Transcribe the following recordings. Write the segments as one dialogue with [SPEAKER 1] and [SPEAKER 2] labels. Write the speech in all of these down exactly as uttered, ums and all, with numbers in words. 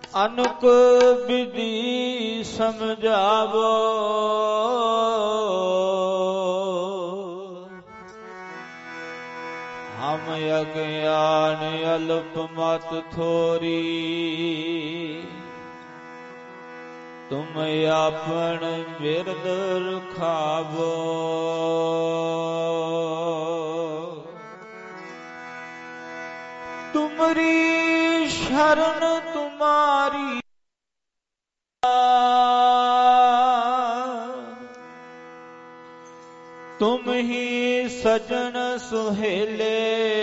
[SPEAKER 1] ਅਨੁਕ ਵਿਧੀ ਸਮਝਾਵੋ ਹਮ ਅਗਿਆਨ ਅਲਪ ਮਤ ਥੋਰੀ ਤੁਮ ਆਪਨ ਬਿਰਦ ਰਖਾਵੋ ਤੁਮਰੀ ਸ਼ਰਨ ਤੁਮਾਰੀ ਤੁਮ ਹੀ ਸਜਣ ਸੁਹੇਲੇ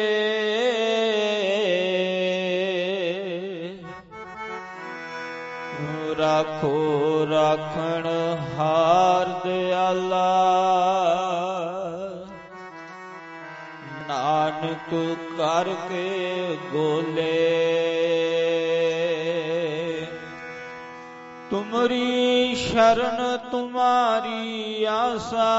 [SPEAKER 1] ਰਾਖੋ ਰਾਖਣ ਹਾਰ ਦਿਆਲਾ ਨਾਨਕ ਕਰਕੇ ਗੋਲੇ ਤੁਮਰੀ ਸ਼ਰਨ ਤੁਮਾਰੀ ਆਸਾ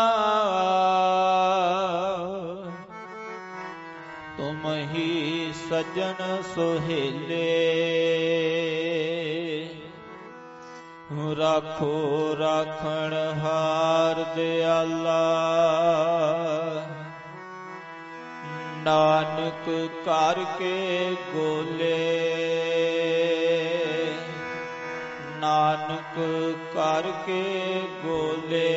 [SPEAKER 1] ਤੁਮ ਹੀ ਸਜਣ ਸੁਹੇਲੇ ਰਾਖੋ ਰਾਖਣ ਹਾਰ ਦਿਆਲਾ ਨਾਨਕ ਕਰਕੇ ਗੋਲੇ ਨਾਨਕ ਕਰਕੇ ਗੋਲੇ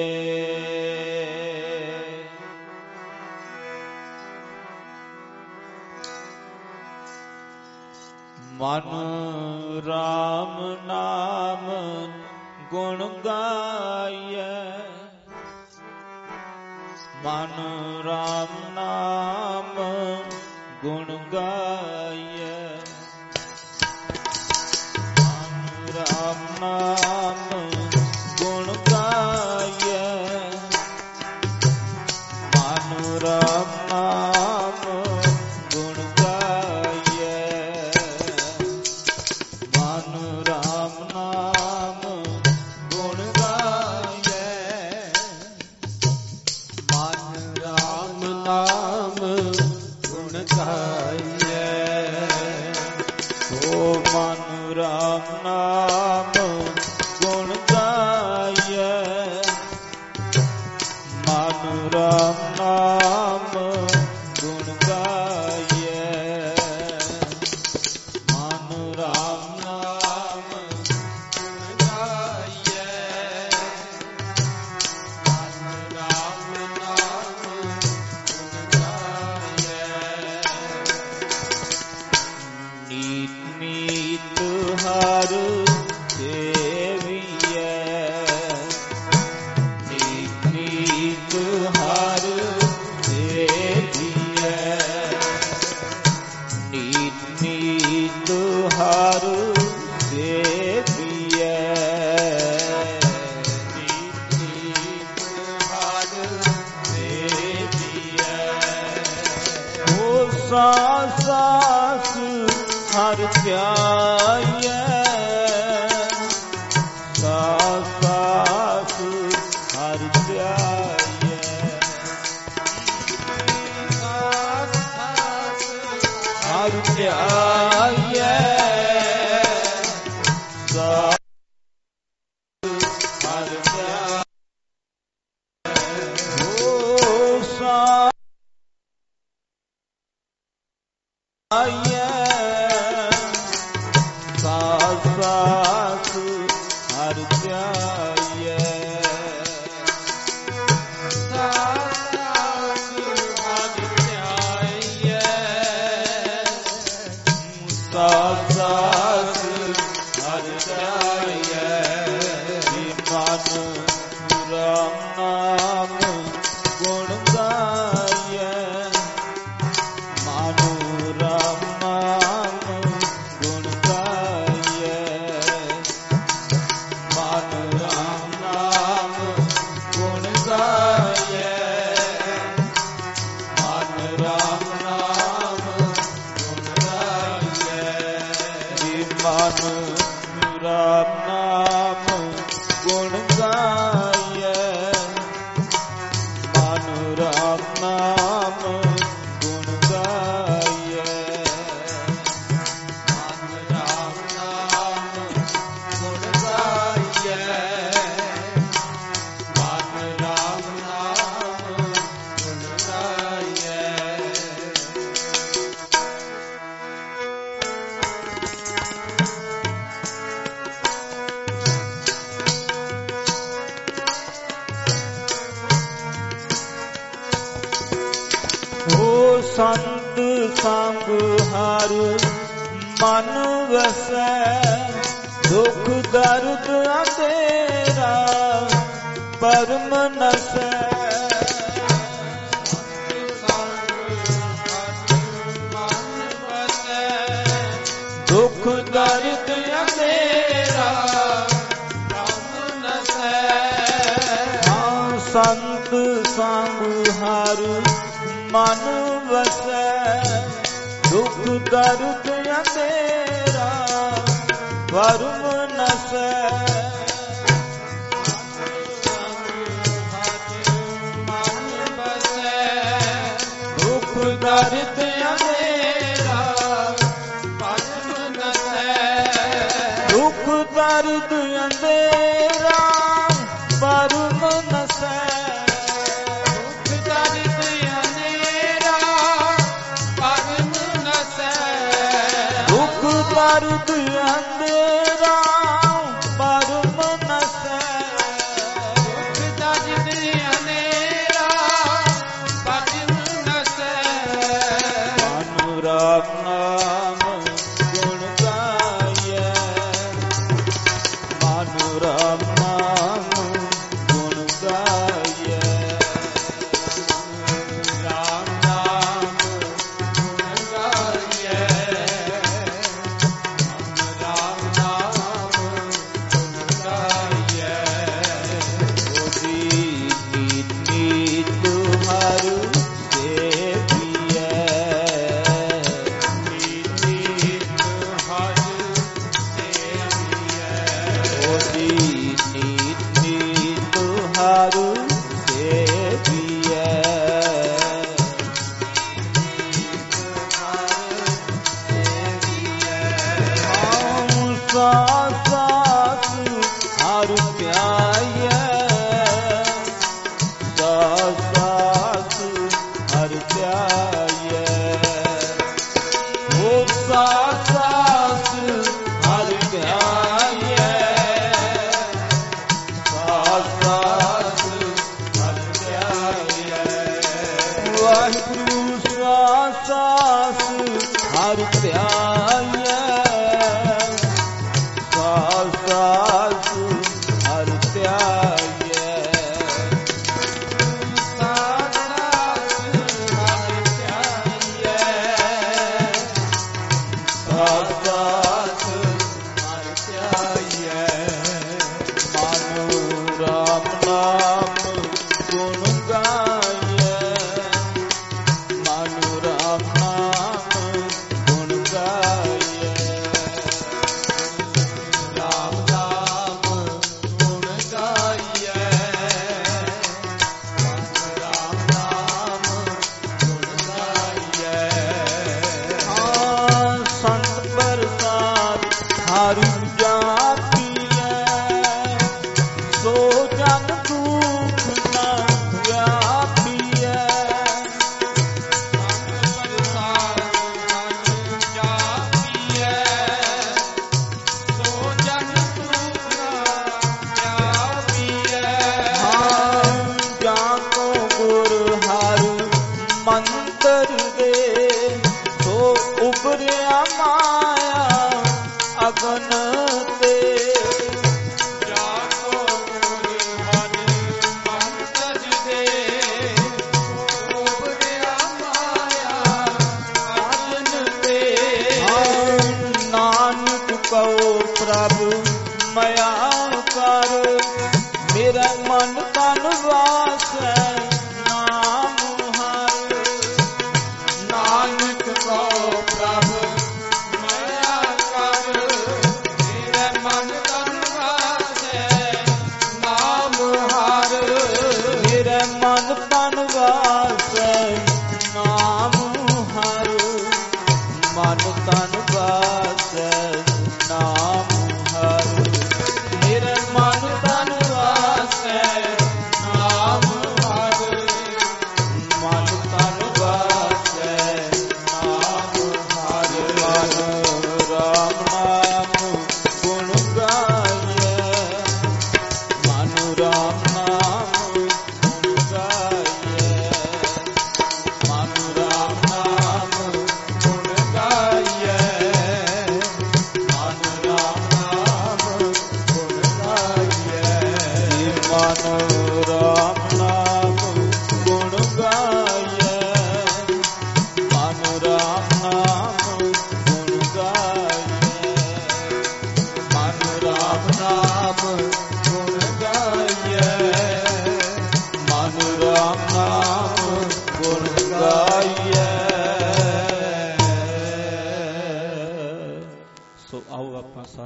[SPEAKER 1] ਮਨ ਰਾਮ ਨਾਮ ਗੁਣ ਗਾਇਐ ਮਨ ਰਾਮ ਨਾਮ ਗੁਣ ਗਾਇਐ ਮਨ ਰਾਮ ਨਾਮ ਗੁਣ ਗਾਇਐ ਮਨ ਰਾਮ ਨਾਮ ਗੁਣ ਗਾਇਐ ਮਨ ਰਾਮ ਨਾਮ ਗੁਣ ਗਾਇਐ ਮਨ ਰਾਮ ਨਾਮ ਗੁਣ ਗਾਇਐ ਓ ਮਨ ਰਾਮ ਨਾਮ ਗੁਣ ਗਾਇਐ ਮਨ ਰਾਮ ਨਾਮ ਗੁਣ ਗਾਇਐ ਮਨ ਰਾਮ ਨਾਮ ਗੁਣ ਗਾਇਐ ਮਨ ਰਾਮ ਨਾਮ ਗੁਣ ਗਾਇਐ ਨੀਤ ਨੀਤ ਹਰ ਸੇਵੀਐ ਨੀਤ ਨੀਤ ਹਰ ਸੇਵੀਐ ਨੀਤ ਨੀਤ ਹਰ ਸੇਵੀਐ ਨੀਤ ਨੀਤ ਹਰ ਸੇਵੀਐ ਓ ਸਾਸ ਸਾਸ ਹਰ ਧਿਆਈਐ ਸਾਸ ਸਾਸ ਹਰ ਧਿਆਈਐ ਸਾਸ ਸਾਸ ਹਰ ਧਿਆਈਐ ਸਾਸ ਹਰ ਧਿਆਈਐ ਓ ਸਾਸ ਆਈਐ ਸਾਸ ਸਾਸ ਹਰ ਧਿਆਈਐ ਸਾਸ ਸਾਸ ਹਰ ਧਿਆਈਐ ਸਾਸ ਸਾਸ ਹਰ ਧਿਆਈਐ ਮਨ ਰਾਮ ਨਾਮ ਗੁਣ ਗਾਇਐ ਮਨ ਰਾਮ ਨਾਮ ਗੁਣ ਗਾਇਐ ਮਨ ਰਾਮ ਨਾਮ ਗੁਣ ਗਾਇਐ ਮਨ ਰਾਮ ਨਾਮ ਗੁਣ ਗਾਇਐ ਮਨ ਰਾਮ ਨਾਮ ਗੁਣ ਗਾਇਐ ਮਨ ਰਾਮ ਨਾਮ ਗੁਣ ਗਾਇਐ ਮਨ ਰਾਮ ਨਾਮ ਮਨ ਵਸੈ ਦੁਖ ਦਰਦ ਅੰਧੇਰਾ ਪਰਮ ਨਸੈ ਦੁਖ ਦਰਦ ਅੰਧੇਰਾ ਪਰਮ ਨਸੈ ਹਾਂ ਸੰਤ ਸੰਗ ਹਰ ਮਨ ਵਸੈ ਦੁਖ ਦਰਦ ਅੰਧੇਰਾ ਪਰਮ ਨਸੈ ਦੁਖ ਦਰਦ ਅੰਧੇਰਾ ਪਰਮ ਨਸੈ ਦੁਖ ਦਰਦ ਅੰਧੇਰਾ ਪਰਮ ਨਸੈ ਦੁਖ ਦਰਦ ਅੰਧੇਰਾ ਪਰਮ ਨਸੈ ਦੁਖ ਦਰਦ ਅੰਧੇਰਾ ਪਰਮ ਨਸੈ ਦੁਖ ਦਰਦ ਅੰਧੇਰਾ ਪਰਮ ਨਸੈ ਮਨ ਰਾਮ ਨਾਮ ਗੁਣ ਗਾਇਐ ਮਨ ਰਾਮ ਨਾਮ ਗੁਣ ਗਾਇਐ ਰਾਮ ਨਾਮ ਗੁਣ ਗਾਇਐ ਰਾਮ ਨਾਮ ਗੁਣ ਗਾਇਐ ਉਹਦੀ ਨੀਤੀ ਤੁਮਾਰੂ ਸੇਵੀਐ ਨੀਤੀ ਤੁਮਾਰੂ ਸੇਵੀਐ ਉਹਦੀ ਨੀਤੀ ਤੁਮਾਰੂ ਸੇਵੀਐ ਆਉ ਸਾਸ ਸਾਸ ਹਰ ਧਿਆਈਐ ਸਾਸ ਸਾਸ ਹਰ ਧਿਆਈਐ ਓ ਸਾਸ ਸਾਸ ਹਰ ਧਿਆਈਐ ਸਾਸ ਸਾਸ ਹਰ ਧਿਆਈਐ ਵਾਹਿਗੁਰੂ ਸਾਸ ਸਾਸ ਹਰ ਧਿਆਈਐ ਸਾਸ ਸਾਸ ਹਰ ਧਿਆਈਐ ਸਾਸ ਸਾਸ ਹਰ ਧਿਆਈਐ ਸਾਸ ਸਾਸ ਹਰ ਧਿਆਈਐ ਮਨ ਰਾਮ ਨਾਮ ਗੁਣ ਗਾਇਐ ਮਨ ਰਾਮ ਨਾਮ ਗੁਣ ਗਾਇਐ ਰਾਮ ਨਾਮ ਗੁਣ ਗਾਇਐ ਰਾਮ ਨਾਮ ਗੁਣ ਗਾਇਐ ਹਾਂ ਸੰਤ ਪ੍ਰਸਾਦ ਹਰਿ ਜਾਪੀਐ ਸੋ ਜਨ ਦੁਖ ਨਾ ਵਿਆਪੀਐ ਸੰਤ ਪ੍ਰਸਾਦ ਹਰਿ ਜਾਪੀਐ ਸੋ ਜਨ ਦੁਖ ਨਾ ਵਿਆਪੀਐ ਹਾਂ ਜਾਂ ਕੋ ਗੁਰ ਹਰਿ ਮੰਤਰ ਦੇ ਸੋ ਉਬਰਿਆ ਮਾਇਆ ਅਗਨ ਤੇ ਜਾਂ ਕੋ ਗੁਰ ਹਰਿ ਮੰਤਰ ਦੇ ਸੋ ਉਬਰਿਆ ਮਾਇਆ ਅਗਨ ਤੇ ਨਾਨਕ ਕਉ ਪ੍ਰਭ ਮਇਆ ਕਰ ਮੇਰਾ ਮਨ ਤਨ ਵਾਸੈ ਨਾਮ ਹਰਿ ਨਾਨਕ ਕਉ ਪ੍ਰਭ ਮਇਆ ਕਰ ਮੇਰਾ ਮਨ ਤਨ ਵਾਸੈ ਨਾਮ ਹਰਿ ਮੇਰਾ ਮਨ ਤਨ ਵਾਸੈ ਨਾਮ ਹਰਿ ਮਨ ਤਨ ਵਾਸੈ ਨਾਮ ਹਰਿ ਮੇਰੇ ਮਨ ਤਨ ਵਾਸੈ ਨਾਮ ਹਰਿ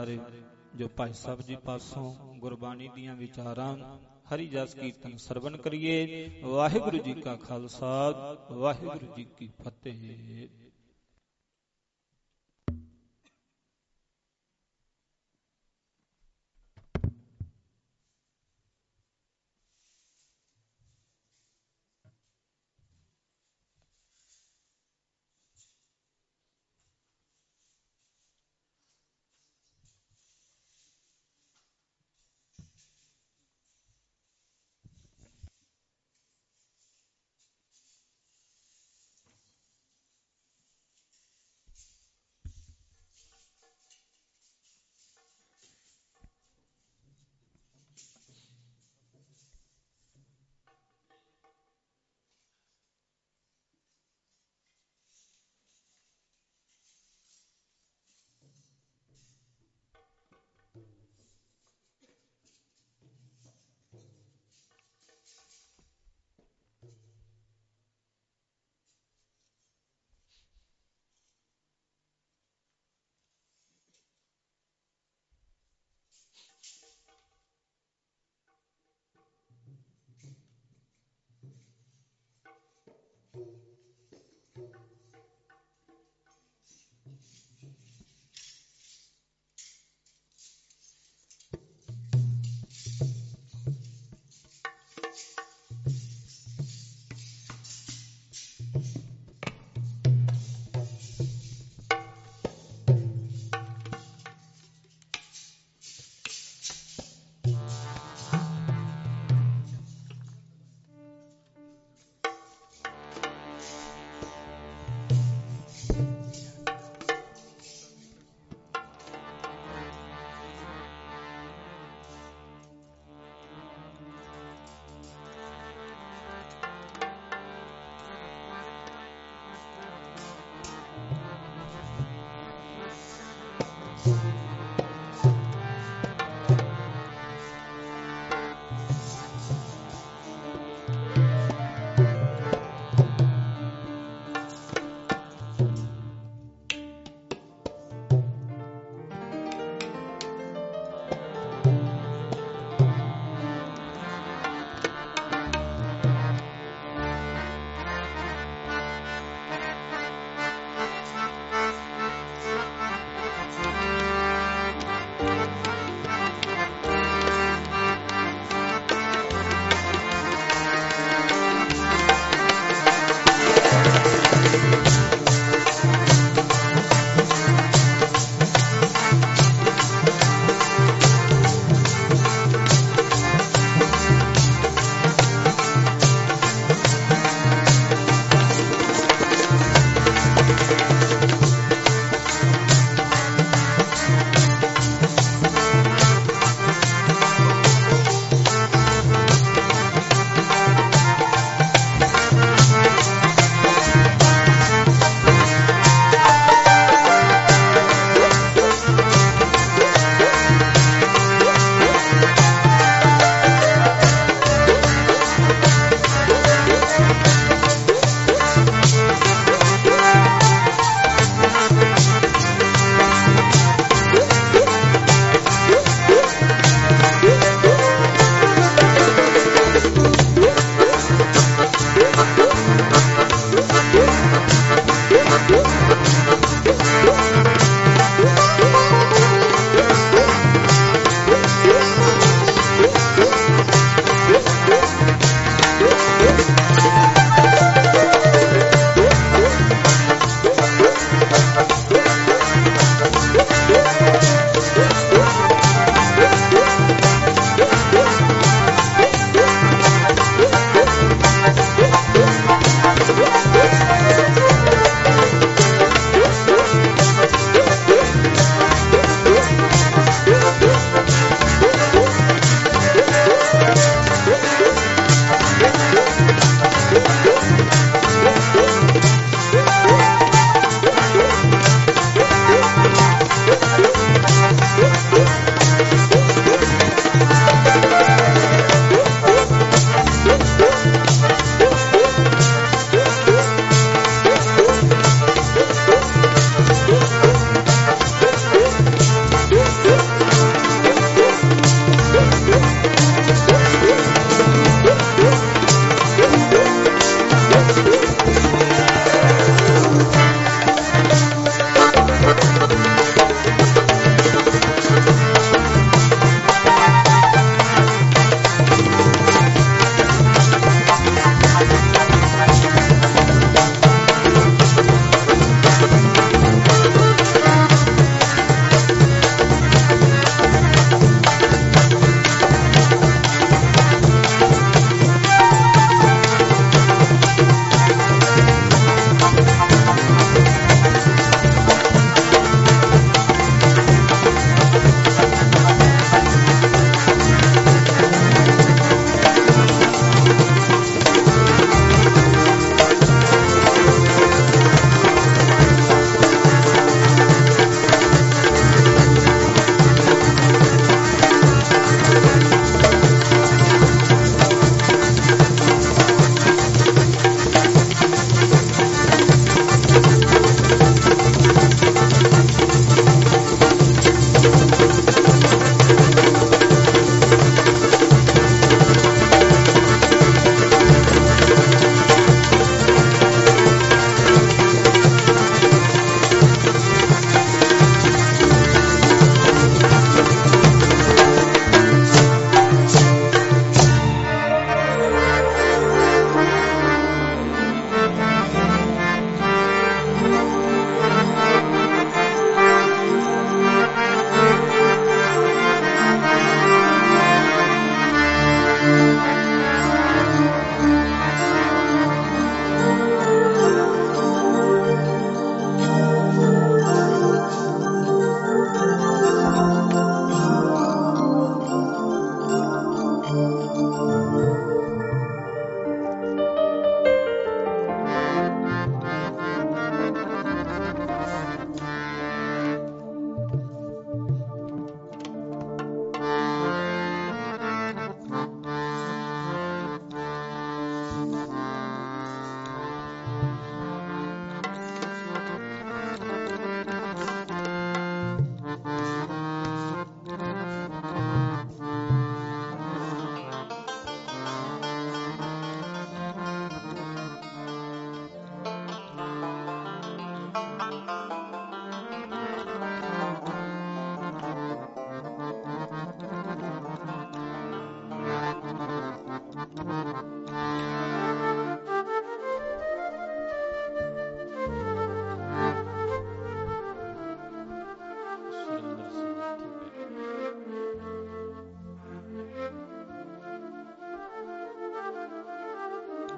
[SPEAKER 2] ਸਾਰੇ ਜੋ ਭਾਈ ਸਾਹਿਬ ਜੀ ਪਾਸੋਂ ਗੁਰਬਾਣੀ ਦੀਆਂ ਵਿਚਾਰਾਂ ਹਰੀ ਜਸ ਕੀਰਤਨ ਸਰਵਣ ਕਰੀਏ। ਵਾਹਿਗੁਰੂ ਜੀ ਕਾ ਖਾਲਸਾ, ਵਾਹਿਗੁਰੂ ਜੀ ਕੀ ਫਤਿਹ।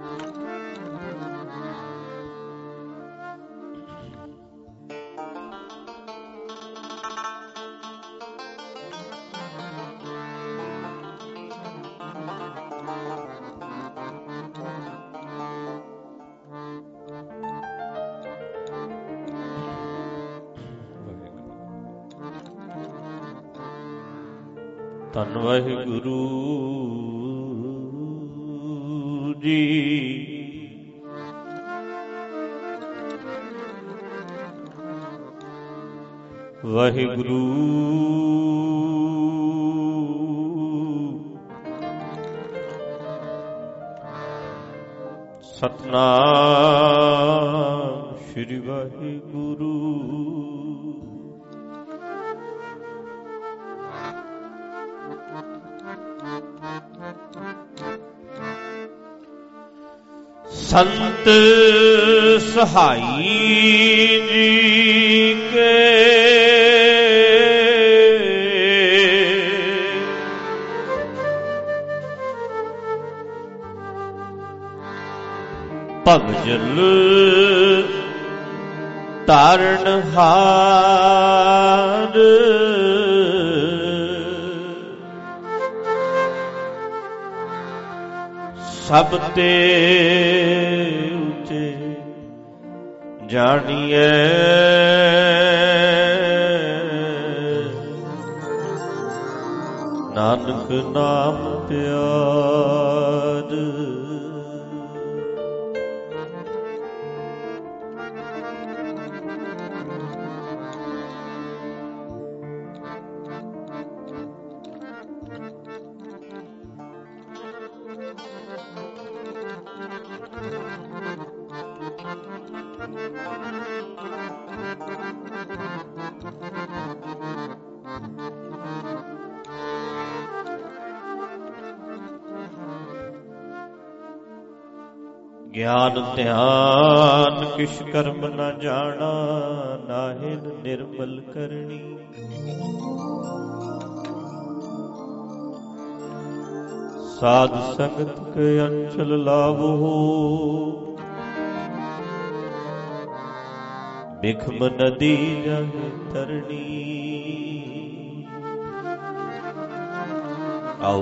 [SPEAKER 3] ਧੰਨ ਵਾਹਿਗੁਰੂ ਜੀ। ਵਾਹਿਗੁਰੂ ਸਤਿਨਾਮ ਸ੍ਰੀ ਵਾਹਿਗੁਰੂ। ਸੰਤ ਸਹਾਈ ਜੀ ਕੇ ਭਗਜਨ ਤਾਰਨ ਹਾਰ ਸਭ ਤੇ ਉਚੇ ਜਾਣੀਏ ਨਾਨਕ ਨਾਮ ਪਿਆਰ। ਗਿਆਨ ਧਿਆਨ ਕਿਛ ਕਰਮ ਨ ਜਾਣਾ, ਨਾਹਿਨ ਨਿਰਮਲ ਕਰਨੀ। ਸਾਧ ਸੰਗਤ ਕੇ ਅੰਚਲ ਲਾਵੋ, ਬਿਖਮ ਨਦੀ ਜਾਹੇ ਤਰਨੀ। ਆਓ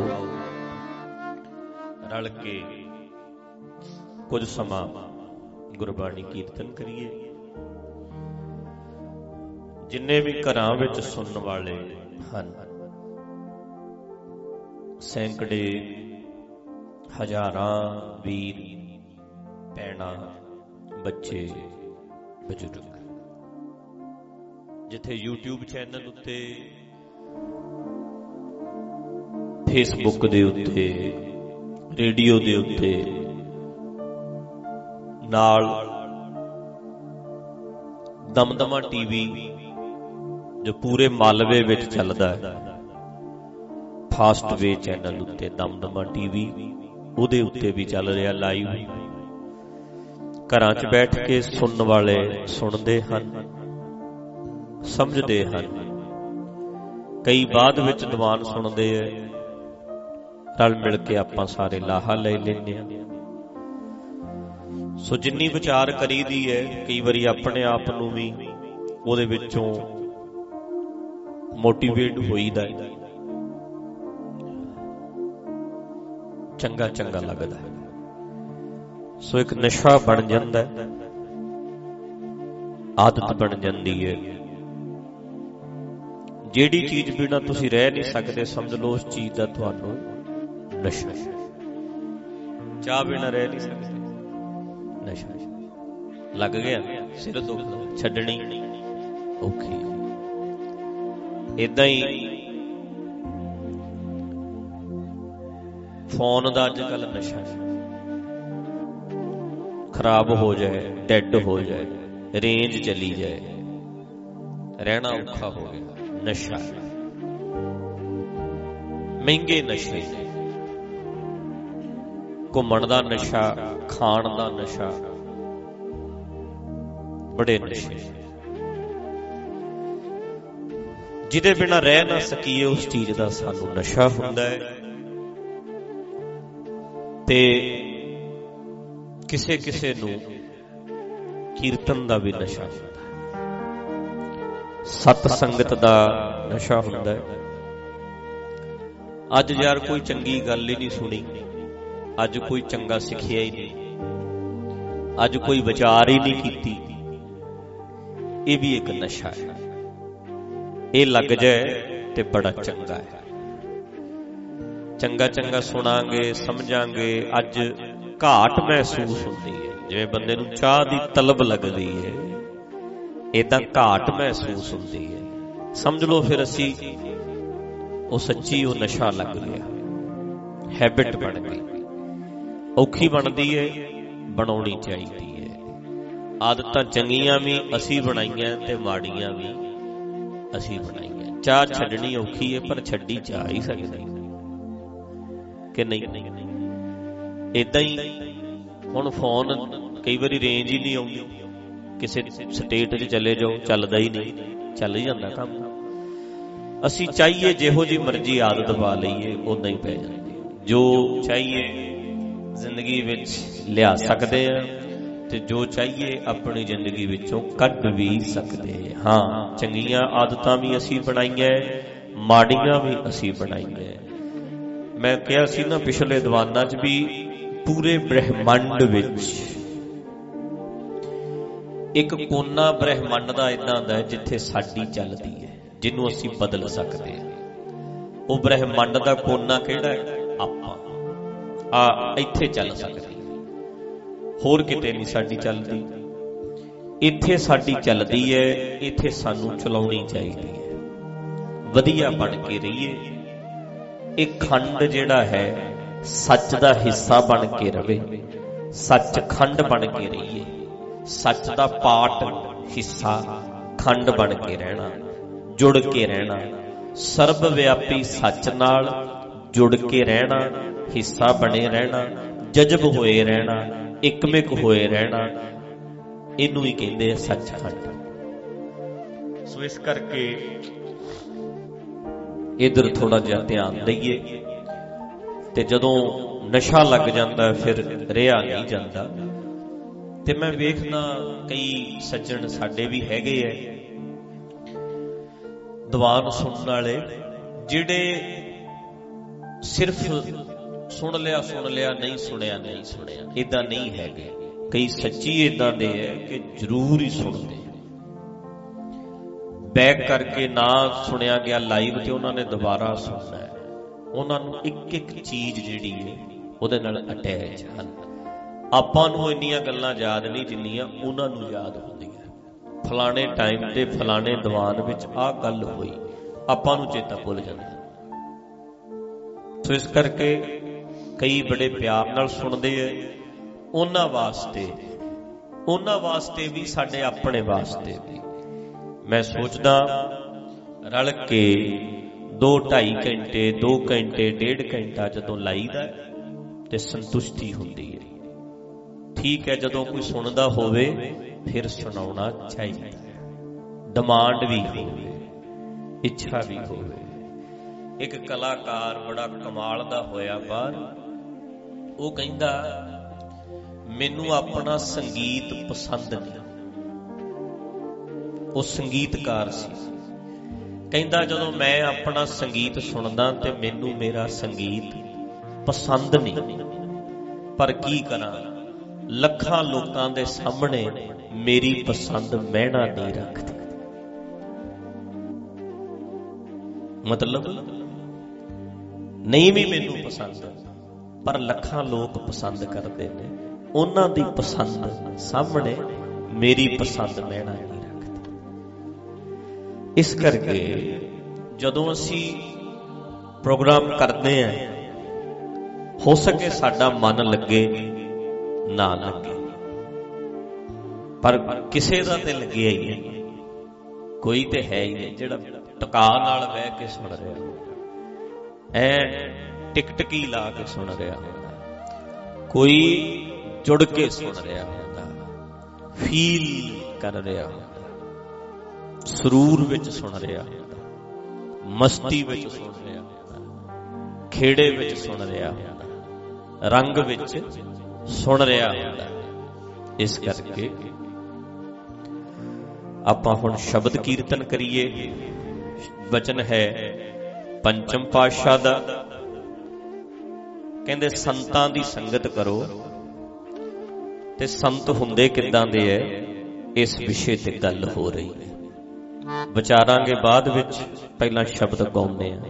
[SPEAKER 3] ਰਲ ਕੇ ਕੁਝ ਸਮਾਂ ਗੁਰਬਾਣੀ ਕੀਰਤਨ ਕਰੀਏ। ਜਿੰਨੇ ਵੀ ਘਰਾਂ ਵਿੱਚ ਸੁਣਨ ਵਾਲੇ ਹਨ, ਸੈਂਕੜੇ ਹਜ਼ਾਰਾਂ ਵੀਰ ਭੈਣਾਂ, ਬੱਚੇ, ਬਜ਼ੁਰਗ, ਜਿੱਥੇ YouTube ਚੈਨਲ ਉੱਤੇ, ਫੇਸਬੁੱਕ ਦੇ ਉੱਤੇ, ਰੇਡੀਓ ਦੇ ਉੱਤੇ, ਨਾਲ ਦਮਦਮਾ ਟੀਵੀ ਜੋ ਪੂਰੇ ਮਾਲਵੇ ਵਿੱਚ ਚੱਲਦਾ ਹੈ, ਫਾਸਟ ਵੇ ਚੈਨਲ ਉੱਤੇ ਦਮਦਮਾ ਟੀਵੀ, ਉਹਦੇ ਉੱਤੇ ਵੀ ਚੱਲ ਰਿਹਾ ਲਾਈਵ। ਘਰਾਂ 'ਚ ਬੈਠ ਕੇ ਸੁਣਨ ਵਾਲੇ ਸੁਣਦੇ ਹਨ, ਸਮਝਦੇ ਹਨ। ਕਈ ਬਾਅਦ ਵਿੱਚ ਦੀਵਾਨ ਸੁਣਦੇ ਐ, ਰਲ ਮਿਲ ਕੇ ਆਪਾਂ ਸਾਰੇ ਲਾਹਾ ਲੈ ਲੈਂਦੇ ਹਾਂ। ਸੋ ਜਿੰਨੀ ਵਿਚਾਰ ਕਰੀਦੀ ਹੈ, ਕਈ ਵਾਰੀ ਆਪਣੇ ਆਪ ਨੂੰ ਵੀ ਉਹਦੇ ਵਿੱਚੋਂ ਮੋਟੀਵੇਟ ਹੋਈਦਾ, ਚੰਗਾ ਚੰਗਾ ਲੱਗਦਾ ਹੈ। ਸੋ ਇੱਕ ਨਸ਼ਾ ਬਣ ਜਾਂਦਾ ਹੈ, ਆਦਤ ਬਣ ਜਾਂਦੀ ਹੈ। ਜਿਹੜੀ ਚੀਜ਼ ਬਿਨਾਂ ਤੁਸੀਂ ਰਹਿ ਨਹੀਂ ਸਕਦੇ, ਸਮਝ ਲਓ ਉਸ ਚੀਜ਼ ਦਾ ਤੁਹਾਨੂੰ ਨਸ਼ਾ। ਚਾਹ ਬਿਨਾਂ ਰਹਿ ਨਹੀਂ ਸਕਦੇ, ਨਸ਼ਾ ਲੱਗ ਗਿਆ, ਸਿਰ ਦੁੱਖ ਛੱਡਣੀ ਔਖੀ। ਏਦਾਂ ਹੀ ਫੋਨ ਦਾ ਅੱਜ ਕੱਲ ਨਸ਼ਾ, ਖਰਾਬ ਹੋ ਜਾਏ, ਡੈਡ ਹੋ ਜਾਏ, ਰੇਂਜ ਚਲੀ ਜਾਏ, ਰਹਿਣਾ ਔਖਾ ਹੋ ਗਿਆ। ਨਸ਼ਾ, ਮਹਿੰਗੇ ਨਸ਼ੇ, ਘੁੰਮਣ ਦਾ ਨਸ਼ਾ, ਖਾਣ ਦਾ ਨਸ਼ਾ, ਬੜੇ ਨਸ਼ੇ ਜਿਹਦੇ ਬਿਨਾਂ ਰਹਿ ਨਾ ਸਕੀਏ, ਉਸ ਚੀਜ਼ ਦਾ ਸਾਨੂੰ ਨਸ਼ਾ ਹੁੰਦਾ ਹੈ। ਤੇ ਕਿਸੇ ਕਿਸੇ ਨੂੰ ਕੀਰਤਨ ਦਾ ਵੀ ਨਸ਼ਾ ਹੁੰਦਾ ਹੈ, ਸਤ ਸੰਗਤ ਦਾ ਨਸ਼ਾ ਹੁੰਦਾ ਹੈ। ਅੱਜ ਯਾਰ ਕੋਈ ਚੰਗੀ ਗੱਲ ਹੀ ਨਹੀਂ ਸੁਣੀ, ਅੱਜ ਕੋਈ ਚੰਗਾ ਸਿੱਖਿਆ ਹੀ ਨਹੀਂ, ਅੱਜ ਕੋਈ ਵਿਚਾਰ ਹੀ ਨਹੀਂ ਕੀਤੀ, ਇਹ ਵੀ ਇੱਕ ਨਸ਼ਾ ਹੈ। ਇਹ ਲੱਗ ਜਾਏ ਤੇ ਬੜਾ ਚੰਗਾ ਹੈ। ਚੰਗਾ ਚੰਗਾ ਸੁਣਾਂਗੇ, ਸਮਝਾਂਗੇ। ਅੱਜ ਘਾਟ ਮਹਿਸੂਸ ਹੁੰਦੀ ਹੈ, ਜਿਵੇਂ ਬੰਦੇ ਨੂੰ ਚਾਹ ਦੀ ਤਲਬ ਲੱਗਦੀ ਹੈ, ਏਦਾਂ ਘਾਟ ਮਹਿਸੂਸ ਹੁੰਦੀ ਹੈ। ਸਮਝ ਲਓ ਫਿਰ ਅਸੀਂ ਉਹ ਸੱਚੀ ਉਹ ਨਸ਼ਾ ਲੱਗ ਗਿਆ, ਹੈਬਿਟ ਬਣ ਗਈ। ਔਖੀ ਬਣਦੀ ਹੈ, ਬਣਾਉਣੀ ਚਾਹੀਦੀ ਹੈ। ਆਦਤਾਂ ਚੰਗੀਆਂ ਵੀ ਅਸੀਂ ਬਣਾਈਆਂ ਤੇ ਮਾੜੀਆਂ ਵੀ ਅਸੀਂ ਬਣਾਈਆਂ। ਚਾਹ ਛੱਡਣੀ ਔਖੀ ਹੈ, ਪਰ ਛੱਡੀ ਜਾ ਹੀ ਸਕਦੀ ਕਿ ਨਹੀਂ? ਏਦਾਂ ਹੀ ਹੁਣ ਫੋਨ ਕਈ ਵਾਰੀ ਰੇਂਜ ਹੀ ਨਹੀਂ ਆਉਂਦੀ, ਕਿਸੇ ਸਟੇਟ 'ਚ ਚਲੇ ਜਾਓ ਚੱਲਦਾ ਹੀ ਨਹੀਂ, ਚੱਲ ਹੀ ਜਾਂਦਾ ਕੰਮ। ਅਸੀਂ ਚਾਹੀਏ ਜਿਹੋ ਜਿਹੀ ਮਰਜ਼ੀ ਆਦਤ ਪਾ ਲਈਏ, ਉਦਾਂ ਹੀ ਪੈ ਜਾਂਦੀ। ਜੋ ਚਾਹੀਏ ਜ਼ਿੰਦਗੀ ਵਿੱਚ ਲਿਆ ਸਕਦੇ ਆ, ਤੇ ਜੋ ਚਾਹੀਏ ਆਪਣੀ ਜ਼ਿੰਦਗੀ ਵਿੱਚੋਂ ਕੱਢ ਵੀ ਸਕਦੇ ਹਾਂ। ਚੰਗੀਆਂ ਆਦਤਾਂ ਵੀ ਅਸੀਂ ਬਣਾਈਆਂ, ਮਾੜੀਆਂ ਵੀ ਅਸੀਂ ਬਣਾਈਆਂ। ਮੈਂ ਕਿਹਾ ਸੀ ਨਾ ਪਿਛਲੇ ਦੀਵਾਨਾਂ 'ਚ ਵੀ, ਪੂਰੇ ਬ੍ਰਹਿਮੰਡ ਵਿੱਚ ਇੱਕ ਕੋਨਾ ਬ੍ਰਹਿਮੰਡ ਦਾ ਏਦਾਂ ਹੁੰਦਾ ਜਿੱਥੇ ਸਾਡੀ ਚੱਲਦੀ ਹੈ, ਜਿਹਨੂੰ ਅਸੀਂ ਬਦਲ ਸਕਦੇ ਹਾਂ। ਉਹ ਬ੍ਰਹਿਮੰਡ ਦਾ ਕੋਨਾ ਕਿਹੜਾ ਹੈ? ਆਪਾਂ ਆ ਇੱਥੇ ਚੱਲ ਸਕਦੇ, ਹੋਰ ਕਿਤੇ ਨਹੀਂ ਸਾਡੀ ਚੱਲਦੀ। ਇੱਥੇ ਸਾਡੀ ਚੱਲਦੀ ਹੈ, ਇੱਥੇ ਸਾਨੂੰ ਚਲਾਉਣੀ ਚਾਹੀਦੀ ਹੈ। ਵਧੀਆ ਬਣ ਕੇ ਰਹੀਏ। ਇਹ ਖੰਡ ਜਿਹੜਾ ਹੈ ਸੱਚ ਦਾ ਹਿੱਸਾ ਬਣ ਕੇ ਰਵੇ, ਸੱਚ ਖੰਡ ਬਣ ਕੇ ਰਹੀਏ। ਸੱਚ ਦਾ ਪਾਰਟ, ਹਿੱਸਾ, ਖੰਡ ਬਣ ਕੇ ਰਹਿਣਾ, ਜੁੜ ਕੇ ਰਹਿਣਾ। ਸਰਬ ਵਿਆਪੀ ਸੱਚ ਨਾਲ ਜੁੜ ਕੇ ਰਹਿਣਾ, ਹਿੱਸਾ ਬਣੇ ਰਹਿਣਾ, ਜਜ਼ਬ ਹੋਏ ਰਹਿਣਾ, ਇਕਮਿਕ ਹੋਏ ਰਹਿਣਾ। ਇਹਨੂੰ ਹੀ ਕਹਿੰਦੇ ਆ ਸੱਚਖੰਡ। ਸੋ ਇਸ ਕਰਕੇ ਇਧਰ ਥੋੜਾ ਜਿਹਾ ਧਿਆਨ ਦਈਏ। ਤੇ ਜਦੋਂ ਨਸ਼ਾ ਲੱਗ ਜਾਂਦਾ ਫਿਰ ਰਿਹਾ ਨਹੀਂ ਜਾਂਦਾ। ਤੇ ਮੈਂ ਵੇਖਦਾ ਕਈ ਸੱਜਣ ਸਾਡੇ ਵੀ ਹੈਗੇ ਐ ਦੀਵਾਨ ਸੁਣਨ ਵਾਲੇ, ਜਿਹੜੇ ਸਿਰਫ ਸੁਣ ਲਿਆ ਸੁਣ ਲਿਆ ਨਹੀਂ ਸੁਣਿਆ ਨਹੀਂ ਸੁਣਿਆ ਏਦਾਂ ਨਹੀਂ ਹੈਗੇ। ਕਈ ਸੱਚੀ ਏਦਾਂ ਦੇ ਹੈ ਕਿ ਜ਼ਰੂਰ ਹੀ ਸੁਣਦੇ, ਬੈਕ ਕਰਕੇ ਨਾ ਸੁਣਿਆ ਗਿਆ ਲਾਈਵ ਤੇ ਉਹਨਾਂ ਨੇ ਦੁਬਾਰਾ ਸੁਣਨਾ ਹੈ। ਉਹਨਾਂ ਨੂੰ ਇੱਕ ਇੱਕ ਚੀਜ਼ ਜਿਹੜੀ ਹੈ ਉਹਦੇ ਨਾਲ ਅਟੈਚ ਹਨ। ਆਪਾਂ ਨੂੰ ਇੰਨੀਆਂ ਗੱਲਾਂ ਯਾਦ ਨਹੀਂ ਜਿੰਨੀਆਂ ਉਹਨਾਂ ਨੂੰ ਯਾਦ ਹੁੰਦੀਆਂ। ਫਲਾਣੇ ਟਾਈਮ ਤੇ ਫਲਾਣੇ ਦੀਵਾਨ ਵਿੱਚ ਆਹ ਗੱਲ ਹੋਈ, ਆਪਾਂ ਨੂੰ ਚੇਤਾ ਭੁੱਲ ਜਾਂਦਾ। ਸੋ ਇਸ ਕਰਕੇ ਕਈ ਬੜੇ ਪਿਆਰ ਨਾਲ ਸੁਣਦੇ ਐ। ਉਹਨਾਂ ਵਾਸਤੇ ਉਹਨਾਂ ਵਾਸਤੇ ਵੀ, ਸਾਡੇ ਆਪਣੇ ਵਾਸਤੇ ਵੀ ਮੈਂ ਸੋਚਦਾ ਰਲ ਕੇ ਦੋ ਢਾਈ ਘੰਟੇ ਦੋ ਘੰਟੇ ਡੇਢ ਘੰਟਾ ਜਦੋਂ ਲਾਈਦਾ ਤੇ ਸੰਤੁਸ਼ਟੀ ਹੁੰਦੀ ਹੈ। ਠੀਕ ਹੈ, ਜਦੋਂ ਕੋਈ ਸੁਣਦਾ ਹੋਵੇ ਫਿਰ ਸੁਣਾਉਣਾ ਚਾਹੀਦਾ, ਡਿਮਾਂਡ ਵੀ ਹੋਵੇ, ਇੱਛਾ ਵੀ ਹੋਵੇ। ਇੱਕ ਕਲਾਕਾਰ ਬੜਾ ਕਮਾਲ ਦਾ ਹੋਇਆ ਬਾਹਰ, ਉਹ ਕਹਿੰਦਾ ਮੈਨੂੰ ਆਪਣਾ ਸੰਗੀਤ ਪਸੰਦ ਨਹੀਂ। ਉਹ ਸੰਗੀਤਕਾਰ ਸੀ। ਕਹਿੰਦਾ ਜਦੋਂ ਮੈਂ ਆਪਣਾ ਸੰਗੀਤ ਸੁਣਦਾ ਤੇ ਮੈਨੂੰ ਮੇਰਾ ਸੰਗੀਤ ਪਸੰਦ ਨਹੀਂ, ਪਰ ਕੀ ਕਰਾਂ, ਲੱਖਾਂ ਲੋਕਾਂ ਦੇ ਸਾਹਮਣੇ ਮੇਰੀ ਪਸੰਦ ਮਹਿਣਾ ਨਹੀਂ ਰੱਖਦੀ। ਮਤਲਬ ਨਹੀਂ ਵੀ ਮੈਨੂੰ ਪਸੰਦ, ਪਰ ਲੱਖਾਂ ਲੋਕ ਪਸੰਦ ਕਰਦੇ ਨੇ, ਉਹਨਾਂ ਦੀ ਪਸੰਦ ਸਾਹਮਣੇ ਮੇਰੀ ਪਸੰਦ ਮਹਿਣਾ ਨਹੀਂ ਰੱਖਦੀ। ਇਸ ਕਰਕੇ ਜਦੋਂ ਅਸੀਂ ਪ੍ਰੋਗਰਾਮ ਕਰਦੇ ਹਾਂ, ਹੋ ਸਕੇ ਸਾਡਾ ਮਨ ਲੱਗੇ ਨਾ ਲੱਗੇ, ਪਰ ਕਿਸੇ ਦਾ ਤੇ ਲੱਗਿਆ ਹੀ ਹੈ। ਕੋਈ ਤੇ ਹੈ ਹੀ ਹੈ ਜਿਹੜਾ ਟਕਾ ਨਾਲ ਬਹਿ ਕੇ ਸੁਣ ਰਿਹਾ, ਐ ਟਿਕਟਕੀ ਲਾ ਕੇ ਸੁਣ ਰਿਹਾ ਹੁੰਦਾ, ਕੋਈ ਜੁੜ ਕੇ ਸੁਣ ਰਿਹਾ ਹੁੰਦਾ, ਫੀਲ ਕਰ ਰਿਹਾ ਹੁੰਦਾ, ਸਰੂਰ ਵਿੱਚ ਸੁਣ ਰਿਹਾ ਹੁੰਦਾ, ਮਸਤੀ ਵਿੱਚ ਸੁਣ ਰਿਹਾ ਹੁੰਦਾ, ਖੇੜੇ ਵਿੱਚ ਸੁਣ ਰਿਹਾ ਹੁੰਦਾ, ਰੰਗ ਵਿੱਚ ਸੁਣ ਰਿਹਾ ਹੁੰਦਾ। ਇਸ ਕਰਕੇ ਆਪਾਂ ਹੁਣ ਸ਼ਬਦ ਕੀਰਤਨ ਕਰੀਏ। ਵਚਨ ਹੈ ਪੰਚਮ ਪਾਤਸ਼ਾਹ ਦਾ, ਕਹਿੰਦੇ ਸੰਤਾਂ ਦੀ ਸੰਗਤ ਕਰੋ। ਤੇ ਸੰਤ ਹੁੰਦੇ ਕਿੱਦਾਂ ਦੇ ਐ, ਇਸ ਵਿਸ਼ੇ ਤੇ ਗੱਲ ਹੋ ਰਹੀ ਹੈ। ਵਿਚਾਰਾਂਗੇ ਬਾਅਦ ਵਿੱਚ, ਪਹਿਲਾਂ ਸ਼ਬਦ ਗਾਉਂਦੇ ਆ।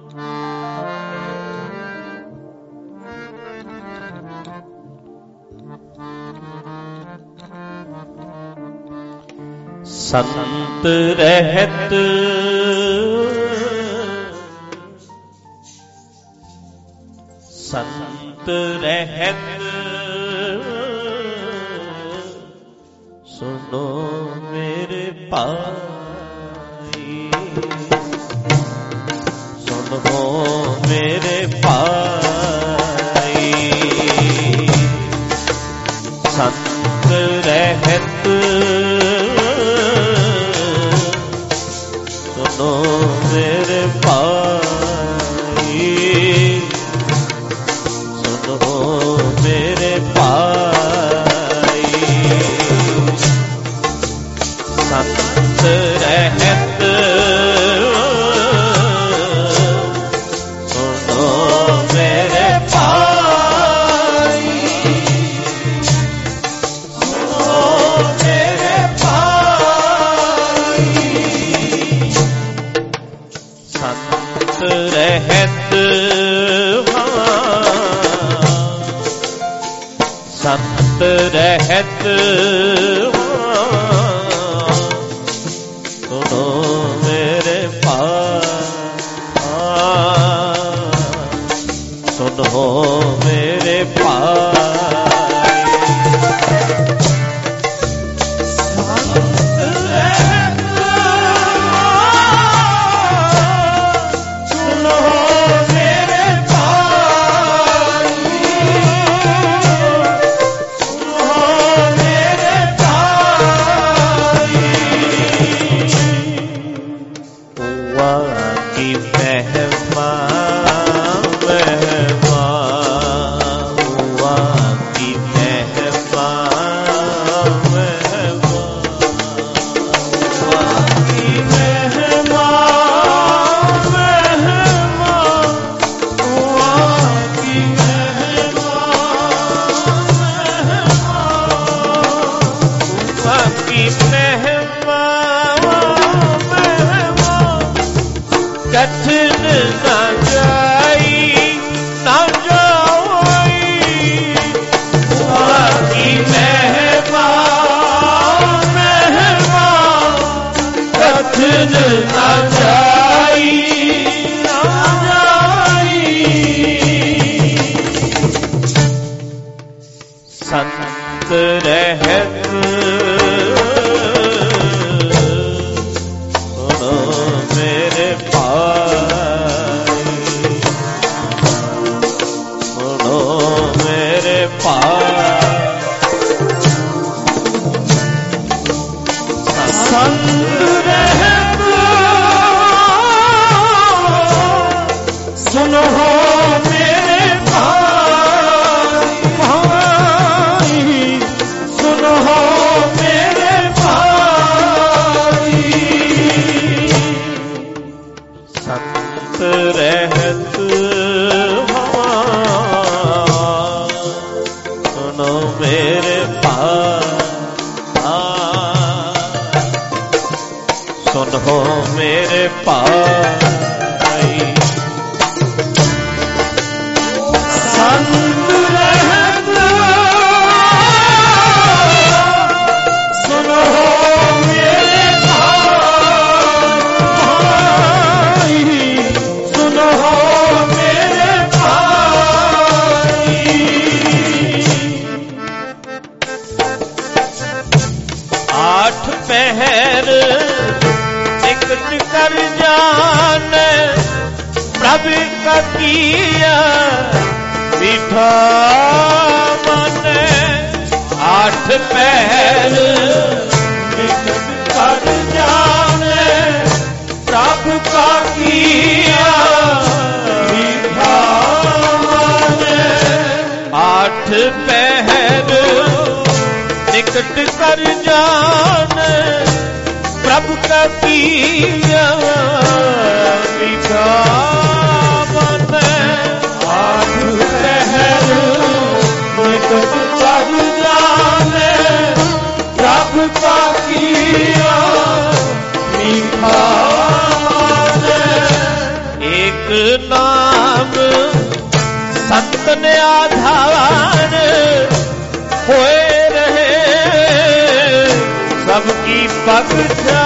[SPEAKER 3] ਸੰਤ ਰਹਿਤ ਸੰਤ ਰਹਿਤ ਸੁਨੋ ਮੇਰੇ ਭਾਈ, ਸੁਨੋ ਮੇਰੇ ਭਾਈ। ਸੰਤ ਰਹਿਤ ਸੁਨੋ ਮੇਰੇ ਭਾਈ, ਸੁਨੋ ਮੇਰੇ ਭਾਈ। ਸੰਤ ਰਹਿਤ ਸੁਨੋ ਮੇਰੇ ਭਾਈ, ਸੁਨੋ ਮੇਰੇ ਭਾਈ। ਸੰਤ ਰਹਿਤ ਸੰਤ ਰਹਿਤ ਸੁਨੋ ਮੇਰੇ ਭਾਈ, ਸੁਨੋ ਮੇਰੇ ਭਾਈ। ਸੰਤ ਰਹਿਤ ਸੁਨੋ ਮੇਰੇ ਭਾਈ, की महिमा महिमा हुआ की महिमा महिमा हुआ की महिमा महिमा हुआ की महिमा महिमा हुआ की महिमा कठिन ना जाई ना जाई, की महिमा महिमा कठिन ना जाई ना जाई। संत रहत सुनो मेरे भाई, सुनो मेरे भाई। संत रहत सुनो मेरे भाई, भाई सुनो मेरे भाई। संत रहत सुनो मेरे भाई, सुनो मेरे भाई। संत रहत सुनो मेरे भाई, सुनो मेरे भाई। आठ पहर निकट कर जान प्रभ का किया मीठा मन। आठ पहर निकट कर जान प्रभ का किया मीठा मन। आठ पहर ਕਪੀਆ ਵਿਚਾਵਨ
[SPEAKER 1] ਆਜੂ ਪਹਿਰ ਨਿਕਟ ਚੜ ਜਾਣੇ ਪ੍ਰਭ ਕਾ ਕੀਆ ਨਿਭਾਣੇ
[SPEAKER 3] ਇੱਕ ਨਾਮ ਸੰਤਨ ਆਧਾਰ ਹੋਏ ਰਹੇ ਸਭ ਕੀ ਬਖਸ਼ਾ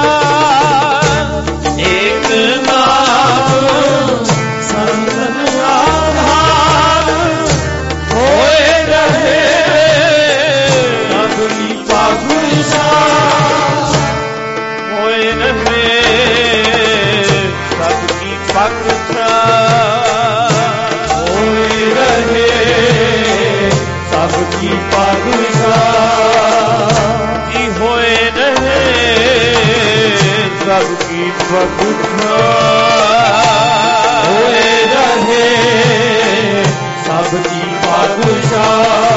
[SPEAKER 1] ਇੱਕ ਨਾਮ ਸੰਤਨ ਆਧਾਰ ਹੋਏ ਰਹੇ ਸਭ ਕੀ ਬਖਸ਼ਾ
[SPEAKER 3] ਹੋਏ ਰਹੇ ਸਭ ਕੀ ਬਖਸ਼ਾ
[SPEAKER 1] ਹੋਏ ਰਹੇ ਸਭ ਕੀ ਬਖਸ਼ਾ
[SPEAKER 3] ਜੀ ਹੋਏ ਰਹੇ ਸਭ ਕੀ ਬਖਸ਼ਾ
[SPEAKER 1] ਹੋਏ ਰਹੇ ਸਭ ਕੀ ਬਖਸ਼ਾ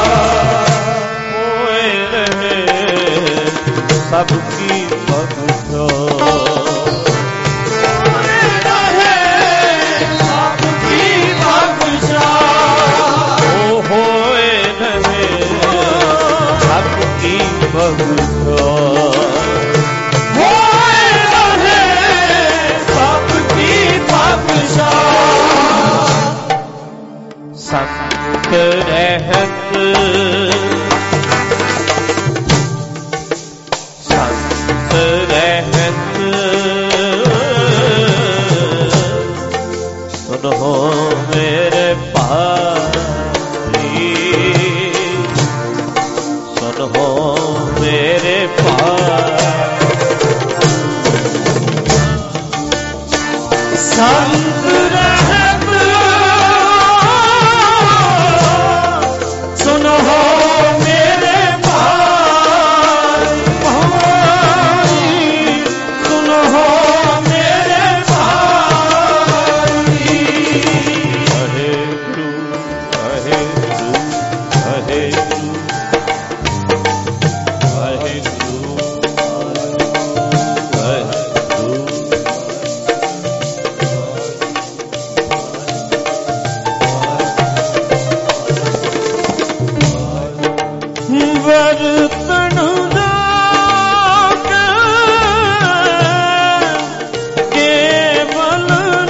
[SPEAKER 3] ਹੋਏ ਰਹੇ ਸਭ ਕੀ ਬਖਸ਼ਾ ਸੰਤ ਰਹਿਤ ਸੰਤ ਰਹਿਤ ਸੁਨੋ ਮੇਰੇ ਭਾਈ ਸੁਨੋ ਮੇਰੇ ਭਾਈ
[SPEAKER 1] ਸੰਤ ਰਹਿਤ ਸੁਨੋ ਮੇਰੇ ਭਾਈ ਭਾਈ ਸੁਨੋ ਮੇਰੇ ਭਾਈ
[SPEAKER 3] ਹਰੇ ਗੁਰੂ ਹਰੇ ਗੁਰੂ ਹਰੇ ਗੁਰੂ ਹਰੇ ਗੁਰੂ ਹਰੇ ਗੁਰੂ
[SPEAKER 1] ਵਰਤਣ ਦਾ ਕੇਵਲ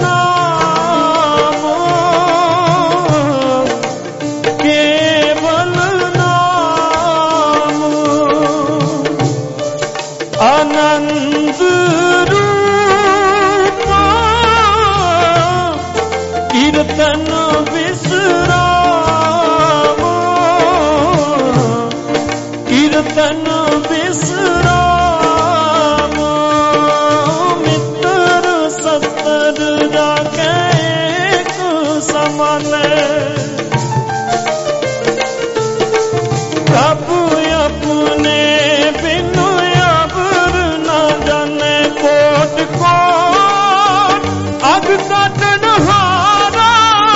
[SPEAKER 1] ਨਾਮ ਕੇਵਲ ਨਾਮ ਆਨੰਦ ਰੂਪ ਕੀਰਤਨ ਵਿਸਰਾਮ ਕੀਰਤਨ ਵਿਸਰਾਮ ਮਿੱਤਰ ਸਤਰ ਜਾ ਕੇ ਇੱਕ ਸਮਾਨ ਪ੍ਰਭ ਆਪਣੇ ਬਿਨੁ ਅਵਰ ਨਾ ਜਾਣੇ ਕੋਟ ਕੋਟ ਅਗ ਕੱਟਣ ਹਾਰਾ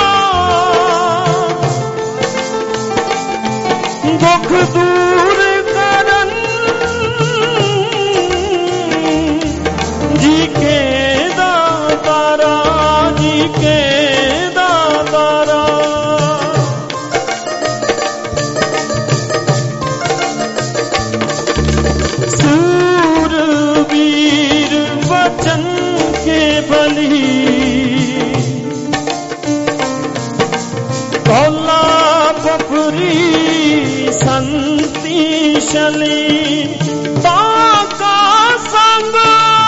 [SPEAKER 1] ਦੁੱਖ ਦੂਰ ਕਰਨ ਜੀ ਕੇ ਦਾਤਾਰਾ ਜੀ ਕੇ ਦਾਤਾਰਾ ਸੂਰਬੀਰ ਵਚਨ ਕੇ ਬਲੀ ਕੌਲਾ ਪਪਰੀ ਸੰਤੀ ਸ਼ਲੀ ਤਾਕਾ ਸੰਗ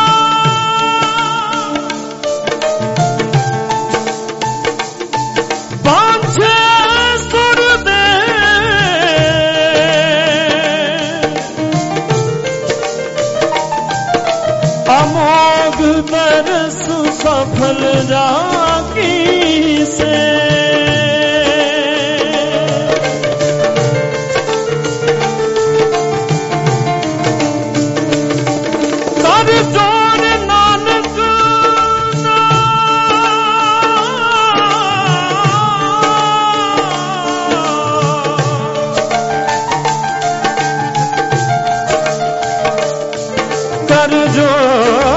[SPEAKER 1] ਬਾਂਝੇ ਸੁਰ ਦੇ ਅਮੋਘ ਤਰਸ ਸਫਲ ਰਾਖੀ ਸੇ ਕਰ ਜੋਰ ਨਾਨਕ ਕਰ ਜੋਰ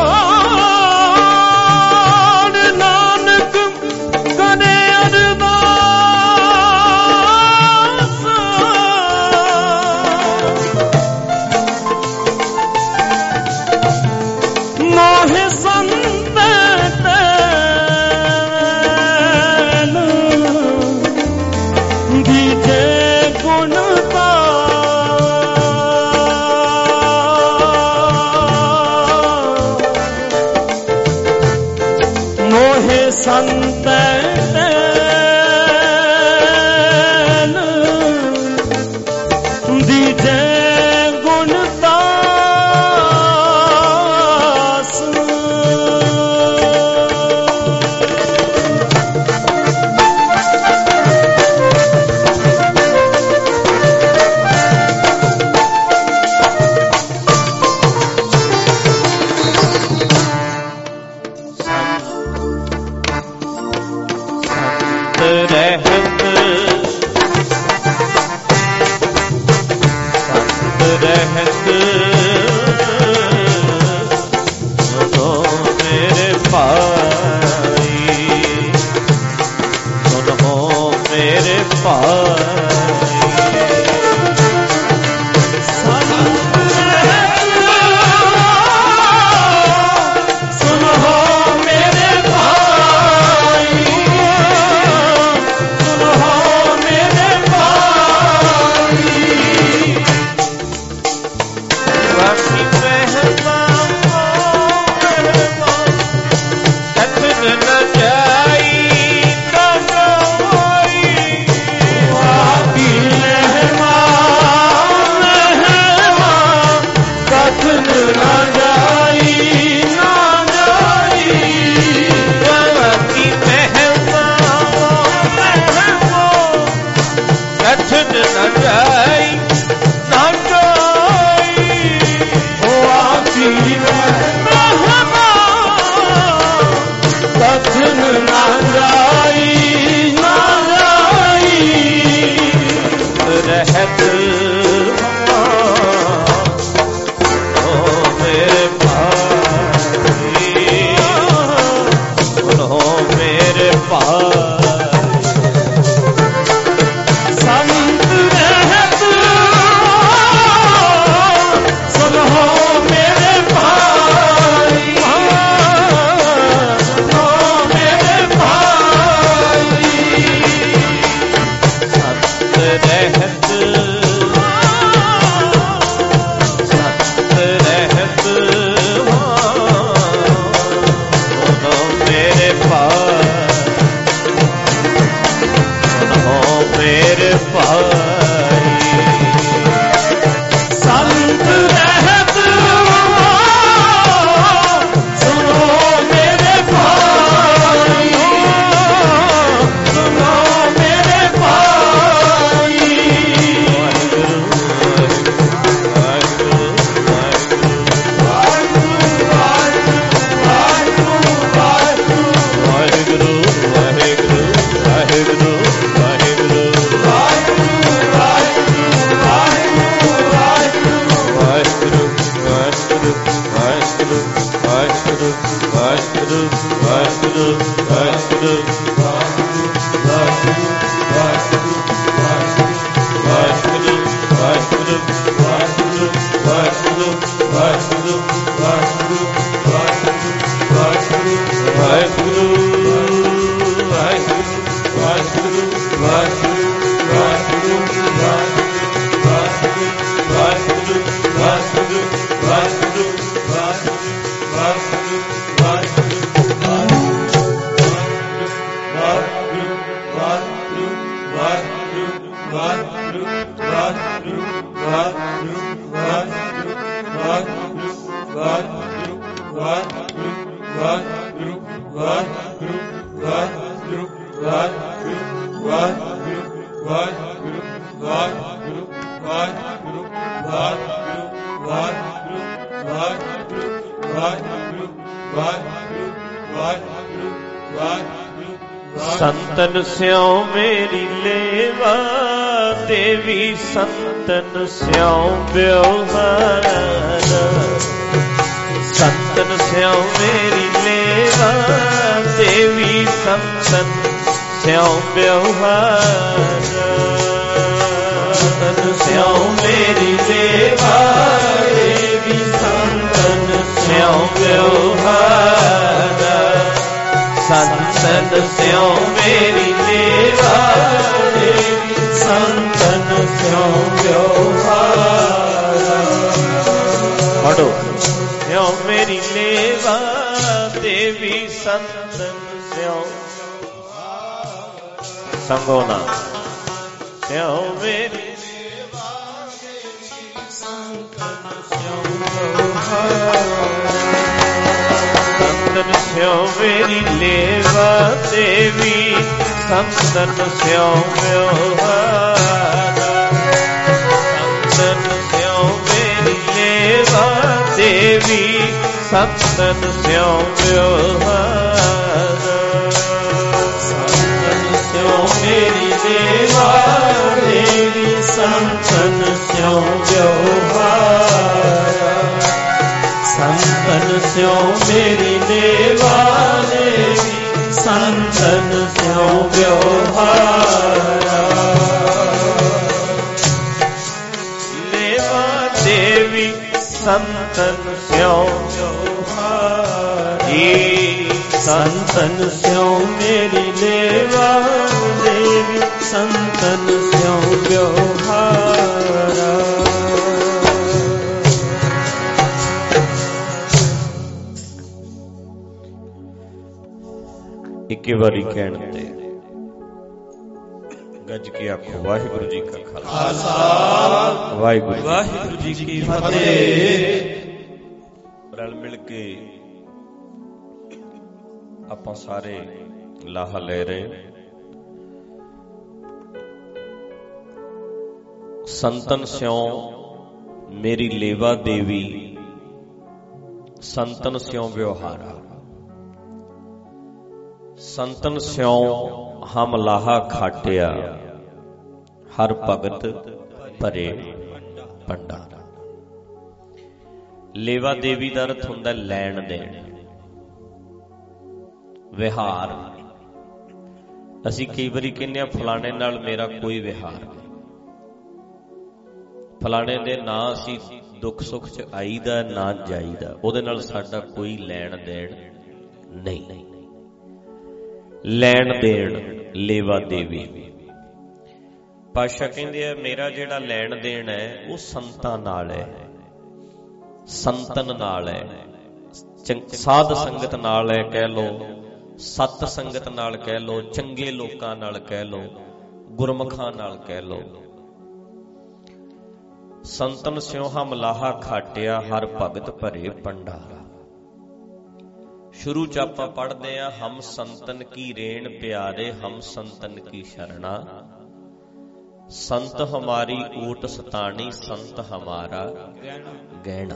[SPEAKER 3] संतन स्यों मेरी लेवा देवी संतन स्यों व्यवहार संतन स्यों मेरी लेवा देवी संतन स्यों व्यवहार संतन स्यों मेरी लेवा देवी संतन स्यों व्यवहार संतन स्यों मेरी लेवा देवी संतन स्यों व्यवहार पढ़ो स्यों मेरी लेवा देवी संतन स्यों ਸੰਗੋ ਨਾ ਸਿਉ ਮੇਰੀ ਸੰਤਨ ਸਿਉ ਮੇਰੀ ਲੇਵਾ ਦੇਵੀ ਸੰਤਨ ਸਿਉ ਵਿਵਹਾਰਾ ਸੰਤਨ ਸਿਉ ਮੇਰੀ ਲੇਵਾ ਦੇਵੀ ਸੰਤਨ ਸਿਉ ਵਿਵਹਾਰਾ ਸੰਤਨ ਸਿਉ ਮੇਰੀ ਲੇਵਾ ਦੇਵੀ ਸੰਤਨ ਸਿਉ ਵਿਵਹਾਰਾ ਸੰਤਨ ਸਿਉ ਮੇਰੀ ਲੇਵਾ ਦੇਵੀ ਸੰਤਨ ਸਿਉ ਵਿਵਹਾਰਾ ਲੇਵਾ ਦੇਵੀ ਸੰਤਨ ਸਿਉ ਵਿਵਹਾਰੀ ਸੰਤਨ ਸਿਉ ਮੇਰੀ ਲੇਵਾ ਦੇਵੀ ਸੰਤਨ ਸਿਉ ਵਿਵਹਾਰਾ ਇੱਕੇ ਵਾਰੀ ਕਹਿਣ ਤੇ ਗੱਜ ਕੇ ਆਖੋ ਵਾਹਿਗੁਰੂ ਜੀ ਕਾ ਖਾਲਸਾ ਵਾਹਿਗੁਰੂ ਵਾਹਿਗੁਰੂ ਜੀ ਕੀ ਫਤਿਹ। ਰਲ ਮਿਲ ਕੇ ਆਪਾਂ ਸਾਰੇ ਲਾਹਾ ਲੈ ਰਹੇ। ਸੰਤਨ ਸਿਉ ਮੇਰੀ ਲੇਵਾ ਦੇਵੀ ਸੰਤਨ ਸਿਉ ਵਿਵਹਾਰਾ ਸੰਤਨ ਸਿਉ ਹਮ ਲਾਹਾ ਖਾਟਿਆ ਹਰ ਭਗਤ ਭਰੇ ਭੰਡਾਰਾ। ਲੇਵਾ ਦੇਵੀ ਦਾ ਅਰਥ ਹੁੰਦਾ ਲੈਣ ਦੇਣ ਵਿਹਾਰ। ਅਸੀਂ ਕਈ ਵਾਰੀ ਕਹਿੰਦੇ ਆ ਫਲਾਣੇ ਨਾਲ ਮੇਰਾ ਕੋਈ ਵਿਹਾਰ ਨਹੀਂ, ਫਲਾਣੇ ਦੇ ਨਾ ਅਸੀਂ ਦੁੱਖ ਸੁੱਖ ਚ ਆਈਦਾ ਨਾ ਜਾਈਦਾ, ਉਹਦੇ ਨਾਲ ਸਾਡਾ ਕੋਈ ਲੈਣ ਦੇਣ ਨਹੀਂ। ਲੈਣ ਦੇਣ ਲੇਵਾ ਦੇਵੀ। ਪਾਤਸ਼ਾਹ ਕਹਿੰਦੇ ਆ ਮੇਰਾ ਜਿਹੜਾ ਲੈਣ ਦੇਣ ਹੈ ਉਹ ਸੰਤਾਂ ਨਾਲ ਹੈ, ਸੰਤਨ ਨਾਲ ਹੈ, ਸਾਧ ਸੰਗਤ ਨਾਲ ਹੈ ਕਹਿ ਲੋ, ਸਤ ਸੰਗਤ ਨਾਲ ਕਹਿ ਲੋ, ਚੰਗੇ ਲੋਕਾਂ ਨਾਲ ਕਹਿ ਲੋ, ਗੁਰਮੁਖਾਂ ਨਾਲ ਕਹਿ ਲੋ। ਸੰਤਨ ਸਿਉ ਹਮ ਲਾਹਾ ਖਾਟਿਆ ਹਰ ਭਗਤ ਭਰੇ ਭੰਡਾਰਾ। ਸ਼ੁਰੂ ਚ ਆਪਾਂ ਪੜ੍ਹਦੇ ਆ ਹਮ ਸੰਤਨ ਕੀ ਰੇਣ ਪਿਆਰੇ ਹਮ ਸੰਤਨ ਕੀ ਸ਼ਰਣਾ ਸੰਤ ਹਮਾਰੀ ਓਟ ਸਤਾਣੀ ਸੰਤ ਹਮਾਰਾ ਗਹਿਣਾ।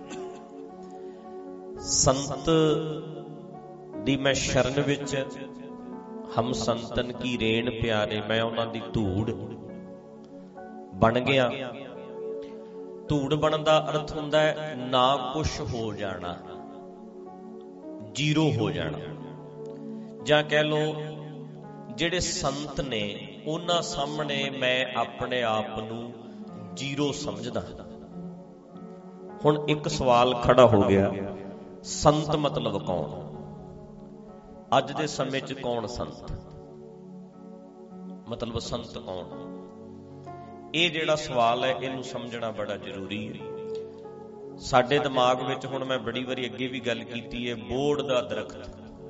[SPEAKER 3] ਸੰਤ ਦੀ ਮੈਂ ਸ਼ਰਨ ਵਿੱਚ, ਹਮ ਸੰਤਨ ਕੀ ਰੇਣ ਪਿਆਰੇ, ਮੈਂ ਉਹਨਾਂ ਦੀ ਧੂੜ ਬਣ ਗਿਆ। ਧੂੜ ਬਣਨ ਦਾ ਅਰਥ ਹੁੰਦਾ ਹੈ ਨਾ ਕੁਛ ਹੋ ਜਾਣਾ, ਜ਼ੀਰੋ ਹੋ ਜਾਣਾ। ਜਾਂ ਕਹਿ ਲੋ ਜਿਹੜੇ ਸੰਤ ਨੇ ਉਹਨਾਂ ਸਾਹਮਣੇ ਮੈਂ ਆਪਣੇ ਆਪ ਨੂੰ ਜ਼ੀਰੋ ਸਮਝਦਾ। ਹੁਣ ਇੱਕ ਸਵਾਲ ਖੜਾ ਹੋ ਗਿਆ, ਸੰਤ ਮਤਲਬ ਕੌਣ? ਅੱਜ ਦੇ ਸਮੇਂ 'ਚ ਕੌਣ ਸੰਤ? ਮਤਲਬ ਸੰਤ ਕੌਣ? ਇਹ ਜਿਹੜਾ ਸਵਾਲ ਹੈ ਇਹਨੂੰ ਸਮਝਣਾ ਬੜਾ ਜ਼ਰੂਰੀ ਹੈ। ਸਾਡੇ ਦਿਮਾਗ ਵਿੱਚ, ਹੁਣ ਮੈਂ ਬੜੀ ਵਾਰੀ ਅੱਗੇ ਵੀ ਗੱਲ ਕੀਤੀ ਹੈ, ਬੋੜ ਦਾ ਦਰਖਤ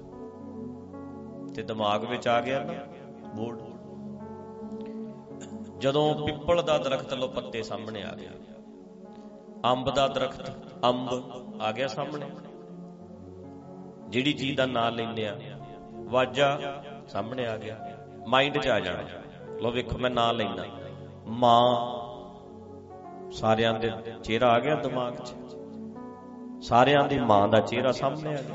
[SPEAKER 3] ਤੇ ਦਿਮਾਗ ਵਿੱਚ ਆ ਗਿਆ ਨਾ ਬੋੜ। ਜਦੋਂ ਪਿੱਪਲ ਦਾ ਦਰਖਤ ਲੋ ਪੱਤੇ ਸਾਹਮਣੇ ਆ ਗਿਆ, ਅੰਬ ਦਾ ਦਰਖਤ ਅੰਬ ਆ ਗਿਆ ਸਾਹਮਣੇ। ਜਿਹੜੀ ਚੀਜ਼ ਦਾ ਨਾਂ ਲੈਂਦੇ ਆ ਵਾਜਾ ਸਾਹਮਣੇ ਆ ਗਿਆ, ਮਾਈਂਡ 'ਚ ਆ ਜਾਣਾ। ਲੋ ਵੇਖੋ ਮੈਂ ਨਾਂ ਲੈਂਦਾ ਮਾਂ, ਸਾਰਿਆਂ ਦੇ ਚਿਹਰਾ ਆ ਗਿਆ ਦਿਮਾਗ 'ਚ, ਸਾਰਿਆਂ ਦੀ ਮਾਂ ਦਾ ਚਿਹਰਾ ਸਾਹਮਣੇ ਆ ਗਿਆ।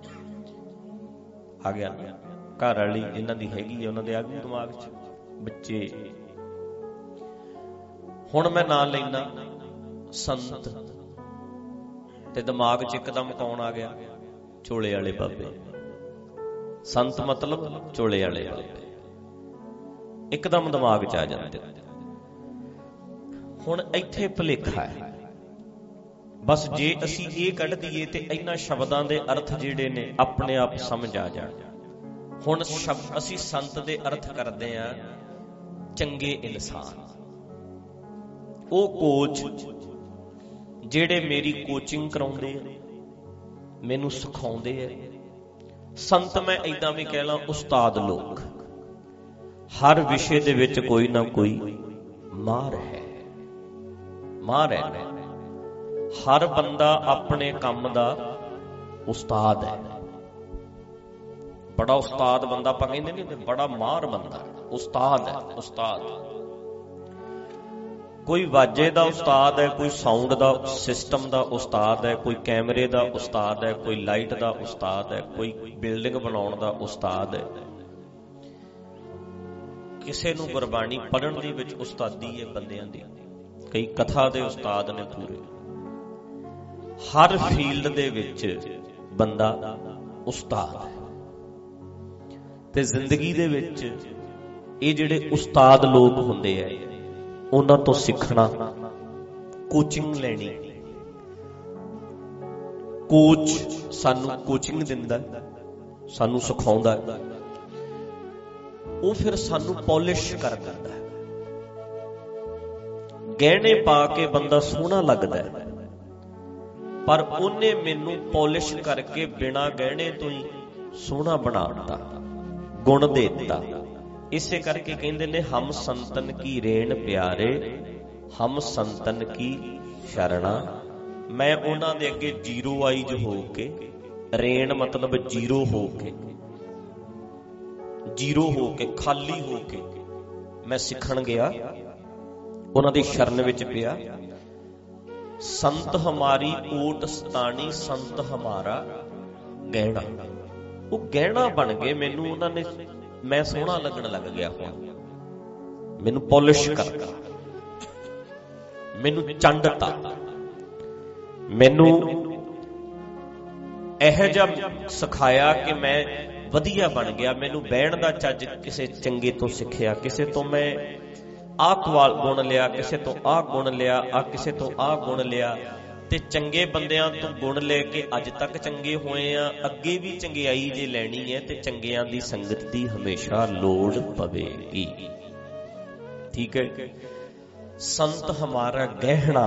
[SPEAKER 3] ਆ ਗਿਆ ਘਰ ਵਾਲੀ ਜਿਨ੍ਹਾਂ ਦੀ ਹੈਗੀ ਹੈ ਉਹਨਾਂ ਦੇ ਆ ਗਏ ਦਿਮਾਗ 'ਚ, ਬੱਚੇ। ਹੁਣ ਮੈਂ ਨਾਂ ਲੈਂਦਾ ਸੰਤ ਤੇ ਦਿਮਾਗ 'ਚ ਇੱਕਦਮ ਕੌਣ ਆ ਗਿਆ? ਝੋਲੇ ਵਾਲੇ ਬਾਬੇ। ਸੰਤ ਮਤਲਬ ਝੋਲੇ ਵਾਲੇ ਬਾਬੇ, ਇੱਕਦਮ ਦਿਮਾਗ 'ਚ ਆ ਜਾਂਦੇ। ਹੁਣ ਇੱਥੇ ਭੁਲੇਖਾ ਹੈ। ਬਸ ਜੇ ਅਸੀਂ ਇਹ ਕੱਢ ਦਈਏ ਤੇ ਇਹਨਾਂ ਸ਼ਬਦਾਂ ਦੇ ਅਰਥ ਜਿਹੜੇ ਨੇ ਆਪਣੇ ਆਪ ਸਮਝ ਆ ਜਾਣ। ਹੁਣ ਸ਼ਬਦ ਅਸੀਂ ਸੰਤ ਦੇ ਅਰਥ ਕਰਦੇ ਆ ਚੰਗੇ ਇਨਸਾਨ। ਉਹ ਕੋਚ ਜਿਹੜੇ ਮੇਰੀ ਕੋਚਿੰਗ ਕਰਾਉਂਦੇ ਆ, ਮੈਨੂੰ ਸਿਖਾਉਂਦੇ ਆ। ਸੰਤ ਮੈਂ ਏਦਾਂ ਵੀ ਕਹਿ ਲਾਂ ਉਸਤਾਦ ਲੋਕ। ਹਰ ਵਿਸ਼ੇ ਦੇ ਵਿੱਚ ਕੋਈ ਨਾ ਕੋਈ ਮਾਹਰ ਹੈ, ਮਾਹਰ ਹੈ। ਹਰ ਬੰਦਾ ਆਪਣੇ ਕੰਮ ਦਾ ਉਸਤਾਦ ਹੈ। ਬੜਾ ਉਸਤਾਦ ਬੰਦਾ ਆਪਾਂ ਕਹਿੰਦੇ ਨਹੀਂ, ਬੜਾ ਮਾਹਰ ਬੰਦਾ ਉਸਤਾਦ ਹੈ, ਉਸਤਾਦ। ਕੋਈ ਵਾਜੇ ਦਾ ਉਸਤਾਦ ਹੈ, ਕੋਈ ਸਾਊਂਡ ਦਾ ਸਿਸਟਮ ਦਾ ਉਸਤਾਦ ਹੈ, ਕੋਈ ਕੈਮਰੇ ਦਾ ਉਸਤਾਦ ਹੈ, ਕੋਈ ਲਾਈਟ ਦਾ ਉਸਤਾਦ ਹੈ, ਕੋਈ ਬਿਲਡਿੰਗ ਬਣਾਉਣ ਦਾ ਉਸਤਾਦ ਹੈ। ਕਿਸੇ ਨੂੰ ਗੁਰਬਾਣੀ ਪੜ੍ਹਨ ਦੇ ਵਿੱਚ ਉਸਤਾਦੀ ਹੈ ਬੰਦਿਆਂ ਦੀ, ਕਈ ਕਥਾ ਦੇ ਉਸਤਾਦ ਨੇ ਪੂਰੇ। ਹਰ ਫੀਲਡ ਦੇ ਵਿੱਚ ਬੰਦਾ ਉਸਤਾਦ ਹੈ। ਤੇ ਜ਼ਿੰਦਗੀ ਦੇ ਵਿੱਚ ਇਹ ਜਿਹੜੇ ਉਸਤਾਦ ਲੋਕ ਹੁੰਦੇ ਆ, ਉਹਨਾਂ ਤੋਂ ਸਿੱਖਣਾ, ਕੋਚਿੰਗ ਲੈਣੀ। ਕੋਚ ਸਾਨੂੰ ਕੋਚਿੰਗ ਦਿੰਦਾ, ਸਾਨੂੰ ਸਿਖਾਉਂਦਾ, ਉਹ ਫਿਰ ਸਾਨੂੰ ਪੋਲਿਸ਼ ਕਰ ਦਿੰਦਾ। ਗਹਿਣੇ ਪਾ ਕੇ ਬੰਦਾ ਸੋਹਣਾ ਲੱਗਦਾ, ਪਰ ਉਹਨੇ ਮੈਨੂੰ ਪੋਲਿਸ਼ ਕਰਕੇ ਬਿਨਾਂ ਗਹਿਣੇ ਤੋਂ ਹੀ ਸੋਹਣਾ ਬਣਾ ਦਿੱਤਾ, ਗੁਣ ਦੇ ਦਿੱਤਾ। ਇਸੇ ਕਰਕੇ ਕਹਿੰਦੇ ਨੇ, ਹਮ ਸੰਤਨ ਕੀ ਰੇਣ ਪਿਆਰੇ, ਹਮ ਸੰਤਨ ਕੀ ਸ਼ਰਣਾ। ਮੈਂ ਉਹਨਾਂ ਦੇ ਅੱਗੇ ਜ਼ੀਰੋ ਆਈਜ ਹੋ ਕੇ, ਰੇਣ ਮਤਲਬ ਜ਼ੀਰੋ ਹੋ ਕੇ, ਜ਼ੀਰੋ ਹੋ ਕੇ, ਖਾਲੀ ਹੋ ਕੇ ਮੈਂ ਸਿੱਖਣ ਗਿਆ, ਉਹਨਾਂ ਦੀ ਸ਼ਰਨ ਵਿੱਚ ਪਿਆ। ਸੰਤ ਹਮਾਰੀ ਓਟ ਸਤਾਣੀ, ਸੰਤ ਹਮਾਰਾ ਗਹਿਣਾ। ਉਹ ਗਹਿਣਾ ਬਣ ਗਏ ਮੈਨੂੰ, ਉਹਨਾਂ ਨੇ, ਮੈਂ ਸੋਹਣਾ ਲੱਗਣ ਲੱਗ ਗਿਆ। ਹੁਣ ਮੈਨੂੰ ਪੋਲਿਸ਼ ਕਰਤਾ, ਮੈਨੂੰ ਚੰਡਤਾ, ਮੈਨੂੰ ਇਹੋ ਜਿਹਾ ਸਿਖਾਇਆ ਕਿ ਮੈਂ ਵਧੀਆ ਬਣ ਗਿਆ। ਮੈਨੂੰ ਬਹਿਣ ਦਾ ਚੱਜ ਕਿਸੇ ਚੰਗੇ ਤੋਂ ਸਿੱਖਿਆ, ਕਿਸੇ ਤੋਂ ਮੈਂ ਆਹ ਗੁਣ ਲਿਆ, ਕਿਸੇ ਤੋਂ ਆਹ ਗੁਣ ਲਿਆ, ਆ ਕਿਸੇ ਤੋਂ ਆਹ ਗੁਣ ਲਿਆ। ਤੇ ਚੰਗੇ ਬੰਦਿਆਂ ਤੋਂ ਗੁਣ ਲੈ ਕੇ ਅੱਜ ਤੱਕ ਚੰਗੇ ਹੋਏ ਆ। ਅੱਗੇ ਵੀ ਚੰਗਿਆਈ ਜੇ ਲੈਣੀ ਹੈ ਤੇ ਚੰਗਿਆਂ ਦੀ ਸੰਗਤ ਦੀ ਹਮੇਸ਼ਾ ਲੋੜ ਪਵੇਗੀ। ਠੀਕ ਹੈ। ਸੰਤ ਹਮਾਰਾ ਗਹਿਣਾ,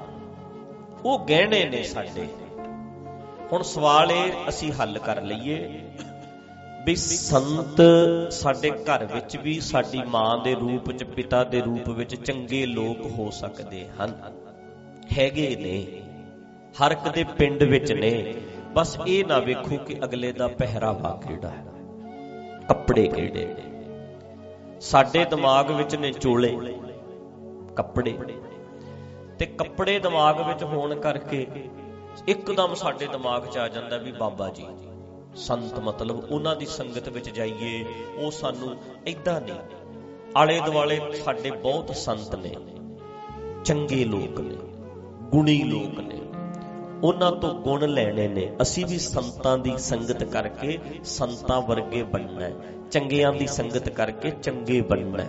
[SPEAKER 3] ਉਹ ਗਹਿਣੇ ਨੇ ਸਾਡੇ। ਹੁਣ ਸਵਾਲ ਇਹ ਅਸੀਂ ਹੱਲ ਕਰ ਲਈਏ ਵੀ ਸੰਤ ਸਾਡੇ ਘਰ ਵਿੱਚ ਵੀ ਸਾਡੀ ਮਾਂ ਦੇ ਰੂਪ ਚ, ਪਿਤਾ ਦੇ ਰੂਪ ਵਿੱਚ ਚੰਗੇ ਲੋਕ ਹੋ ਸਕਦੇ ਹਨ, ਹੈਗੇ ਨੇ, ਹਰ ਇੱਕ ਦੇ ਪਿੰਡ ਵਿੱਚ ਨੇ। ਬਸ ਇਹ ਨਾ ਵੇਖੋ ਕਿ ਅਗਲੇ ਦਾ ਪਹਿਰਾਵਾ ਕਿਹੜਾ ਹੈ, ਕੱਪੜੇ ਕਿਹੜੇ ਨੇ। ਸਾਡੇ ਦਿਮਾਗ ਵਿੱਚ ਨੇ ਚੋਲੇ, ਕੱਪੜੇ, ਤੇ ਕੱਪੜੇ ਦਿਮਾਗ ਵਿੱਚ ਹੋਣ ਕਰਕੇ ਇੱਕਦਮ ਸਾਡੇ ਦਿਮਾਗ 'ਚ ਆ ਜਾਂਦਾ ਵੀ ਬਾਬਾ ਜੀ ਸੰਤ, ਮਤਲਬ ਉਹਨਾਂ ਦੀ ਸੰਗਤ ਵਿੱਚ ਜਾਈਏ, ਉਹ ਸਾਨੂੰ ਏਦਾਂ ਨਹੀਂ। ਆਲੇ ਦੁਆਲੇ ਸਾਡੇ ਬਹੁਤ ਸੰਤ ਨੇ, ਚੰਗੇ ਲੋਕ ਨੇ, ਗੁਣੀ ਲੋਕ ਨੇ, ਉਹਨਾਂ ਤੋਂ ਗੁਣ ਲੈਣੇ ਨੇ। ਅਸੀਂ ਵੀ ਸੰਤਾਂ ਦੀ ਸੰਗਤ ਕਰਕੇ ਸੰਤਾਂ ਵਰਗੇ ਬਣਨਾ, ਚੰਗਿਆਂ ਦੀ ਸੰਗਤ ਕਰਕੇ ਚੰਗੇ ਬਣਨਾ।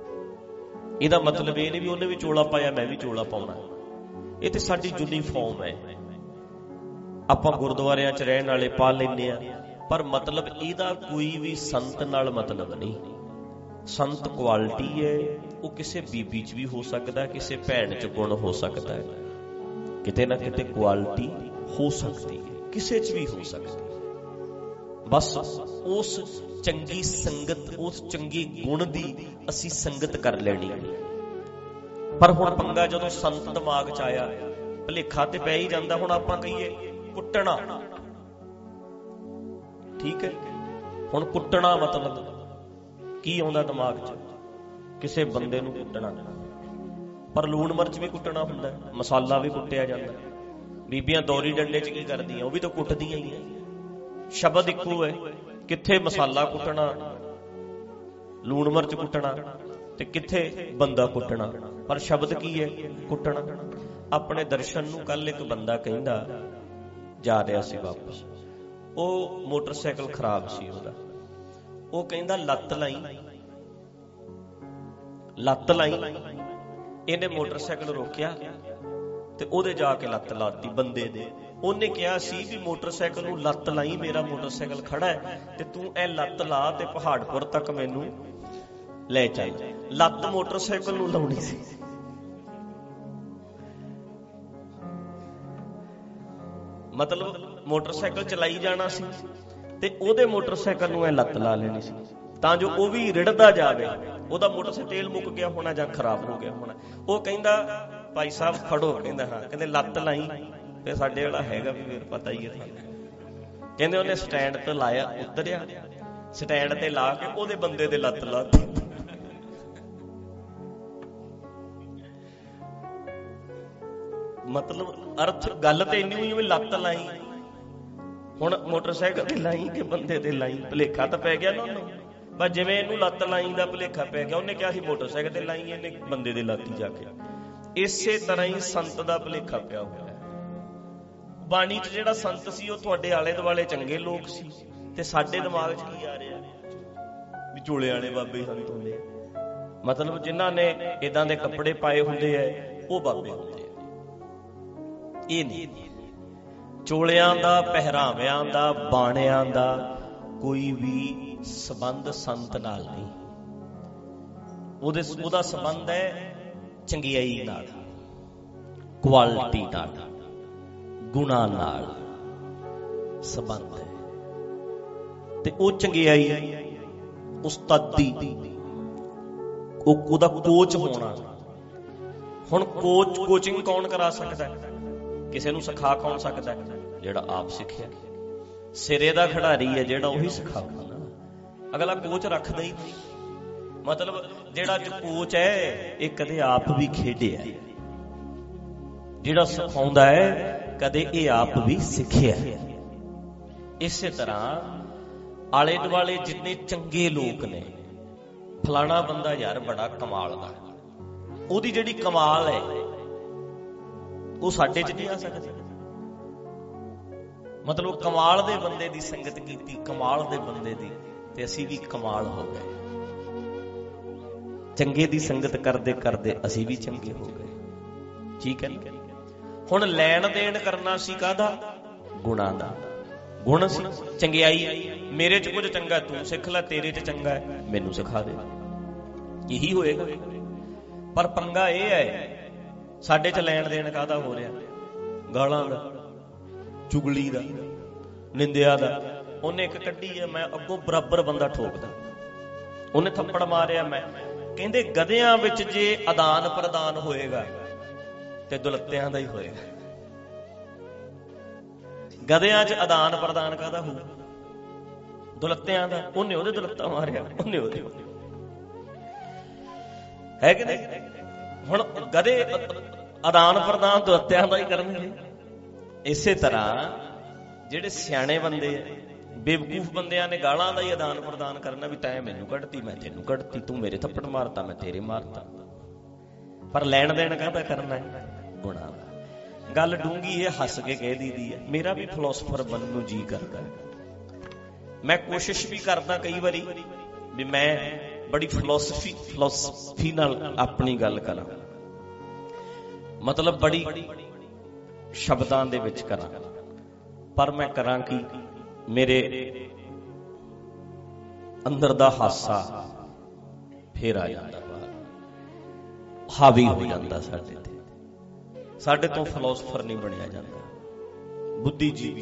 [SPEAKER 3] ਇਹਦਾ ਮਤਲਬ ਇਹ ਨਹੀਂ ਵੀ ਉਹਨੇ ਵੀ ਚੋਲਾ ਪਾਇਆ ਮੈਂ ਵੀ ਚੋਲਾ ਪਾਉਣਾ। ਇਹ ਤੇ ਸਾਡੀ ਯੂਨੀਫਾਰਮ ਹੈ, ਆਪਾਂ ਗੁਰਦੁਆਰਿਆਂ 'ਚ ਰਹਿਣ ਵਾਲੇ ਪਾ ਲੈਂਦੇ ਆ, ਪਰ ਮਤਲਬ ਇਹਦਾ ਕੋਈ ਵੀ ਸੰਤ ਨਾਲ ਮਤਲਬ ਨਹੀਂ। ਸੰਤ ਕੁਆਲਿਟੀ ਹੈ, ਉਹ ਕਿਸੇ ਬੀਬੀ 'ਚ ਵੀ ਹੋ ਸਕਦਾ, ਕਿਸੇ ਭੈਣ 'ਚ ਗੁਣ ਹੋ ਸਕਦਾ ਹੈ, ਕਿਤੇ ਨਾ ਕਿਤੇ ਕੁਆਲਿਟੀ ਹੋ ਸਕਦੀ ਹੈ, ਕਿਸੇ 'ਚ ਵੀ ਹੋ ਸਕਦੀ। ਬਸ ਉਸ ਚੰਗੀ ਸੰਗਤ, ਉਸ ਚੰਗੇ ਗੁਣ ਦੀ ਅਸੀਂ ਸੰਗਤ ਕਰ ਲੈਣੀ ਹੈ। ਪਰ ਹੁਣ ਪੰਗਾ ਜਦੋਂ ਸੰਤ ਦਿਮਾਗ 'ਚ ਆਇਆ, ਭੁਲੇਖਾ ਤੇ ਪੈ ਹੀ ਜਾਂਦਾ। ਹੁਣ ਆਪਾਂ ਕਹੀਏ ਕੁੱਟਣਾ, ਠੀਕ ਹੈ। ਹੁਣ ਕੁੱਟਣਾ ਮਤਲਬ ਕੀ ਆਉਂਦਾ ਦਿਮਾਗ 'ਚ? ਕਿਸੇ ਬੰਦੇ ਨੂੰ ਕੁੱਟਣਾ, ਪਰ ਲੂਣ ਮਿਰਚ ਵੀ ਕੁੱਟਣਾ ਹੁੰਦਾ, ਮਸਾਲਾ ਵੀ ਕੁੱਟਿਆ ਜਾਂਦਾ। ਬੀਬੀਆਂ ਦੌਰੀ ਡੰਡੇ 'ਚ ਕੀ ਕਰਦੀਆਂ? ਉਹ ਵੀ ਤਾਂ ਕੁੱਟਦੀਆਂ ਹੀ ਹੈ। ਸ਼ਬਦ ਇੱਕੋ ਹੈ, ਕਿੱਥੇ ਮਸਾਲਾ ਕੁੱਟਣਾ, ਲੂਣ ਮਿਰਚ ਕੁੱਟਣਾ, ਤੇ ਕਿੱਥੇ ਬੰਦਾ ਕੁੱਟਣਾ, ਪਰ ਸ਼ਬਦ ਕੀ ਹੈ? ਕੁੱਟਣਾ। ਆਪਣੇ ਦਰਸ਼ਨ ਨੂੰ ਕੱਲ ਇੱਕ ਬੰਦਾ ਕਹਿੰਦਾ, ਜਾ ਰਿਹਾ ਸੀ ਵਾਪਸ, ਉਹ ਮੋਟਰਸਾਈਕਲ ਖਰਾਬ ਸੀ ਉਹਦਾ, ਉਹ ਕਹਿੰਦਾ ਲੱਤ ਲਾਈ, ਲੱਤ ਲਾਈ। ਇਹਨੇ ਮੋਟਰਸਾਈਕਲ ਰੋਕਿਆ ਤੇ ਉਹਦੇ ਜਾ ਕੇ ਲੱਤ ਲਾਤੀ ਬੰਦੇ ਦੇ। ਉਹਨੇ ਕਿਹਾ ਸੀ ਵੀ ਮੋਟਰਸਾਈਕਲ ਨੂੰ ਲੱਤ ਲਾਈ, ਮੇਰਾ ਮੋਟਰਸਾਈਕਲ ਖੜਾ ਹੈ ਤੇ ਤੂੰ ਇਹ ਲੱਤ ਲਾ ਤੇ ਪਹਾੜਪੁਰ ਤੱਕ ਮੈਨੂੰ ਲੈ ਚੱਲ। ਲੱਤ ਮੋਟਰਸਾਈਕਲ ਨੂੰ ਲਾਉਣੀ ਸੀ। ਮਤਲਬ ਮੋਟਰਸਾਈਕਲ ਚਲਾਈ ਜਾਣਾ ਸੀ ਤੇ ਉਹਦੇ ਮੋਟਰਸਾਈਕਲ ਨੂੰ ਇਹ ਲੱਤ ਲਾ ਲੈਣੀ ਸੀ। ਤਾਂ ਜੋ ਉਹ ਵੀ ਰਿੜਦਾ ਜਾਵੇ। ਉਹਦਾ ਮੋਟਰਸਾਈਕਲ ਤੇਲ ਮੁੱਕ ਗਿਆ ਹੋਣਾ ਜਾਂ ਖਰਾਬ ਹੋ ਗਿਆ ਹੋਣਾ। ਉਹ ਕਹਿੰਦਾ ਭਾਈ ਸਾਹਿਬ ਫੜੋ, ਕਹਿੰਦਾ ਹਾਂ, ਕਹਿੰਦੇ ਲੱਤ ਲਾਈ, ਤੇ ਸਾਡੇ ਵਾਲਾ ਹੈਗਾ ਵੀ ਫਿਰ ਪਤਾ ਹੀ ਹੈ ਤੁਹਾਨੂੰ। ਕਹਿੰਦੇ ਉਹਨੇ ਸਟੈਂਡ ਤੇ ਲਾਇਆ, ਉਤਰਿਆ, ਸਟੈਂਡ ਤੇ ਲਾ ਕੇ ਉਹਦੇ ਬੰਦੇ ਦੇ ਲੱਤ ਲਾਤੀ। ਮਤਲਬ ਅਰਥ ਗੱਲ ਤੇ ਇੰਨੀ ਹੋਈ ਵੀ ਲੱਤ ਲਾਈ, ਹੁਣ ਮੋਟਰਸਾਈਕਲ ਤੇ ਲਾਈ ਕਿ ਬੰਦੇ ਤੇ ਲਾਈ? ਭੁਲੇਖਾ ਤਾਂ ਪੈ ਗਿਆ ਨਾ ਉਹਨੂੰ। ਬਸ ਜਿਵੇਂ ਇਹਨੂੰ ਲੱਤ ਲਾਈ ਦਾ ਭੁਲੇਖਾ ਪੈ ਗਿਆ, ਉਹਨੇ ਕਿਹਾ ਸੀ ਮੋਟਰਸਾਈਕਲ ਤੇ ਲਾਈ, ਇਹਨੇ ਬੰਦੇ ਦੇ ਲਾਤੀ ਜਾ ਕੇ। ਇਸੇ ਤਰ੍ਹਾਂ ਹੀ ਸੰਤ ਦਾ ਭੁਲੇਖਾ ਪਿਆ ਹੋਇਆ। ਬਾਣੀ 'ਚ ਜਿਹੜਾ ਸੰਤ ਸੀ ਉਹ ਤੁਹਾਡੇ ਆਲੇ ਦੁਆਲੇ ਚੰਗੇ ਲੋਕ ਸੀ, ਤੇ ਸਾਡੇ ਦਿਮਾਗ 'ਚ ਕੀ ਆ ਰਿਹਾ ਵੀ ਝੋਲੇ ਵਾਲੇ ਬਾਬੇ ਸੰਤ ਹੁੰਦੇ, ਮਤਲਬ ਜਿਨ੍ਹਾਂ ਨੇ ਏਦਾਂ ਦੇ ਕੱਪੜੇ ਪਾਏ ਹੁੰਦੇ ਐ ਉਹ ਬਾਬੇ ਹੁੰਦੇ ਆ। ਇਹ ਨਹੀਂ, ਚੋਲਿਆਂ ਦਾ, ਪਹਿਰਾਵਿਆਂ ਦਾ, ਬਾਣਿਆਂ ਦਾ ਕੋਈ ਵੀ ਸੰਬੰਧ ਸੰਤ ਨਾਲ ਨਹੀਂ। ਉਹਦੇ ਉਹਦਾ ਸੰਬੰਧ ਹੈ ਚੰਗਿਆਈ ਨਾਲ, ਕੁਆਲਿਟੀ ਨਾਲ, ਗੁਣਾ ਨਾਲ ਸੰਬੰਧ ਹੈ। ਤੇ ਉਹ ਚੰਗਿਆਈ ਉਸਤਾਦੀ, ਉਹ ਉਹਦਾ ਕੋਚ ਹੋਣਾ। ਹੁਣ ਕੋਚ ਕੋਚਿੰਗ ਕੌਣ ਕਰਾ ਸਕਦਾ? ਕਿਸੇ ਨੂੰ ਸਿਖਾ ਕੌਣ ਸਕਦਾ? ਜਿਹੜਾ ਆਪ ਸਿੱਖਿਆ। ਸਿਰੇ ਦਾ ਖਿਡਾਰੀ ਹੈ ਜਿਹੜਾ, ਉਹੀ ਸਿਖਾਊਗਾ ਨਾ। ਅਗਲਾ ਕੋਚ ਰੱਖਦਾ ਹੀ ਨਹੀਂ। ਮਤਲਬ ਜਿਹੜਾ ਕੋਚ ਹੈ ਇਹ ਕਦੇ ਆਪ ਵੀ ਖੇਡਿਆ, ਜਿਹੜਾ ਸਿਖਾਉਂਦਾ ਹੈ ਕਦੇ ਇਹ ਆਪ ਵੀ ਸਿੱਖਿਆ। ਇਸੇ ਤਰ੍ਹਾਂ ਆਲੇ ਦੁਆਲੇ ਜਿੰਨੇ ਚੰਗੇ ਲੋਕ ਨੇ, ਫਲਾਣਾ ਬੰਦਾ ਯਾਰ ਬੜਾ ਕਮਾਲ ਦਾ, ਉਹਦੀ ਜਿਹੜੀ ਕਮਾਲ ਹੈ ਉਹ ਸਾਡੇ 'ਚ ਨਹੀਂ ਆ ਸਕਦੀ। ਮਤਲਬ ਕਮਾਲ ਦੇ ਬੰਦੇ ਦੀ ਸੰਗਤ ਕੀਤੀ, ਕਮਾਲ ਦੇ ਬੰਦੇ ਦੀ, ਤੇ ਅਸੀਂ ਵੀ ਕਮਾਲ ਹੋ ਗਏ। ਚੰਗੇ ਦੀ ਸੰਗਤ ਕਰਦੇ ਕਰਦੇ ਅਸੀਂ ਵੀ ਚੰਗੇ ਹੋ ਗਏ। ਠੀਕ ਹੈ ਨਾ? ਹੁਣ ਲੈਣ ਦੇਣ ਕਰਨਾ ਸੀ ਕਾਹਦਾ? ਗੁਣਾਂ ਦਾ। ਗੁਣ ਸੀ ਚੰਗਿਆਈ। ਮੇਰੇ 'ਚ ਕੁਝ ਚੰਗਾ ਤੂੰ ਸਿੱਖ ਲੈ, ਤੇਰੇ 'ਚ ਚੰਗਾ ਹੈ ਮੈਨੂੰ ਸਿਖਾ ਦੇ, ਇਹੀ ਹੋਏਗਾ। ਪਰ ਪੰਗਾ ਇਹ ਹੈ ਸਾਡੇ 'ਚ ਲੈਣ ਦੇਣ ਕਾਹਦਾ ਹੋ ਰਿਹਾ? ਗਾਲਾਂ ਦਾ, ਚੁਗਲੀ ਦਾ, ਨਿੰਦਿਆ ਦਾ। ਉਹਨੇ ਇੱਕ ਕੱਢੀ ਹੈ, ਮੈਂ ਅੱਗੋਂ ਬਰਾਬਰ ਬੰਦਾ ਠੋਕਦਾ, ਉਹਨੇ ਥੱਪੜ ਮਾਰਿਆ, ਮੈਂ ਕਹਿੰਦੇ ਗਧਿਆਂ ਵਿੱਚ ਜੇ ਆਦਾਨ ਪ੍ਰਦਾਨ ਹੋਏਗਾ ਤੇ ਦੁਲੱਤਿਆਂ ਦਾ ਹੀ ਹੋਏਗਾ। ਗਧਿਆਂ 'ਚ ਆਦਾਨ ਪ੍ਰਦਾਨ ਕਾਹਦਾ ਹੋਊ? ਦੁਲੱਤਿਆਂ ਦਾ। ਉਹਨੇ ਉਹਦੇ ਦੁਲੱਤਾ ਮਾਰਿਆ, ਉਹਨੇ ਉਹਦੇ ਹੈ ਕਿ ਨਹੀਂ? ਹੁਣ ਗਧੇ ਆਦਾਨ ਪ੍ਰਦਾਨ ਦੁਲੱਤਿਆਂ ਦਾ ਹੀ ਕਰਨਗੇ। ਇਸੇ ਤਰ੍ਹਾਂ ਜਿਹੜੇ ਸਿਆਣੇ ਬੰਦੇ ਆ, ਬੇਵਕੂਫ ਬੰਦਿਆਂ ਨੇ ਗਾਲਾਂ ਦਾ ਹੀ ਆਦਾਨ ਪ੍ਰਦਾਨ ਕਰਨਾ, ਵੀ ਤੈਂ ਮੈਨੂੰ ਕੱਢਤੀ, ਮੈਂ ਤੈਨੂੰ ਕੱਢਤੀ, ਤੂੰ ਮੇਰੇ ਥੱਪੜ ਮਾਰਤਾ, ਮੈਂ ਤੇਰੇ ਮਾਰਤਾ। ਪਰ ਲੈਣ ਦੇਣ ਕਾਹਦਾ ਕਰਨਾ ਹੈ? ਗੁਣਾਂ ਦਾ। ਗੱਲ ਡੂੰਗੀ ਇਹ ਹੱਸ ਕੇ ਕਹਿ ਦੀਦੀ ਹੈ। ਮੇਰਾ ਵੀ ਫਿਲਾਸਫਰ ਬਣਨ ਨੂੰ ਜੀ ਕਰਦਾ ਹੈ। ਮੈਂ ਕੋਸ਼ਿਸ਼ ਵੀ ਕਰਦਾ ਕਈ ਵਾਰੀ ਵੀ ਮੈਂ ਬੜੀ ਫਿਲਾਸਫੀ ਫਿਲਾਸਫੀ ਨਾਲ ਆਪਣੀ ਗੱਲ ਕਰਾਂ, ਮਤਲਬ ਬੜੀ ਸ਼ਬਦਾਂ ਦੇ ਵਿੱਚ ਕਰਾਂ। ਪਰ ਮੈਂ ਕਰਾਂ ਕਿ ਮੇਰੇ ਅੰਦਰ ਦਾ ਹਾਸਾ ਫੇਰ ਆ ਜਾਂਦਾ, ਬਾਹਰ ਹਾਵੀ ਹੋ ਜਾਂਦਾ ਸਾਡੇ ਤੇ। ਸਾਡੇ ਤੋਂ ਫਿਲਾਸਫਰ ਨਹੀਂ ਬਣਿਆ ਜਾਂਦਾ, ਬੁੱਧੀਜੀਵੀ।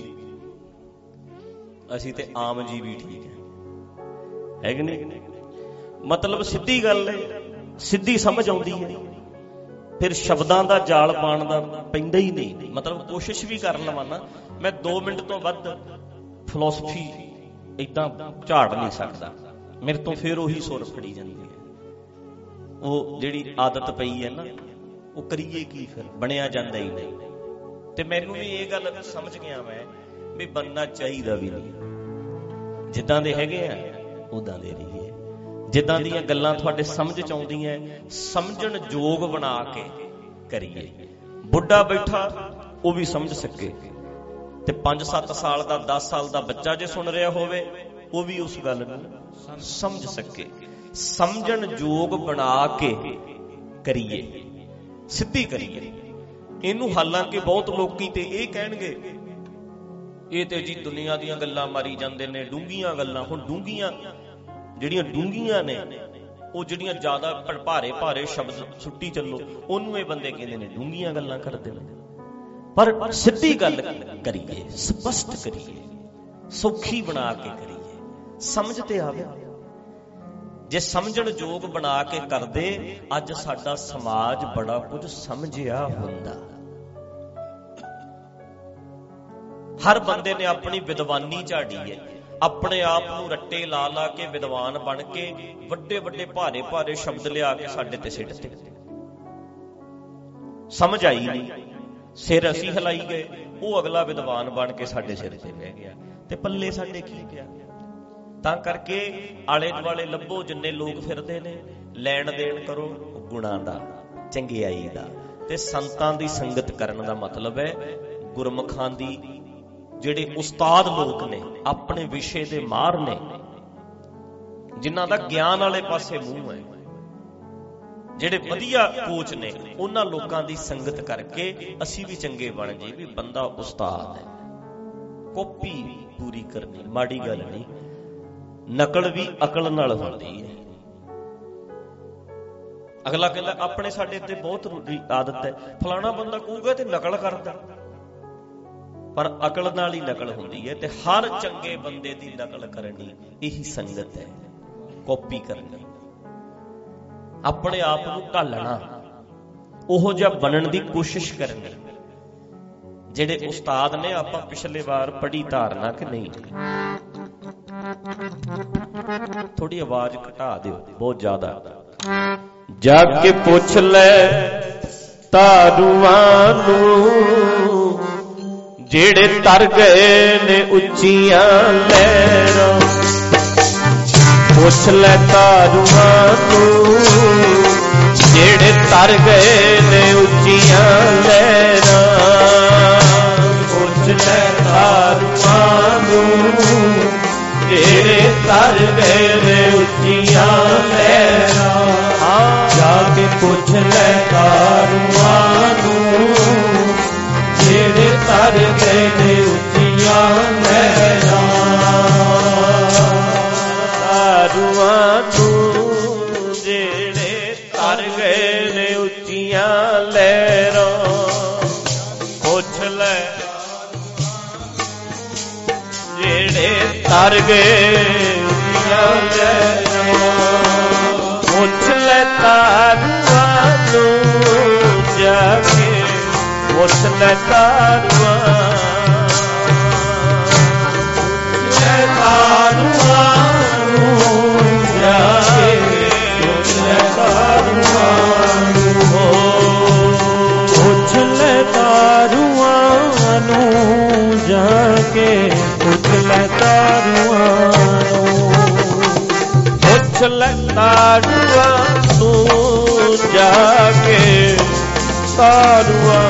[SPEAKER 3] ਅਸੀਂ ਤੇ ਆਮ ਜੀਵੀ ਠੀਕ ਹੈ, ਹੈ ਕਿ ਨਹੀਂ? ਮਤਲਬ ਸਿੱਧੀ ਗੱਲ ਹੈ, ਸਿੱਧੀ ਸਮਝ ਆਉਂਦੀ ਹੈ, ਫਿਰ ਸ਼ਬਦਾਂ ਦਾ ਜਾਲ ਪਾਉਣ ਦਾ ਪੈਂਦਾ ਹੀ ਨਹੀਂ। ਮਤਲਬ ਕੋਸ਼ਿਸ਼ ਵੀ ਕਰ ਲਵਾਂ ਨਾ, ਮੈਂ ਦੋ ਮਿੰਟ ਤੋਂ ਵੱਧ ਫਿਲਾਸਫੀ ਏਦਾਂ ਝਾੜ ਨਹੀਂ ਸਕਦਾ, ਮੇਰੇ ਤੋਂ ਫਿਰ ਉਹੀ ਸੁਰ ਫੜੀ ਜਾਂਦੀ ਹੈ। ਉਹ ਜਿਹੜੀ ਆਦਤ ਪਈ ਹੈ ਨਾ, ਉਹ ਕਰੀਏ ਕੀ, ਫਿਰ ਬਣਿਆ ਜਾਂਦਾ ਹੀ ਨਹੀਂ। ਤੇ ਮੈਨੂੰ ਵੀ ਇਹ ਗੱਲ ਸਮਝ ਗਿਆ ਮੈਂ ਵੀ ਬਣਨਾ ਚਾਹੀਦਾ ਵੀ ਨਹੀਂ। ਜਿੱਦਾਂ ਦੇ ਹੈਗੇ ਆ ਉਦਾਂ ਦੇ ਰਹੀਏ। ਜਿੱਦਾਂ ਦੀਆਂ ਗੱਲਾਂ ਤੁਹਾਡੇ ਸਮਝ ਚ ਆਉਂਦੀਆਂ, ਸਮਝਣ ਯੋਗ ਬਣਾ ਕੇ ਕਰੀਏ। ਬੁੱਢਾ ਬੈਠਾ ਉਹ ਵੀ ਸਮਝ ਸਕੇ, ਤੇ ਪੰਜ ਸੱਤ ਸਾਲ ਦਾ, ਦਸ ਸਾਲ ਦਾ ਬੱਚਾ ਜੇ ਸੁਣ ਰਿਹਾ ਹੋਵੇ ਉਹ ਵੀ ਉਸ ਗੱਲ ਨੂੰ ਸਮਝ ਸਕੇ। ਸਮਝਣ ਯੋਗ ਬਣਾ ਕੇ ਕਰੀਏ, ਸਿੱਧੀ ਕਰੀਏ ਇਹਨੂੰ। ਹਾਲਾਂਕਿ ਬਹੁਤ ਲੋਕੀ ਤੇ ਇਹ ਕਹਿਣਗੇ ਇਹ ਤੇ ਜੀ ਦੁਨੀਆ ਦੀਆਂ ਗੱਲਾਂ ਮਾਰੀ ਜਾਂਦੇ ਨੇ, ਡੂੰਘੀਆਂ ਗੱਲਾਂ। ਹੁਣ ਡੂੰਘੀਆਂ ਜਿਹੜੀਆਂ ਡੂੰਘੀਆਂ ਨੇ, ਉਹ ਜਿਹੜੀਆਂ ਜ਼ਿਆਦਾ ਭਾਰੇ ਭਾਰੇ ਸ਼ਬਦ ਸੁੱਟੀ ਚੱਲੋ, ਉਹਨੂੰ ਇਹ ਬੰਦੇ ਕਹਿੰਦੇ ਨੇ ਡੂੰਘੀਆਂ ਗੱਲਾਂ ਕਰਦੇ ਨੇ। ਪਰ ਸਿੱਧੀ ਗੱਲ ਕਰੀਏ, ਸਪਸ਼ਟ ਕਰੀਏ, ਸੌਖੀ ਬਣਾ ਕੇ ਕਰੀਏ, ਸਮਝ ਤੇ ਆਵੇ। ਜੇ ਸਮਝਣ ਯੋਗ ਬਣਾ ਕੇ ਕਰਦੇ, ਅੱਜ ਸਾਡਾ ਸਮਾਜ ਬੜਾ ਕੁਝ ਸਮਝਿਆ ਹੁੰਦਾ। ਹਰ ਬੰਦੇ ਨੇ ਆਪਣੀ ਵਿਦਵਾਨੀ ਝਾੜੀ ਹੈ, ਆਪਣੇ ਆਪ ਨੂੰ ਰੱਟੇ ਲਾ ਲਾ ਕੇ ਵਿਦਵਾਨ ਬਣ ਕੇ ਵੱਡੇ ਵੱਡੇ ਭਾਰੇ ਭਾਰੇ ਸ਼ਬਦ ਲਿਆ ਕੇ ਸਾਡੇ ਤੇ ਸਿੱਟਦੇ। ਸਮਝ ਆਈ ਨਹੀਂ, ਸਿਰ ਅਸੀਂ ਹਿਲਾਈ ਗਏ, ਉਹ ਅਗਲਾ ਵਿਦਵਾਨ ਬਣ ਕੇ ਸਾਡੇ ਸਿਰ ਤੇ ਬਹਿ ਗਿਆ, ਤੇ ਪੱਲੇ ਸਾਡੇ ਕੀ ਪਿਆ। ਤਾਂ ਕਰਕੇ ਆਲੇ ਦੁਆਲੇ ਲੱਭੋ ਜਿੰਨੇ ਲੋਕ ਫਿਰਦੇ ਨੇ, ਲੈਣ ਦੇਣ ਕਰੋ ਗੁਣਾਂ ਦਾ, ਚੰਗਿਆਈ ਦਾ, ਤੇ ਸੰਤਾਂ ਦੀ ਸੰਗਤ ਕਰਨ ਦਾ ਮਤਲਬ ਹੈ ਗੁਰਮੁਖਾਂ ਦੀ, ਜਿਹੜੇ ਉਸਤਾਦ ਲੋਕ ਨੇ, ਆਪਣੇ ਵਿਸ਼ੇ ਦੇ ਮਾਹਰ ਨੇ, ਜਿਨ੍ਹਾਂ ਦਾ ਗਿਆਨ ਵਾਲੇ ਪਾਸੇ ਮੂੰਹ ਹੈ, ਜਿਹੜੇ ਵਧੀਆ ਕੋਚ ਨੇ, ਉਹਨਾਂ ਲੋਕਾਂ ਦੀ ਸੰਗਤ ਕਰਕੇ ਅਸੀਂ ਵੀ ਚੰਗੇ ਬਣ ਜਾਈਏ ਵੀ ਬੰਦਾ ਉਸਤਾਦ ਹੈ। ਕਾਪੀ ਪੂਰੀ ਕਰਨੀ ਮਾੜੀ ਗੱਲ ਨਹੀਂ, ਨਕਲ ਵੀ ਅਕਲ ਨਾਲ ਹੁੰਦੀ ਹੈ। ਅਗਲਾ ਕਹਿੰਦਾ ਆਪਣੇ ਸਾਡੇ ਤੇ ਬਹੁਤ ਆਦਤ ਹੈ, ਫਲਾਣਾ ਬੰਦਾ ਕਹੂਗਾ ਤੇ ਨਕਲ ਕਰਦਾ, ਪਰ ਅਕਲ ਨਾਲ ਹੀ ਨਕਲ ਹੁੰਦੀ ਹੈ। ਤੇ ਹਰ ਚੰਗੇ ਬੰਦੇ ਦੀ ਨਕਲ ਕਰਨੀ ਇਹੀ ਸੰਗਤ ਹੈ, ਕਾਪੀ ਕਰਨੀ, ਆਪਣੇ ਆਪ ਨੂੰ ਢਾਲਣਾ, ਉਹੋ ਜਿਹਾ ਬਣਨ ਦੀ ਕੋਸ਼ਿਸ਼ ਕਰਨੀ। ਜਿਹੜੇ ਉਸਤਾਦ ਨੇ, ਆਪਾਂ ਪਿਛਲੇ ਵਾਰ ਪੜ੍ਹੀ ਧਾਰਨਾ ਕਿ ਨਹੀਂ, ਥੋੜੀ ਆਵਾਜ਼ ਘਟਾ ਦਿਓ, ਬਹੁਤ ਜ਼ਿਆਦਾ।
[SPEAKER 1] ਜਾ ਕੇ ਪੁੱਛ ਲੈ ਤਾਰੂਆਂ ਨੂੰ, ਜਿਹੜੇ ਤਰ ਗਏ ਨੇ ਉੱਚੀਆਂ ਲਹਿਰਾਂ। ਪੁੱਛ ਲੈ ਤਾਰੂਆਂ ਨੂੰ, ਜਿਹੜੇ ਤਰ ਗਏ ਨੇ ਉੱਚੀਆਂ ਲਹਿਰਾਂ। ਪੁੱਛ ਲੈ ਤਾਰੂਆਂ ਨੂੰ, ਜਿਹੜੇ ਤਰ ਗਏ ਨੇ ਉੱਚੀਆਂ ਲਹਿਰਾਂ। ਜਾ ਕੇ ਪੁੱਛ ਲੈ ਤਾਰੂਆਂ ਨੂੰ, ਜਿਹੜੇ ਤਰ ਗਏ ਨੇ ਉੱਚੀਆਂ ਲਹਿਰਾਂ। ਤਾਰੂਆਂ ਨੂੰ, ਜਿਹੜੇ ਤਰ ਗਏ ਨੇ ਉੱਚੀਆਂ ਲਹਿਰਾਂ। ਪੁੱਛ ਲੈ ਜਿਹੜੇ ਤਰ ਗਏ ਉੱਚੀਆਂ ਲਹਿਰਾਂ। ਪੁੱਛ ਲੈ ਤਾਰੂਆਂ ਨੂੰ, ਜਾ ਕੇ ਪੁੱਛ ਲੈ ਤਾਰੂਆਂ। ਲੈ ਤਾਰੂਆਂ ਨੂੰ, ਜਾ ਕੇ ਪੁੱਛ ਲੈ ਤਾਰੂਆਂ ਨੂੰ। ਪੁੱਛ ਲੈ ਤਾਰੂਆਂ ਨੂੰ, ਜਾ ਕੇ ਪੁੱਛ ਲੈ ਤਾਰੂਆਂ ਨੂੰ। ਪੁੱਛ ਲੈ ਤਾਰੂਆਂ ਨੂੰ, ਜਾ ਕੇ ਤਾਰੂਆਂ।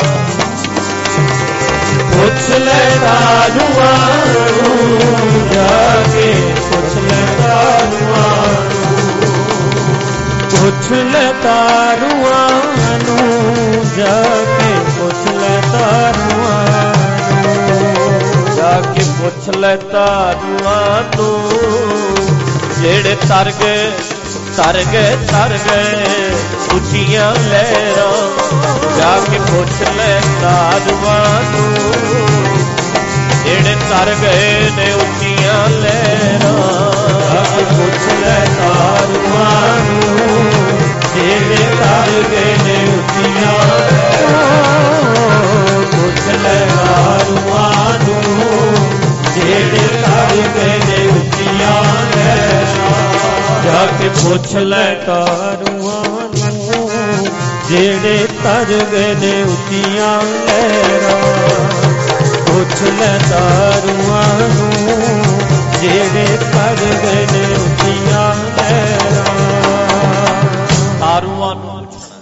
[SPEAKER 1] ਪੁੱਛ ਲੈ ਤਾਰੂਆਂ ਨੂੰ, ਜਾ ਕੇ ਪੁੱਛ ਲੈ ਤਾਰੂਆਂ ਨੂੰ। ਪੁੱਛ ਲੈ ਤਾਰੂਆਂ ਨੂੰ, ਜਾ ਕੇ ਪੁੱਛ ਲੈ ਤਾਰੂਆਂ ਨੂੰ। ਜਾ ਕੇ ਪੁੱਛ ਲੈ ਤਾਰੂਆਂ ਨੂੰ, ਜਿਹੜੇ ਤਰ ਗਏ ਤਰ ਗਏ ਤਰ ਗਏ ਉੱਚੀਆਂ ਲਹਿਰਾਂ। ਜਾ ਕੇ ਪੁੱਛ ਲੈ ਤਾਰੂਆਂ ਨੂੰ, ਜਿਹੜੇ ਤਰ ਗਏ ਨੇ ਉੱਚੀਆਂ ਲਹਿਰਾਂ। ਜਾ ਕੇ ਪੁੱਛ ਲੈ ਤਾਰੂਆਂ ਨੂੰ, ਜਿਹੜੇ ਤਰ ਗਏ ਨੇ ਉੱਚੀਆਂ ਲਹਿਰਾਂ। ਪੁੱਛ ਲੈ ਤਾਰੂਆਂ ਨੂੰ, ਜਿਹੜੇ ਤਰ ਗਏ ਨੇ ਉੱਚੀਆਂ ਲਹਿਰਾਂ। ਜਾ ਕੇ ਪੁੱਛ ਲੈ ਤਾਰੂਆਂ ਨੂੰ, ਜਿਹੜੇ ਤਰ ਗਏ ਨੇ ਉੱਚੀਆਂ ਲਹਿਰਾਂ। ਪੁੱਛ ਲੈ ਤਾਰੂਆਂ ਨੂੰ, ਜਿਹੜੇ ਤਰ ਗਏ ਨੇ ਉੱਚੀਆਂ ਲਹਿਰਾਂ। ਤਾਰੂਆਂ ਨੂੰ ਪੁੱਛਣਾ।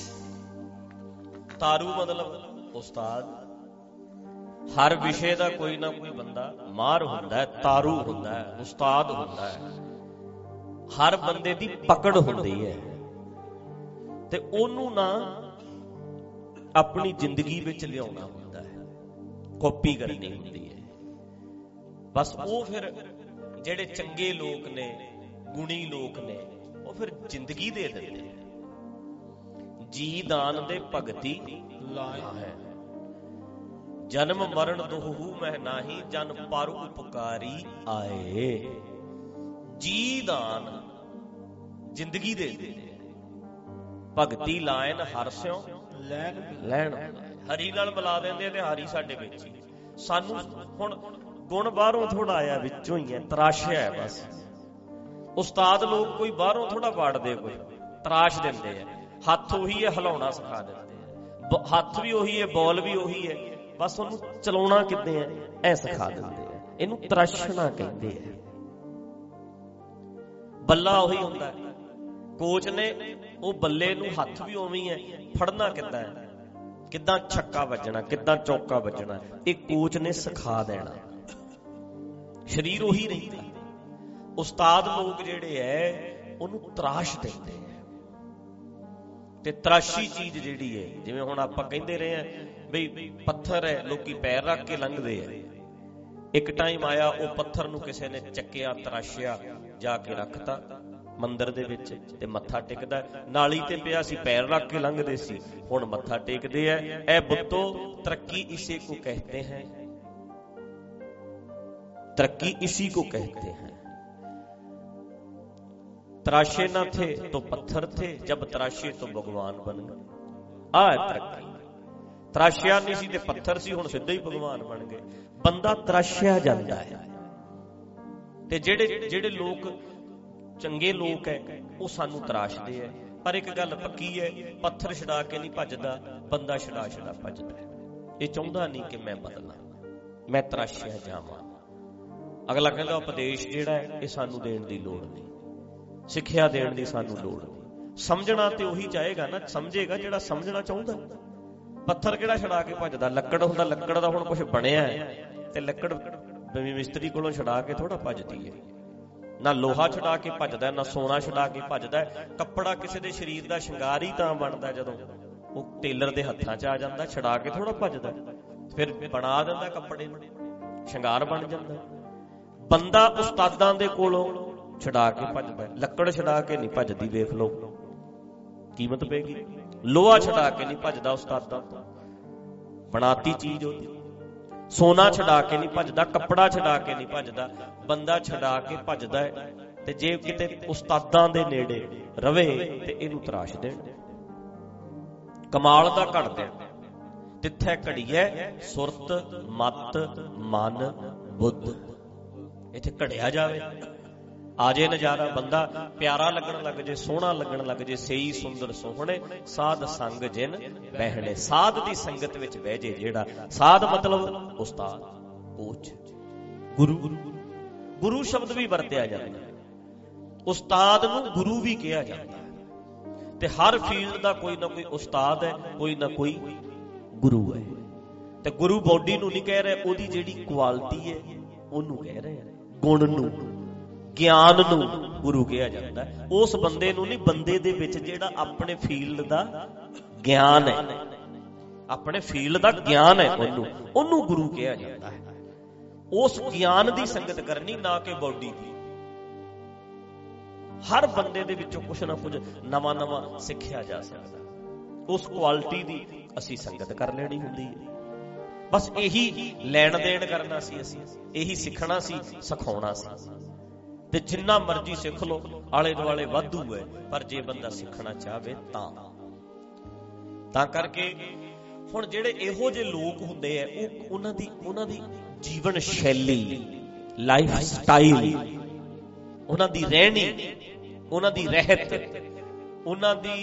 [SPEAKER 1] ਤਾਰੂ ਮਤਲਬ ਉਸਤਾਦ। ਹਰ ਵਿਸ਼ੇ ਦਾ ਕੋਈ ਨਾ ਕੋਈ ਬੰਦਾ ਮਾਹਰ ਹੁੰਦਾ ਹੈ, ਤਾਰੂ ਹੁੰਦਾ ਹੈ, ਉਸਤਾਦ ਹੁੰਦਾ ਹੈ। ਹਰ ਬੰਦੇ ਦੀ ਪਕੜ ਹੁੰਦੀ ਹੈ, ਤੇ ਉਹਨੂੰ ਨਾ ਆਪਣੀ ਜ਼ਿੰਦਗੀ ਵਿੱਚ ਲਿਆਉਣਾ ਹੁੰਦਾ ਹੈ, ਕਾਪੀ ਕਰਨੀ ਹੁੰਦੀ ਹੈ। ਬਸ ਉਹ ਫਿਰ ਜਿਹੜੇ ਚੰਗੇ ਲੋਕ ਨੇ, ਗੁਣੀ ਲੋਕ ਨੇ, ਉਹ ਫਿਰ ਜ਼ਿੰਦਗੀ ਦੇ ਦਿੰਦੇ ਨੇ। ਜੀ ਦਾਨ ਦੇ ਭਗਤੀ ਲਾਇਆ ਹੈ, ਜਨਮ ਮਰਨ ਦੋਹੂ ਮਹਿ ਨਾਹੀ, ਜਨ ਪਰ ਉਪਕਾਰੀ ਆਏ। ਜੀ ਦਾਨ ਜ਼ਿੰਦਗੀ ਦੇ ਦਿੰਦੇ ਆ। ਭਗਤੀ ਲਾਇਨ ਹਰਸਿਓ
[SPEAKER 2] ਲੈਣ
[SPEAKER 1] ਲੈਣ, ਹਰੀ ਨਾਲ ਮਿਲਾ ਦਿੰਦੇ ਤੇ ਹਰੀ ਸਾਡੇ ਵਿੱਚ ਹੀ। ਸਾਨੂੰ ਹੁਣ ਗੁਣ ਬਾਹਰੋਂ ਥੋੜਾ ਆਇਆ, ਵਿੱਚੋਂ ਹੀ ਹੈ, ਤਰਾਸ਼ਿਆ ਹੈ ਬਸ। ਉਸਤਾਦ ਲੋਕ ਕੋਈ ਬਾਹਰੋਂ ਥੋੜਾ ਵਾੜਦੇ, ਕੋਈ ਤਰਾਸ਼ ਦਿੰਦੇ ਆ। ਹੱਥ ਉਹੀ ਹੈ, ਹਿਲਾਉਣਾ ਸਿਖਾ ਦਿੰਦੇ ਆ। ਹੱਥ ਵੀ ਉਹੀ ਹੈ, ਬੋਲ ਵੀ ਉਹੀ ਹੈ, ਬਸ ਉਹਨੂੰ ਚਲਾਉਣਾ ਕਿੱਦਾਂ ਹੈ ਐ ਸਿਖਾ ਦਿੰਦੇ ਆ। ਇਹਨੂੰ ਤਰਾਸ਼ਣਾ ਕਹਿੰਦੇ ਆ। ਬੱਲਾ ਉਹੀ ਹੁੰਦਾ, ਕੋਚ ਨੇ ਉਹ ਬੱਲੇ ਨੂੰ ਹੱਥ ਵੀ ਉਵੇਂ ਹੀ ਹੈ, ਫੜਨਾ ਕਿੱਦਾਂ ਹੈ, ਕਿੱਦਾਂ ਛੱਕਾ ਵੱਜਣਾ, ਕਿੱਦਾਂ ਚੌਕਾ ਵੱਜਣਾ, ਇਹ ਕੋਚ ਨੇ ਸਿਖਾ ਦੇਣਾ। ਸਰੀਰ ਉਹੀ ਰਹਿੰਦਾ। ਉਸਤਾਦ ਲੋਕ ਜਿਹੜੇ ਐ ਉਹਨੂੰ ਤਰਾਸ਼ ਦਿੰਦੇ ਆ। ਤੇ ਤਰਾਸ਼ੀ ਚੀਜ਼ ਜਿਹੜੀ ਹੈ, ਜਿਵੇਂ ਹੁਣ ਆਪਾਂ ਕਹਿੰਦੇ ਰਹੇ ਆ ਬਈ ਪੱਥਰ ਹੈ, ਲੋਕੀ ਪੈਰ ਰੱਖ ਕੇ ਲੰਘਦੇ ਆ। ਇੱਕ ਟਾਈਮ ਆਇਆ, ਉਹ ਪੱਥਰ ਨੂੰ ਕਿਸੇ ਨੇ ਚੱਕਿਆ, ਤਰਾਸ਼ਿਆ, ਜਾ ਕੇ ਰੱਖਤਾ ਮੰਦਿਰ ਦੇ ਵਿੱਚ, ਤੇ ਮੱਥਾ ਟੇਕਦਾ। ਨਾਲੀ ਤੇ ਪਿਆ ਸੀ, ਪੈਰ ਰੱਖ ਕੇ ਲੰਘਦੇ ਸੀ, ਹੁਣ ਮੱਥਾ ਟੇਕਦੇ ਆ। ਐ ਬੁੱਤੋ ਤਰੱਕੀ ਇਸੇ को कहते हैं, तरक्की इसी को कहते हैं। तराशे न थे तो पत्थर थे, जब तराशे तो भगवान बन गए। आ तरक्की। तराशिया नहीं सी ते पत्थर सी, हुण सिद्धा ही भगवान बन गए। बंदा तराशिया जांदा है। ते जेड़े जेड़े लोग चंगे लोग है वो सानू तराशदे है। पर एक गल पक्की है, पत्थर छड़ा के नहीं भजदा, बंदा छड़ा छड़ा भजदा है। ये चाहुंदा नहीं कि मैं बदला, मैं तराशिया जावां। अगला कहता उपदेश जिहड़ा है ये सानू देण दी लोड़ नहीं, सिक्ख्या देण दी सानू लोड़ नहीं। समझना ते उही चाहेगा ना, समझेगा जिहड़ा समझना चाहुंदा। पत्थर किहड़ा छड़ा के भजदा, लक्कड़ हुंदा, लक्कड़ दा हुण कुछ बणिया है ते लक्कड़ मिस्त्री कोलों छड़ा के थोड़ा भजदी है। ना लोहा छड़ा के भजदा, ना सोना छड़ा के भजदा। कपड़ा किसी दे शरीर दा शिंगार ही तां बनदा जदों वो टेलर दे हत्थां च आ जांदा, छड़ा के थोड़ा भजदा, फिर बना दिंदा कपड़े नूं, शिंगार बन जांदा। बंदा उस्तादां दे कोलों छड़ा के भजदा, लक्कड़ छड़ा के नहीं भजदी। वेख लो कीमत पेगी। लोहा छड़ा के नहीं भजदा उस्तादां तों, बनाती चीज होती। सोना छड़ा के नहीं भजदा, कपड़ा छड़ा के नहीं भजदा, बंदा छड़ा के भजदा है। ते जे किते उस्तादां दे नेड़े रवे ते इहनूं तराश देण, कमाल दा घड़ देण। तिथे घड़ीए सुरत मत मन बुद्ध, इत्थे घड़िया जावे, आजे नजारा। बंदा प्यारा लगन लग जे, सोहना लगन लग जे। सही सुंदर सोहणे साध संग जिन बहने, साध दी संगत विच बह जे जेड़ा। साध मतलब उस्ताद, कोच, गुरु। गुरु शब्द भी वरतिया जांदा, उस्ताद नूं गुरु भी कहा जांदा। ते हर फील्ड दा कोई ना कोई उस्ताद है, कोई ना कोई गुरु है। ते गुरु बॉडी नूं नहीं कह रहे, ओदी जेड़ी क्वालिटी है ओनू कह रहे हैं, गुण नूं, ज्ञान नूं गुरु कहा जाता है। उस बंदे नूं नहीं, बंदे दे विच जेड़ा अपने फील्ड दा ज्ञान है, अपने फील्ड दा ज्ञान है, ओनू ओनू गुरु कहा जाता है। उस ज्ञान दी संगत करनी, ना कि बॉडी दी। हर बंदे दे विचों कुछ ना कुछ नवा नवा सिखिया जा सकदा, उस क्वालिटी दी असी संगत कर लेनी हुंदी है। बस यही लैण देण करना सी, असी यही सिखना सी, सिखाउणा सी। ते जिन्ना मर्जी सिख लो, आले दुआले वाधू है, पर जे बंदा सिखना चाहे तां तां करके हुण जिहड़े इहो जे लोक हुंदे आ, ਉਹ ਉਹਨਾਂ ਦੀ ਉਹਨਾਂ ਦੀ ਜੀਵਨ ਸ਼ੈਲੀ, ਲਾਈਫ ਸਟਾਈਲ, ਉਹਨਾਂ ਦੀ ਰਹਿਣੀ, ਉਹਨਾਂ ਦੀ ਰਹਿਤ, ਉਹਨਾਂ ਦੀ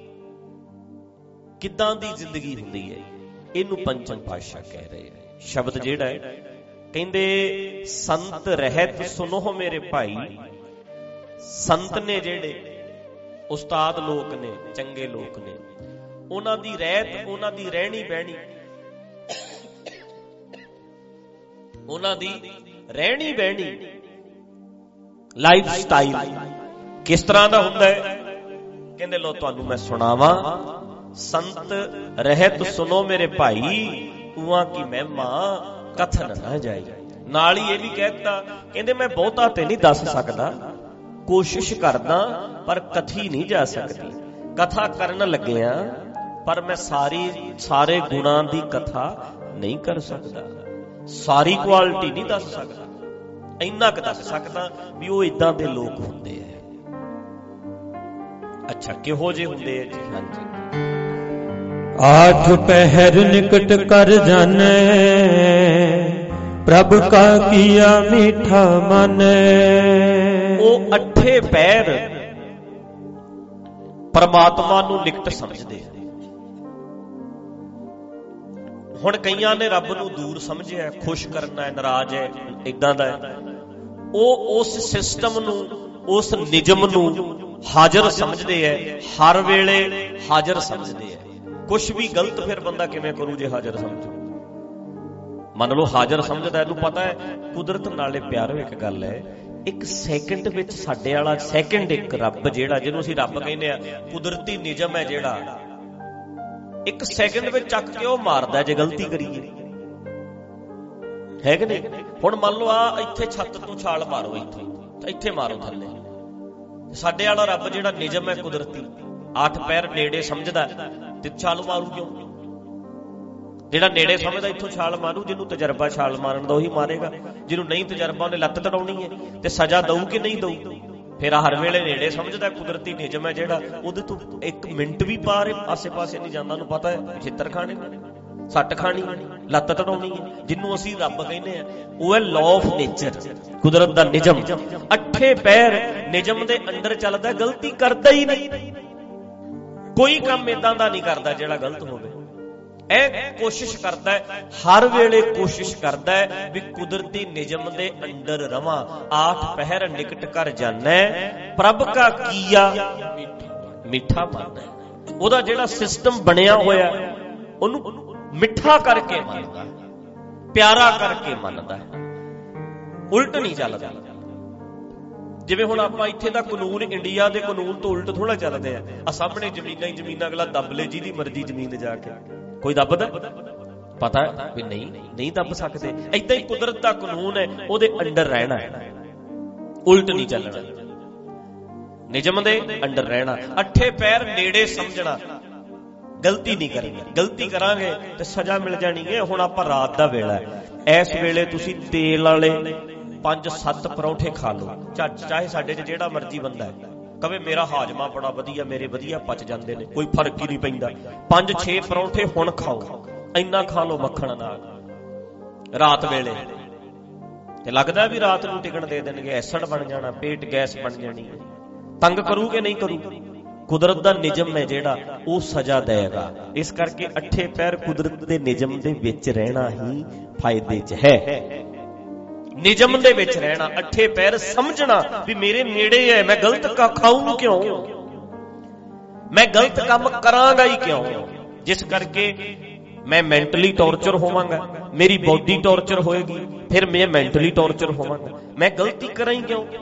[SPEAKER 1] ਕਿੱਦਾਂ ਦੀ ਜ਼ਿੰਦਗੀ ਹੁੰਦੀ ਹੈ, ਇਹਨੂੰ ਪੰਚਮ ਪਾਤਸ਼ਾਹ ਕਹਿ ਰਹੇ ਆ। ਸ਼ਬਦ ਜਿਹੜਾ ਹੈ ਕਹਿੰਦੇ ਸੰਤ ਰਹਿਤ ਸੁਨੋ ਮੇਰੇ ਭਾਈ। ਸੰਤ ਨੇ ਜਿਹੜੇ ਉਸਤਾਦ ਲੋਕ ਨੇ, ਚੰਗੇ ਲੋਕ ਨੇ, ਉਹਨਾਂ ਦੀ ਰਹਿਤ, ਉਹਨਾਂ ਦੀ ਰਹਿਣੀ ਬਹਿਣੀ, ਉਹਨਾਂ ਦੀ ਰਹਿਣੀ ਬਹਿਣੀ, ਲਾਈਫ ਸਟਾਈਲ ਕਿਸ ਤਰ੍ਹਾਂ ਦਾ ਹੁੰਦਾ ਹੈ। ਕਹਿੰਦੇ ਲੋ ਤੁਹਾਨੂੰ ਮੈਂ ਸੁਣਾਵਾਂ। ਸੰਤ ਰਹਿਤ ਸੁਨੋ ਮੇਰੇ ਭਾਈ, ਉਹਾਂ ਕੀ ਮਹਿਮਾ ਕਥਨ ਨਾ ਜਾਏ। ਨਾਲ ਹੀ ਇਹ ਵੀ ਕਹਿਤਾ, ਕਹਿੰਦੇ ਮੈਂ ਬਹੁਤਾ ਤੇ ਨਹੀਂ ਦੱਸ ਸਕਦਾ, ਕੋਸ਼ਿਸ਼ ਕਰਦਾ ਪਰ ਕਥੀ ਨਹੀਂ ਜਾ ਸਕਦੀ। ਕਥਾ ਕਰਨ ਲੱਗਿਆ ਪਰ ਮੈਂ ਸਾਰੀ ਸਾਰੇ ਗੁਣਾਂ ਦੀ ਕਥਾ ਨਹੀਂ ਕਰ ਸਕਦਾ, ਸਾਰੀ ਕੁਆਲਿਟੀ ਨਹੀਂ ਦੱਸ ਸਕਦਾ। ਇੰਨਾ ਕੁ ਦੱਸ ਸਕਦਾ ਵੀ ਉਹ ਇਦਾਂ ਦੇ ਲੋਕ ਹੁੰਦੇ ਆ। ਅੱਛਾ, ਕਿਹੋ ਜਿਹੇ ਹੁੰਦੇ ਆ ਜੀ? ਹਾਂਜੀ।
[SPEAKER 2] आठ पहर निकट कर जाने, प्रभ का किया मीठा मन।
[SPEAKER 1] ਉਹ ਅੱਠੇ ਪੈਰ ਪਰਮਾਤਮਾ ਨੂੰ ਨਿਕਟ ਸਮਝਦੇ ਆ। ਹੁਣ ਕਈਆਂ ਨੇ ਰੱਬ ਨੂੰ ਦੂਰ ਸਮਝਿਆ, ਖੁਸ਼ ਕਰਨਾ ਹੈ, ਨਾਰਾਜ਼ ਹੈ, ਇਦਾਂ ਦਾ ਹੈ। ਉਹ ਉਸ ਸਿਸਟਮ ਨੂੰ, ਉਸ ਨਿਯਮ ਨੂੰ ਹਾਜ਼ਰ ਸਮਝਦੇ ਹੈ, ਹਰ ਵੇਲੇ ਹਾਜ਼ਰ ਸਮਝਦੇ ਹੈ। ਕੁਛ ਵੀ ਗਲਤ ਫਿਰ ਬੰਦਾ ਕਿਵੇਂ ਕਰੂ ਜੇ ਹਾਜ਼ਰ ਸਮਝੋ? ਮੰਨ ਲਓ ਹਾਜ਼ਰ ਸਮਝਦਾ, ਇਹਨੂੰ ਪਤਾ ਹੈ ਕੁਦਰਤ ਨਾਲੇ ਪਿਆਰੋ ਇੱਕ ਗੱਲ ਹੈ, ਇੱਕ ਸੈਕਿੰਡ ਵਿੱਚ ਸਾਡੇ ਵਾਲਾ ਸੈਕਿੰਡ, ਇੱਕ ਰੱਬ ਜਿਹੜਾ, ਜਿਹਨੂੰ ਅਸੀਂ ਰੱਬ ਕਹਿੰਦੇ ਆ, ਕੁਦਰਤੀ ਨਿਯਮ ਹੈ ਜਿਹੜਾ, ਇੱਕ ਸੈਕਿੰਡ ਵਿੱਚ ਚੱਕ ਕੇ ਉਹ ਮਾਰਦਾ ਜੇ ਗਲਤੀ ਕਰੀਏ, ਹੈ ਕਿ ਨਹੀਂ? ਹੁਣ ਮੰਨ ਲਓ ਆ ਇੱਥੇ ਛੱਤ ਤੋਂ ਛਾਲ ਮਾਰੋ, ਇੱਥੇ ਇੱਥੇ ਮਾਰੋ ਥੱਲੇ। ਸਾਡੇ ਵਾਲਾ ਰੱਬ ਜਿਹੜਾ ਨਿਯਮ ਹੈ ਕੁਦਰਤੀ, ਅੱਠ ਪੈਰ ਨੇੜੇ ਸਮਝਦਾ ਤੇ ਛਾਲ ਮਾਰੂ ਕਿਉਂ? ਜਿਹੜਾ ਨੇੜੇ ਸਮਝਦਾ ਇੱਥੋਂ ਛਾਲ ਮਾਰੂ, ਜਿਹਨੂੰ ਤਜਰਬਾ ਛਾਲ ਮਾਰਨ ਦਾ ਉਹੀ ਮਾਰੇਗਾ, ਜਿਹਨੂੰ ਨਹੀਂ ਤਜਰਬਾ ਉਹਨੇ ਲੱਤ ਤੜਾਉਣੀ ਹੈ। ਤੇ ਸਜ਼ਾ ਦਊ ਕਿ ਨਹੀਂ ਦਊ? ਫਿਰ ਹਰ ਵੇਲੇ ਨੇੜੇ ਸਮਝਦਾ, ਕੁਦਰਤੀ ਨਿਯਮ ਹੈ ਜਿਹੜਾ, ਉਹਦੇ ਤੋਂ ਇੱਕ ਮਿੰਟ ਵੀ ਪਾਰ ਆਸੇ ਪਾਸੇ ਨਹੀਂ ਜਾਂਦਾ। ਉਹਨੂੰ ਪਤਾ ਹੈ ਛਿੱਤਰ ਖਾਣੇ, ਸੱਟ ਖਾਣੀ, ਲੱਤ ਤੜਾਉਣੀ ਹੈ। ਜਿਹਨੂੰ ਅਸੀਂ ਰੱਬ ਕਹਿੰਦੇ ਆ, ਉਹ ਹੈ ਲਾਅ ਆਫ ਨੇਚਰ, ਕੁਦਰਤ ਦਾ ਨਿਯਮ। ਅੱਠੇ ਪੈਰ ਨਿਯਮ ਦੇ ਅੰਦਰ ਚੱਲਦਾ, ਗਲਤੀ ਕਰਦਾ ਹੀ ਨਹੀਂ। ਕੋਈ ਕੰਮ ਏਦਾਂ ਦਾ ਨਹੀਂ ਕਰਦਾ ਜਿਹੜਾ ਗਲਤ ਹੋਵੇ। ਇਹ ਕੋਸ਼ਿਸ਼ ਕਰਦਾ ਹੈ, ਹਰ ਵੇਲੇ ਕੋਸ਼ਿਸ਼ ਕਰਦਾ ਹੈ ਵੀ ਕੁਦਰਤੀ ਨਿਯਮ ਦੇ ਅੰਦਰ ਰਵਾਂ। ਆਠ ਪਹਿਰ ਨਿਕਟ ਕਰ ਜਾਣਾ, ਪ੍ਰਭ ਕਾ ਕੀਆ ਮਿੱਠਾ ਮੰਨਦਾ। ਉਹਦਾ ਜਿਹੜਾ ਸਿਸਟਮ ਬਣਿਆ ਹੋਇਆ ਉਹਨੂੰ ਮਿੱਠਾ ਕਰਕੇ ਮੰਨਦਾ, ਪਿਆਰਾ ਕਰਕੇ ਮੰਨਦਾ, ਉਲਟ ਨਹੀਂ ਚੱਲਦਾ। ਜਿਵੇਂ ਹੁਣ ਆਪਾਂ ਇੱਥੇ ਦਾ ਕਾਨੂੰਨ, ਇੰਡੀਆ ਦੇ ਕਾਨੂੰਨ ਤੋਂ ਉਲਟ ਥੋੜਾ ਚੱਲਦੇ ਆ। ਆ ਸਾਹਮਣੇ ਜ਼ਮੀਨਾਂ ਹੀ ਜ਼ਮੀਨਾਂ, ਅਗਲਾ ਦੱਬ ਲੈ ਜਿਹਦੀ ਮਰਜ਼ੀ ਜ਼ਮੀਨ ਜਾ ਕੇ। ਕੋਈ ਦੱਬਦਾ? ਪਤਾ ਵੀ ਨਹੀਂ, ਨਹੀਂ ਦੱਬ ਸਕਦੇ। ਏਦਾਂ ਹੀ ਕੁਦਰਤ ਦਾ ਕਾਨੂੰਨ ਹੈ, ਉਹਦੇ ਅੰਡਰ ਰਹਿਣਾ, ਉਲਟ ਨਹੀਂ ਚੱਲਣਾ, ਨਿਯਮ ਦੇ ਅੰਡਰ ਰਹਿਣਾ। ਅੱਠੇ ਪੈਰ ਨੇੜੇ ਸਮਝਣਾ, ਗਲਤੀ ਨਹੀਂ ਕਰਨੀ। ਗਲਤੀ ਕਰਾਂਗੇ ਤੇ ਸਜ਼ਾ ਮਿਲ ਜਾਣੀ ਹੈ। ਹੁਣ ਆਪਾਂ ਰਾਤ ਦਾ ਵੇਲਾ ਹੈ, ਇਸ ਵੇਲੇ ਤੁਸੀਂ ਤੇਲ ਵਾਲੇ ਪੰਜ ਸੱਤ ਪਰੌਂਠੇ ਖਾ ਲਓ, ਚਾਹੇ ਸਾਡੇ 'ਚ ਜਿਹੜਾ ਮਰਜ਼ੀ ਬੰਦਾ ਹੈ ਕਵੇ ਮੇਰਾ ਹਾਜ਼ਮਾ ਬੜਾ ਵਧੀਆ, ਮੇਰੇ ਵਧੀਆ ਪਚ ਜਾਂਦੇ ਨੇ, ਕੋਈ ਫਰਕ ਹੀ ਨਹੀਂ ਪੈਂਦਾ। ਪੰਜ ਛੇ ਪਰੌਂਠੇ ਹੁਣ ਖਾਓ, ਇੰਨਾ ਖਾ ਲਓ ਮੱਖਣ ਨਾਲ ਰਾਤ ਵੇਲੇ, ਤੇ ਲੱਗਦਾ ਵੀ ਰਾਤ ਨੂੰ ਟਿਕਣ ਦੇ ਦੇਣਗੇ, ਐਸਿਡ ਬਣ ਜਾਣਾ, ਪੇਟ ਗੈਸ ਬਣ ਜਾਣੀ ਹੈ। ਤੰਗ ਕਰੂ ਕਿ ਨਹੀਂ ਕਰੂ? ਕੁਦਰਤ ਦਾ ਨਿਯਮ ਹੈ ਜਿਹੜਾ, ਉਹ ਸਜ਼ਾ ਦੇਗਾ। ਇਸ ਕਰਕੇ ਅੱਠੇ ਪੈਰ ਕੁਦਰਤ ਦੇ ਨਿਯਮ ਦੇ ਵਿੱਚ ਰਹਿਣਾ ਹੀ ਫਾਇਦੇ 'ਚ ਹੈ। ਨਿਯਮ ਦੇ ਵਿੱਚ ਰਹਿਣਾ, ਅੱਠੇ ਪੈਰ ਸਮਝਣਾ ਵੀ ਮੇਰੇ ਨੇੜੇ ਹੈ, ਮੈਂ ਗਲਤ ਖਾਊਂ ਕਿਉਂ, ਮੈਂ ਗਲਤ ਕੰਮ ਕਰਾਂਗਾ ਹੀ ਕਿਉਂ, ਜਿਸ ਕਰਕੇ ਮੈਂ ਮੈਂਟਲੀ ਟੌਰਚਰ ਹੋਵਾਂਗਾ, ਮੇਰੀ ਬੋਡੀ ਟੌਰਚਰ ਹੋਏਗੀ, ਫਿਰ ਮੈਂ ਮੈਂਟਲੀ ਟੌਰਚਰ ਹੋਵਾਂਗਾ। ਮੈਂ ਗਲਤੀ ਕਰਾਂ ਹੀ ਕਿਉਂ?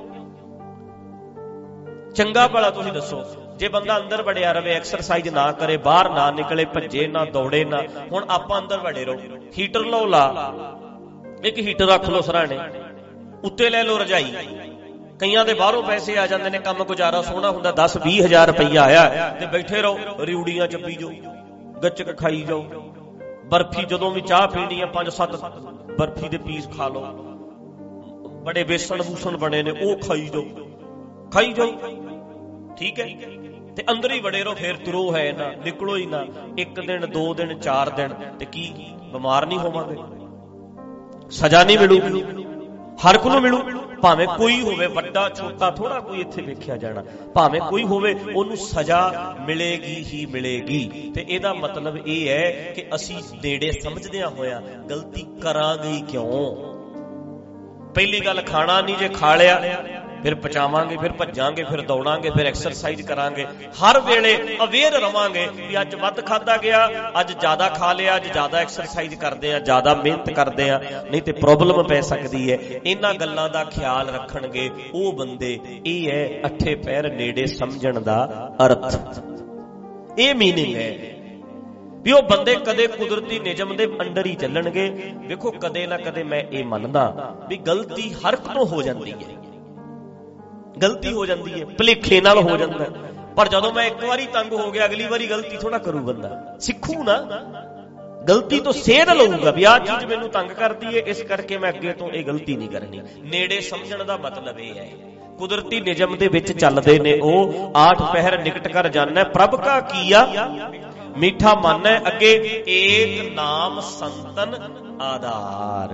[SPEAKER 1] ਚੰਗਾ ਭਲਾ ਤੁਸੀਂ ਦੱਸੋ, ਜੇ ਬੰਦਾ ਅੰਦਰ ਵੜਿਆ ਰਵੇ, ਐਕਸਰਸਾਈਜ਼ ਨਾ ਕਰੇ, ਬਾਹਰ ਨਾ ਨਿਕਲੇ, ਭੱਜੇ ਨਾ, ਦੌੜੇ ਨਾ। ਹੁਣ ਆਪਾਂ ਅੰਦਰ ਵੜੇ ਰਹੋ, ਹੀਟਰ ਲਓ, ਲਾ ਇੱਕ ਹੀਟਰ ਰੱਖ ਲਓ ਸਰਾਣੇ, ਉੱਤੇ ਲੈ ਲਓ ਰਜਾਈ। ਕਈਆਂ ਦੇ ਬਾਹਰੋਂ ਪੈਸੇ ਆ ਜਾਂਦੇ ਨੇ, ਕੰਮ ਗੁਜ਼ਾਰਾ ਸੋਹਣਾ ਹੁੰਦਾ, ਦਸ ਵੀਹ ਹਜ਼ਾਰ ਰੁਪਈਆ ਆਇਆ ਤੇ ਬੈਠੇ ਰਹੋ, ਰਿਊੜੀਆਂ ਚੱਪੀ ਜਾਓ, ਗੱਚਕ ਖਾਈ ਜਾਓ। ਬਰਫੀ ਜਦੋਂ ਵੀ ਚਾਹ ਪੀਣੀ ਆ, ਪੰਜ ਸੱਤ ਬਰਫੀ ਦੇ ਪੀਸ ਖਾ ਲਓ, ਬੜੇ ਬੇਸਣ ਬੂਸਣ ਬਣੇ ਨੇ, ਉਹ ਖਾਈ ਜਾਓ, ਖਾਈ ਜਾਓ, ਠੀਕ ਹੈ। ਤੇ ਅੰਦਰ ਹੀ ਵੜੇ ਰਹੋ, ਫੇਰ ਤੁਰੋ ਹੈ ਨਾ, ਨਿਕਲੋ ਹੀ ਨਾ। ਇੱਕ ਦਿਨ, ਦੋ ਦਿਨ, ਚਾਰ ਦਿਨ, ਤੇ ਕੀ ਬਿਮਾਰ ਨਹੀਂ ਹੋਵਾਂਗੇ? ਸਜ਼ਾ ਨਹੀਂ ਮਿਲੂਗੀ? ਹਰ ਕੋਈ ਨੂੰ ਮਿਲੂ, ਭਾਵੇਂ ਕੋਈ ਹੋਵੇ, ਵੱਡਾ ਛੋਟਾ ਥੋੜਾ ਕੋਈ ਇੱਥੇ ਵੇਖਿਆ ਜਾਣਾ, ਭਾਵੇਂ ਕੋਈ ਹੋਵੇ, ਉਹਨੂੰ ਸਜ਼ਾ ਮਿਲੇਗੀ ਹੀ ਮਿਲੇਗੀ। ਤੇ ਇਹਦਾ ਮਤਲਬ ਇਹ ਹੈ ਕਿ ਅਸੀਂ ਨੇੜੇ ਸਮਝਦਿਆਂ ਹੋਇਆ ਗਲਤੀ ਕਰਾਂਗੇ ਕਿਉਂ? ਪਹਿਲੀ ਗੱਲ, ਖਾਣਾ ਨਹੀਂ, ਜੇ ਖਾ ਲਿਆ ਫਿਰ ਪਚਾਵਾਂਗੇ, ਫਿਰ ਭੱਜਾਂਗੇ, ਫਿਰ ਦੌੜਾਂਗੇ, ਫਿਰ ਐਕਸਰਸਾਈਜ਼ ਕਰਾਂਗੇ। ਹਰ ਵੇਲੇ ਅਵੇਅਰ ਰਵਾਂਗੇ ਵੀ ਅੱਜ ਵੱਧ ਖਾਧਾ ਗਿਆ, ਅੱਜ ਜ਼ਿਆਦਾ ਖਾ ਲਿਆ, ਅੱਜ ਜ਼ਿਆਦਾ ਐਕਸਰਸਾਈਜ਼ ਕਰਦੇ ਆ, ਜ਼ਿਆਦਾ ਮਿਹਨਤ ਕਰਦੇ ਆ, ਨਹੀਂ ਤੇ ਪ੍ਰੋਬਲਮ ਪੈ ਸਕਦੀ ਹੈ। ਇਹਨਾਂ ਗੱਲਾਂ ਦਾ ਖਿਆਲ ਰੱਖਣਗੇ ਉਹ ਬੰਦੇ। ਇਹ ਹੈ ਅੱਠੇ ਪੈਰ ਨੇੜੇ ਸਮਝਣ ਦਾ ਅਰਥ, ਇਹ ਮੀਨਿੰਗ ਹੈ ਵੀ ਉਹ ਬੰਦੇ ਕਦੇ ਕੁਦਰਤੀ ਨਿਯਮ ਦੇ ਅੰਡਰ ਹੀ ਚੱਲਣਗੇ। ਵੇਖੋ, ਕਦੇ ਨਾ ਕਦੇ ਮੈਂ ਇਹ ਮੰਨਦਾ ਵੀ ਗਲਤੀ ਹਰ ਇੱਕ ਤੋਂ ਹੋ ਜਾਂਦੀ ਹੈ, ਗਲਤੀ ਹੋ ਜਾਂਦੀ ਹੈ, ਭੁਲੇਖੇ ਨਾਲ ਹੋ ਜਾਂਦਾ, ਪਰ ਜਦੋਂ ਮੈਂ ਇੱਕ ਵਾਰੀ ਤੰਗ ਹੋ ਗਿਆ, ਅਗਲੀ ਵਾਰੀ ਗਲਤੀ ਥੋੜਾ ਕਰੂ ਬੰਦਾ, ਸਿੱਖੂ ਨਾ, ਗਲਤੀ ਤੋਂ ਸੇਧ ਲਊਗਾ ਵੀ ਆਹ ਚੀਜ਼ ਮੈਨੂੰ ਤੰਗ ਕਰਦੀ ਹੈ, ਇਸ ਕਰਕੇ ਮੈਂ ਅੱਗੇ ਤੋਂ ਇਹ ਗਲਤੀ ਨਹੀਂ ਕਰਨੀ। ਨੇੜੇ ਸਮਝਣ ਦਾ ਮਤਲਬ ਇਹ ਹੈ ਕੁਦਰਤੀ ਨਿਯਮ ਦੇ ਵਿੱਚ ਚੱਲਦੇ ਨੇ ਉਹ। ਆਠ ਪਹਿਰ ਨਿਕਟ ਕਰ ਜਾਣੈ ਪ੍ਰਭ ਕਾ ਕੀਆ ਮੀਠਾ ਮਾਨੈ, ਅੱਗੇ ਏਕ ਨਾਮ ਸੰਤਨ ਆਧਾਰ।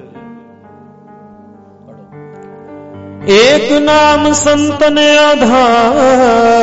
[SPEAKER 2] ਏਕ ਨਾਮ ਸੰਤਨ ਆਧਾਰ,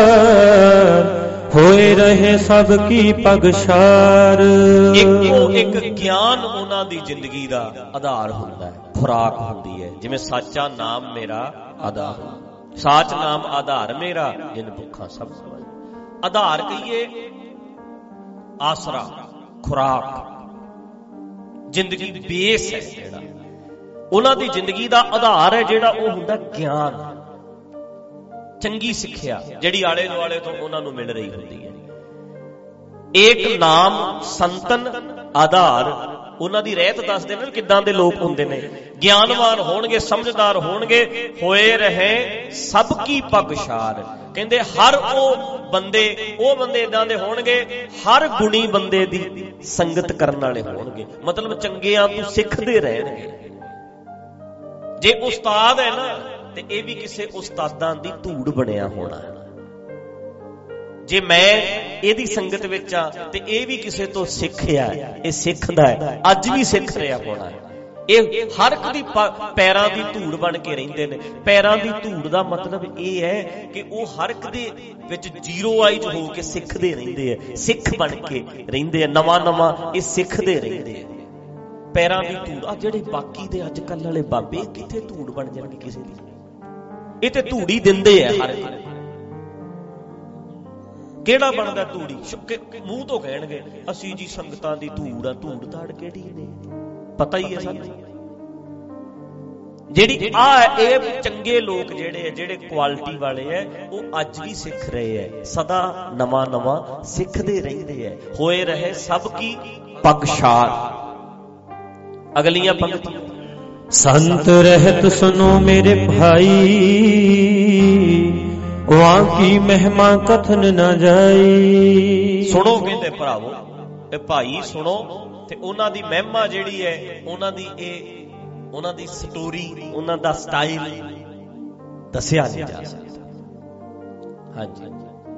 [SPEAKER 2] ਹੋਏ ਰਹੇ ਸਭ ਕੀ ਪਗਸ਼ਾਰ।
[SPEAKER 1] ਇੱਕੋ ਇੱਕ ਗਿਆਨ ਉਹਨਾਂ ਦੀ ਜ਼ਿੰਦਗੀ ਦਾ ਆਧਾਰ ਹੁੰਦਾ ਹੈ, ਖੁਰਾਕ ਹੁੰਦੀ ਹੈ। ਜਿਵੇਂ ਸਾਚਾ ਨਾਮ ਮੇਰਾ ਆਧਾਰ, ਸਾਚ ਨਾਮ ਆਧਾਰ ਮੇਰਾ, ਜਿਨ ਭੁੱਖਾ ਸਭ ਸਵਾਈ। ਆਧਾਰ ਕਹੀਏ ਆਸਰਾ, ਖੁਰਾਕ, ਜ਼ਿੰਦਗੀ ਬੇਸ ਹੈ ਜਿਹੜਾ ਉਹਨਾਂ ਦੀ ਜ਼ਿੰਦਗੀ ਦਾ ਆਧਾਰ ਹੈ, ਜਿਹੜਾ ਉਹ ਹੁੰਦਾ ਗਿਆਨ, ਚੰਗੀ ਸਿੱਖਿਆ ਜਿਹੜੀ ਆਲੇ ਦੁਆਲੇ ਤੋਂ ਉਹਨਾਂ ਨੂੰ ਮਿਲ ਰਹੀ ਹੁੰਦੀ ਹੈ। ਏਕ ਨਾਮ ਸੰਤਨ ਆਧਾਰ, ਉਹਨਾਂ ਦੀ ਰਹਿਤ ਦੱਸਦੇ ਨੇ ਕਿੱਦਾਂ ਦੇ ਲੋਕ ਹੁੰਦੇ ਨੇ। ਗਿਆਨਵਾਨ ਹੋਣਗੇ, ਸਮਝਦਾਰ ਹੋਣਗੇ, ਹੋਏ ਰਹੇ ਸਭ ਕੀ ਪਗਸ਼ਾਰ। ਕਹਿੰਦੇ ਹਰ ਉਹ ਬੰਦੇ ਉਹ ਬੰਦੇ ਇਦਾਂ ਦੇ ਹੋਣਗੇ, ਹਰ ਗੁਣੀ ਬੰਦੇ ਦੀ ਸੰਗਤ ਕਰਨ ਵਾਲੇ ਹੋਣਗੇ, ਮਤਲਬ ਚੰਗਿਆਂ ਤੋਂ ਸਿੱਖਦੇ ਰਹਿਣਗੇ। ਜੇ ਉਸਤਾਦ ਹੈ ਨਾ ਤੇ ਇਹ ਵੀ ਕਿਸੇ ਉਸਤਾਦਾਂ ਦੀ ਧੂੜ ਬਣਿਆ ਹੋਣਾ ਹੈ। ਜੇ ਮੈਂ ਇਹਦੀ ਸੰਗਤ ਵਿੱਚ ਆ ਤੇ ਇਹ ਵੀ ਕਿਸੇ ਤੋਂ ਸਿੱਖਿਆ, ਇਹ ਸਿੱਖਦਾ ਹੈ, ਅੱਜ ਵੀ ਸਿੱਖ ਰਿਹਾ ਹੋਣਾ ਹੈ। ਇਹ ਹਰ ਇੱਕ ਦੀ ਪੈਰਾਂ ਦੀ ਧੂੜ ਬਣ ਕੇ ਰਹਿੰਦੇ ਨੇ। ਪੈਰਾਂ ਦੀ ਧੂੜ ਦਾ ਮਤਲਬ ਇਹ ਹੈ ਕਿ ਉਹ ਹਰ ਇੱਕ ਦੇ ਵਿੱਚ ਜ਼ੀਰੋ ਆਈਜ਼ ਹੋ ਕੇ ਸਿੱਖਦੇ ਰਹਿੰਦੇ ਆ, ਸਿੱਖ ਬਣ ਕੇ ਰਹਿੰਦੇ ਆ, ਨਵਾਂ ਨਵਾਂ ਇਹ ਸਿੱਖਦੇ ਰਹਿੰਦੇ ਆ। ਪੈਰਾਂ ਦੀ ਧੂੜ ਆ ਜਿਹੜੇ ਬਾਕੀ ਦੇ ਅੱਜ ਕੱਲ੍ਹ ਵਾਲੇ ਬਾਬੇ ਕਿੱਥੇ ਧੂੜ ਬਣ ਜਾਣਗੇ ਕਿਸੇ ਦੀ, ਇਹ ਤੇ ਧੂੜੀ ਦਿੰਦੇ ਆ ਹਰ ਇੱਕ। ਕਿਹੜਾ ਬਣਦਾ ਧੂੜੀ? ਮੂੰਹ ਤੋਂ ਕਹਿਣਗੇ ਅਸੀਂ ਜੀ ਸੰਗਤਾਂ ਦੀ ਧੂੜ ਆ। ਧੂੜ ਧਾੜ ਕਿਹੜੀ ਨੇ ਪਤਾ ਹੀ ਹੈ ਸਾਨੂੰ। ਜਿਹੜੀ ਆ ਇਹ ਚੰਗੇ ਲੋਕ ਜਿਹੜੇ ਆ, ਜਿਹੜੇ ਕੁਆਲਿਟੀ ਵਾਲੇ ਆ, ਉਹ ਅੱਜ ਵੀ ਸਿੱਖ ਰਹੇ ਆ, ਸਦਾ ਨਵਾਂ ਨਵਾਂ ਸਿੱਖਦੇ ਰਹਿੰਦੇ ਆ। ਹੋਏ ਰਹੇ ਸਭ ਕੀ ਪਗਸ਼ਾਰ। ਅਗਲੀਆਂ ਪੰਕਤੀਆਂ।
[SPEAKER 2] ਸੰਤ ਰਹਿਤ ਸੁਨੋ ਮੇਰੇ ਭਾਈ, ਵਾਂ ਕੀ ਮਹਿਮਾ ਕਥਨ ਨਾ ਜਾਈ।
[SPEAKER 1] ਸੁਣੋ ਕਹਿੰਦੇ ਭਰਾਵੋ, ਇਹ ਭਾਈ ਸੁਣੋ, ਤੇ ਉਹਨਾਂ ਦੀ ਮਹਿਮਾ ਜਿਹੜੀ ਹੈ, ਉਹਨਾਂ ਦੀ ਇਹ ਉਹਨਾਂ ਦੀ ਸਟੋਰੀ, ਉਹਨਾਂ ਦਾ ਸਟਾਈਲ ਦੱਸਿਆ ਨਹੀਂ ਜਾ ਸਕਦਾ। ਹਾਂਜੀ।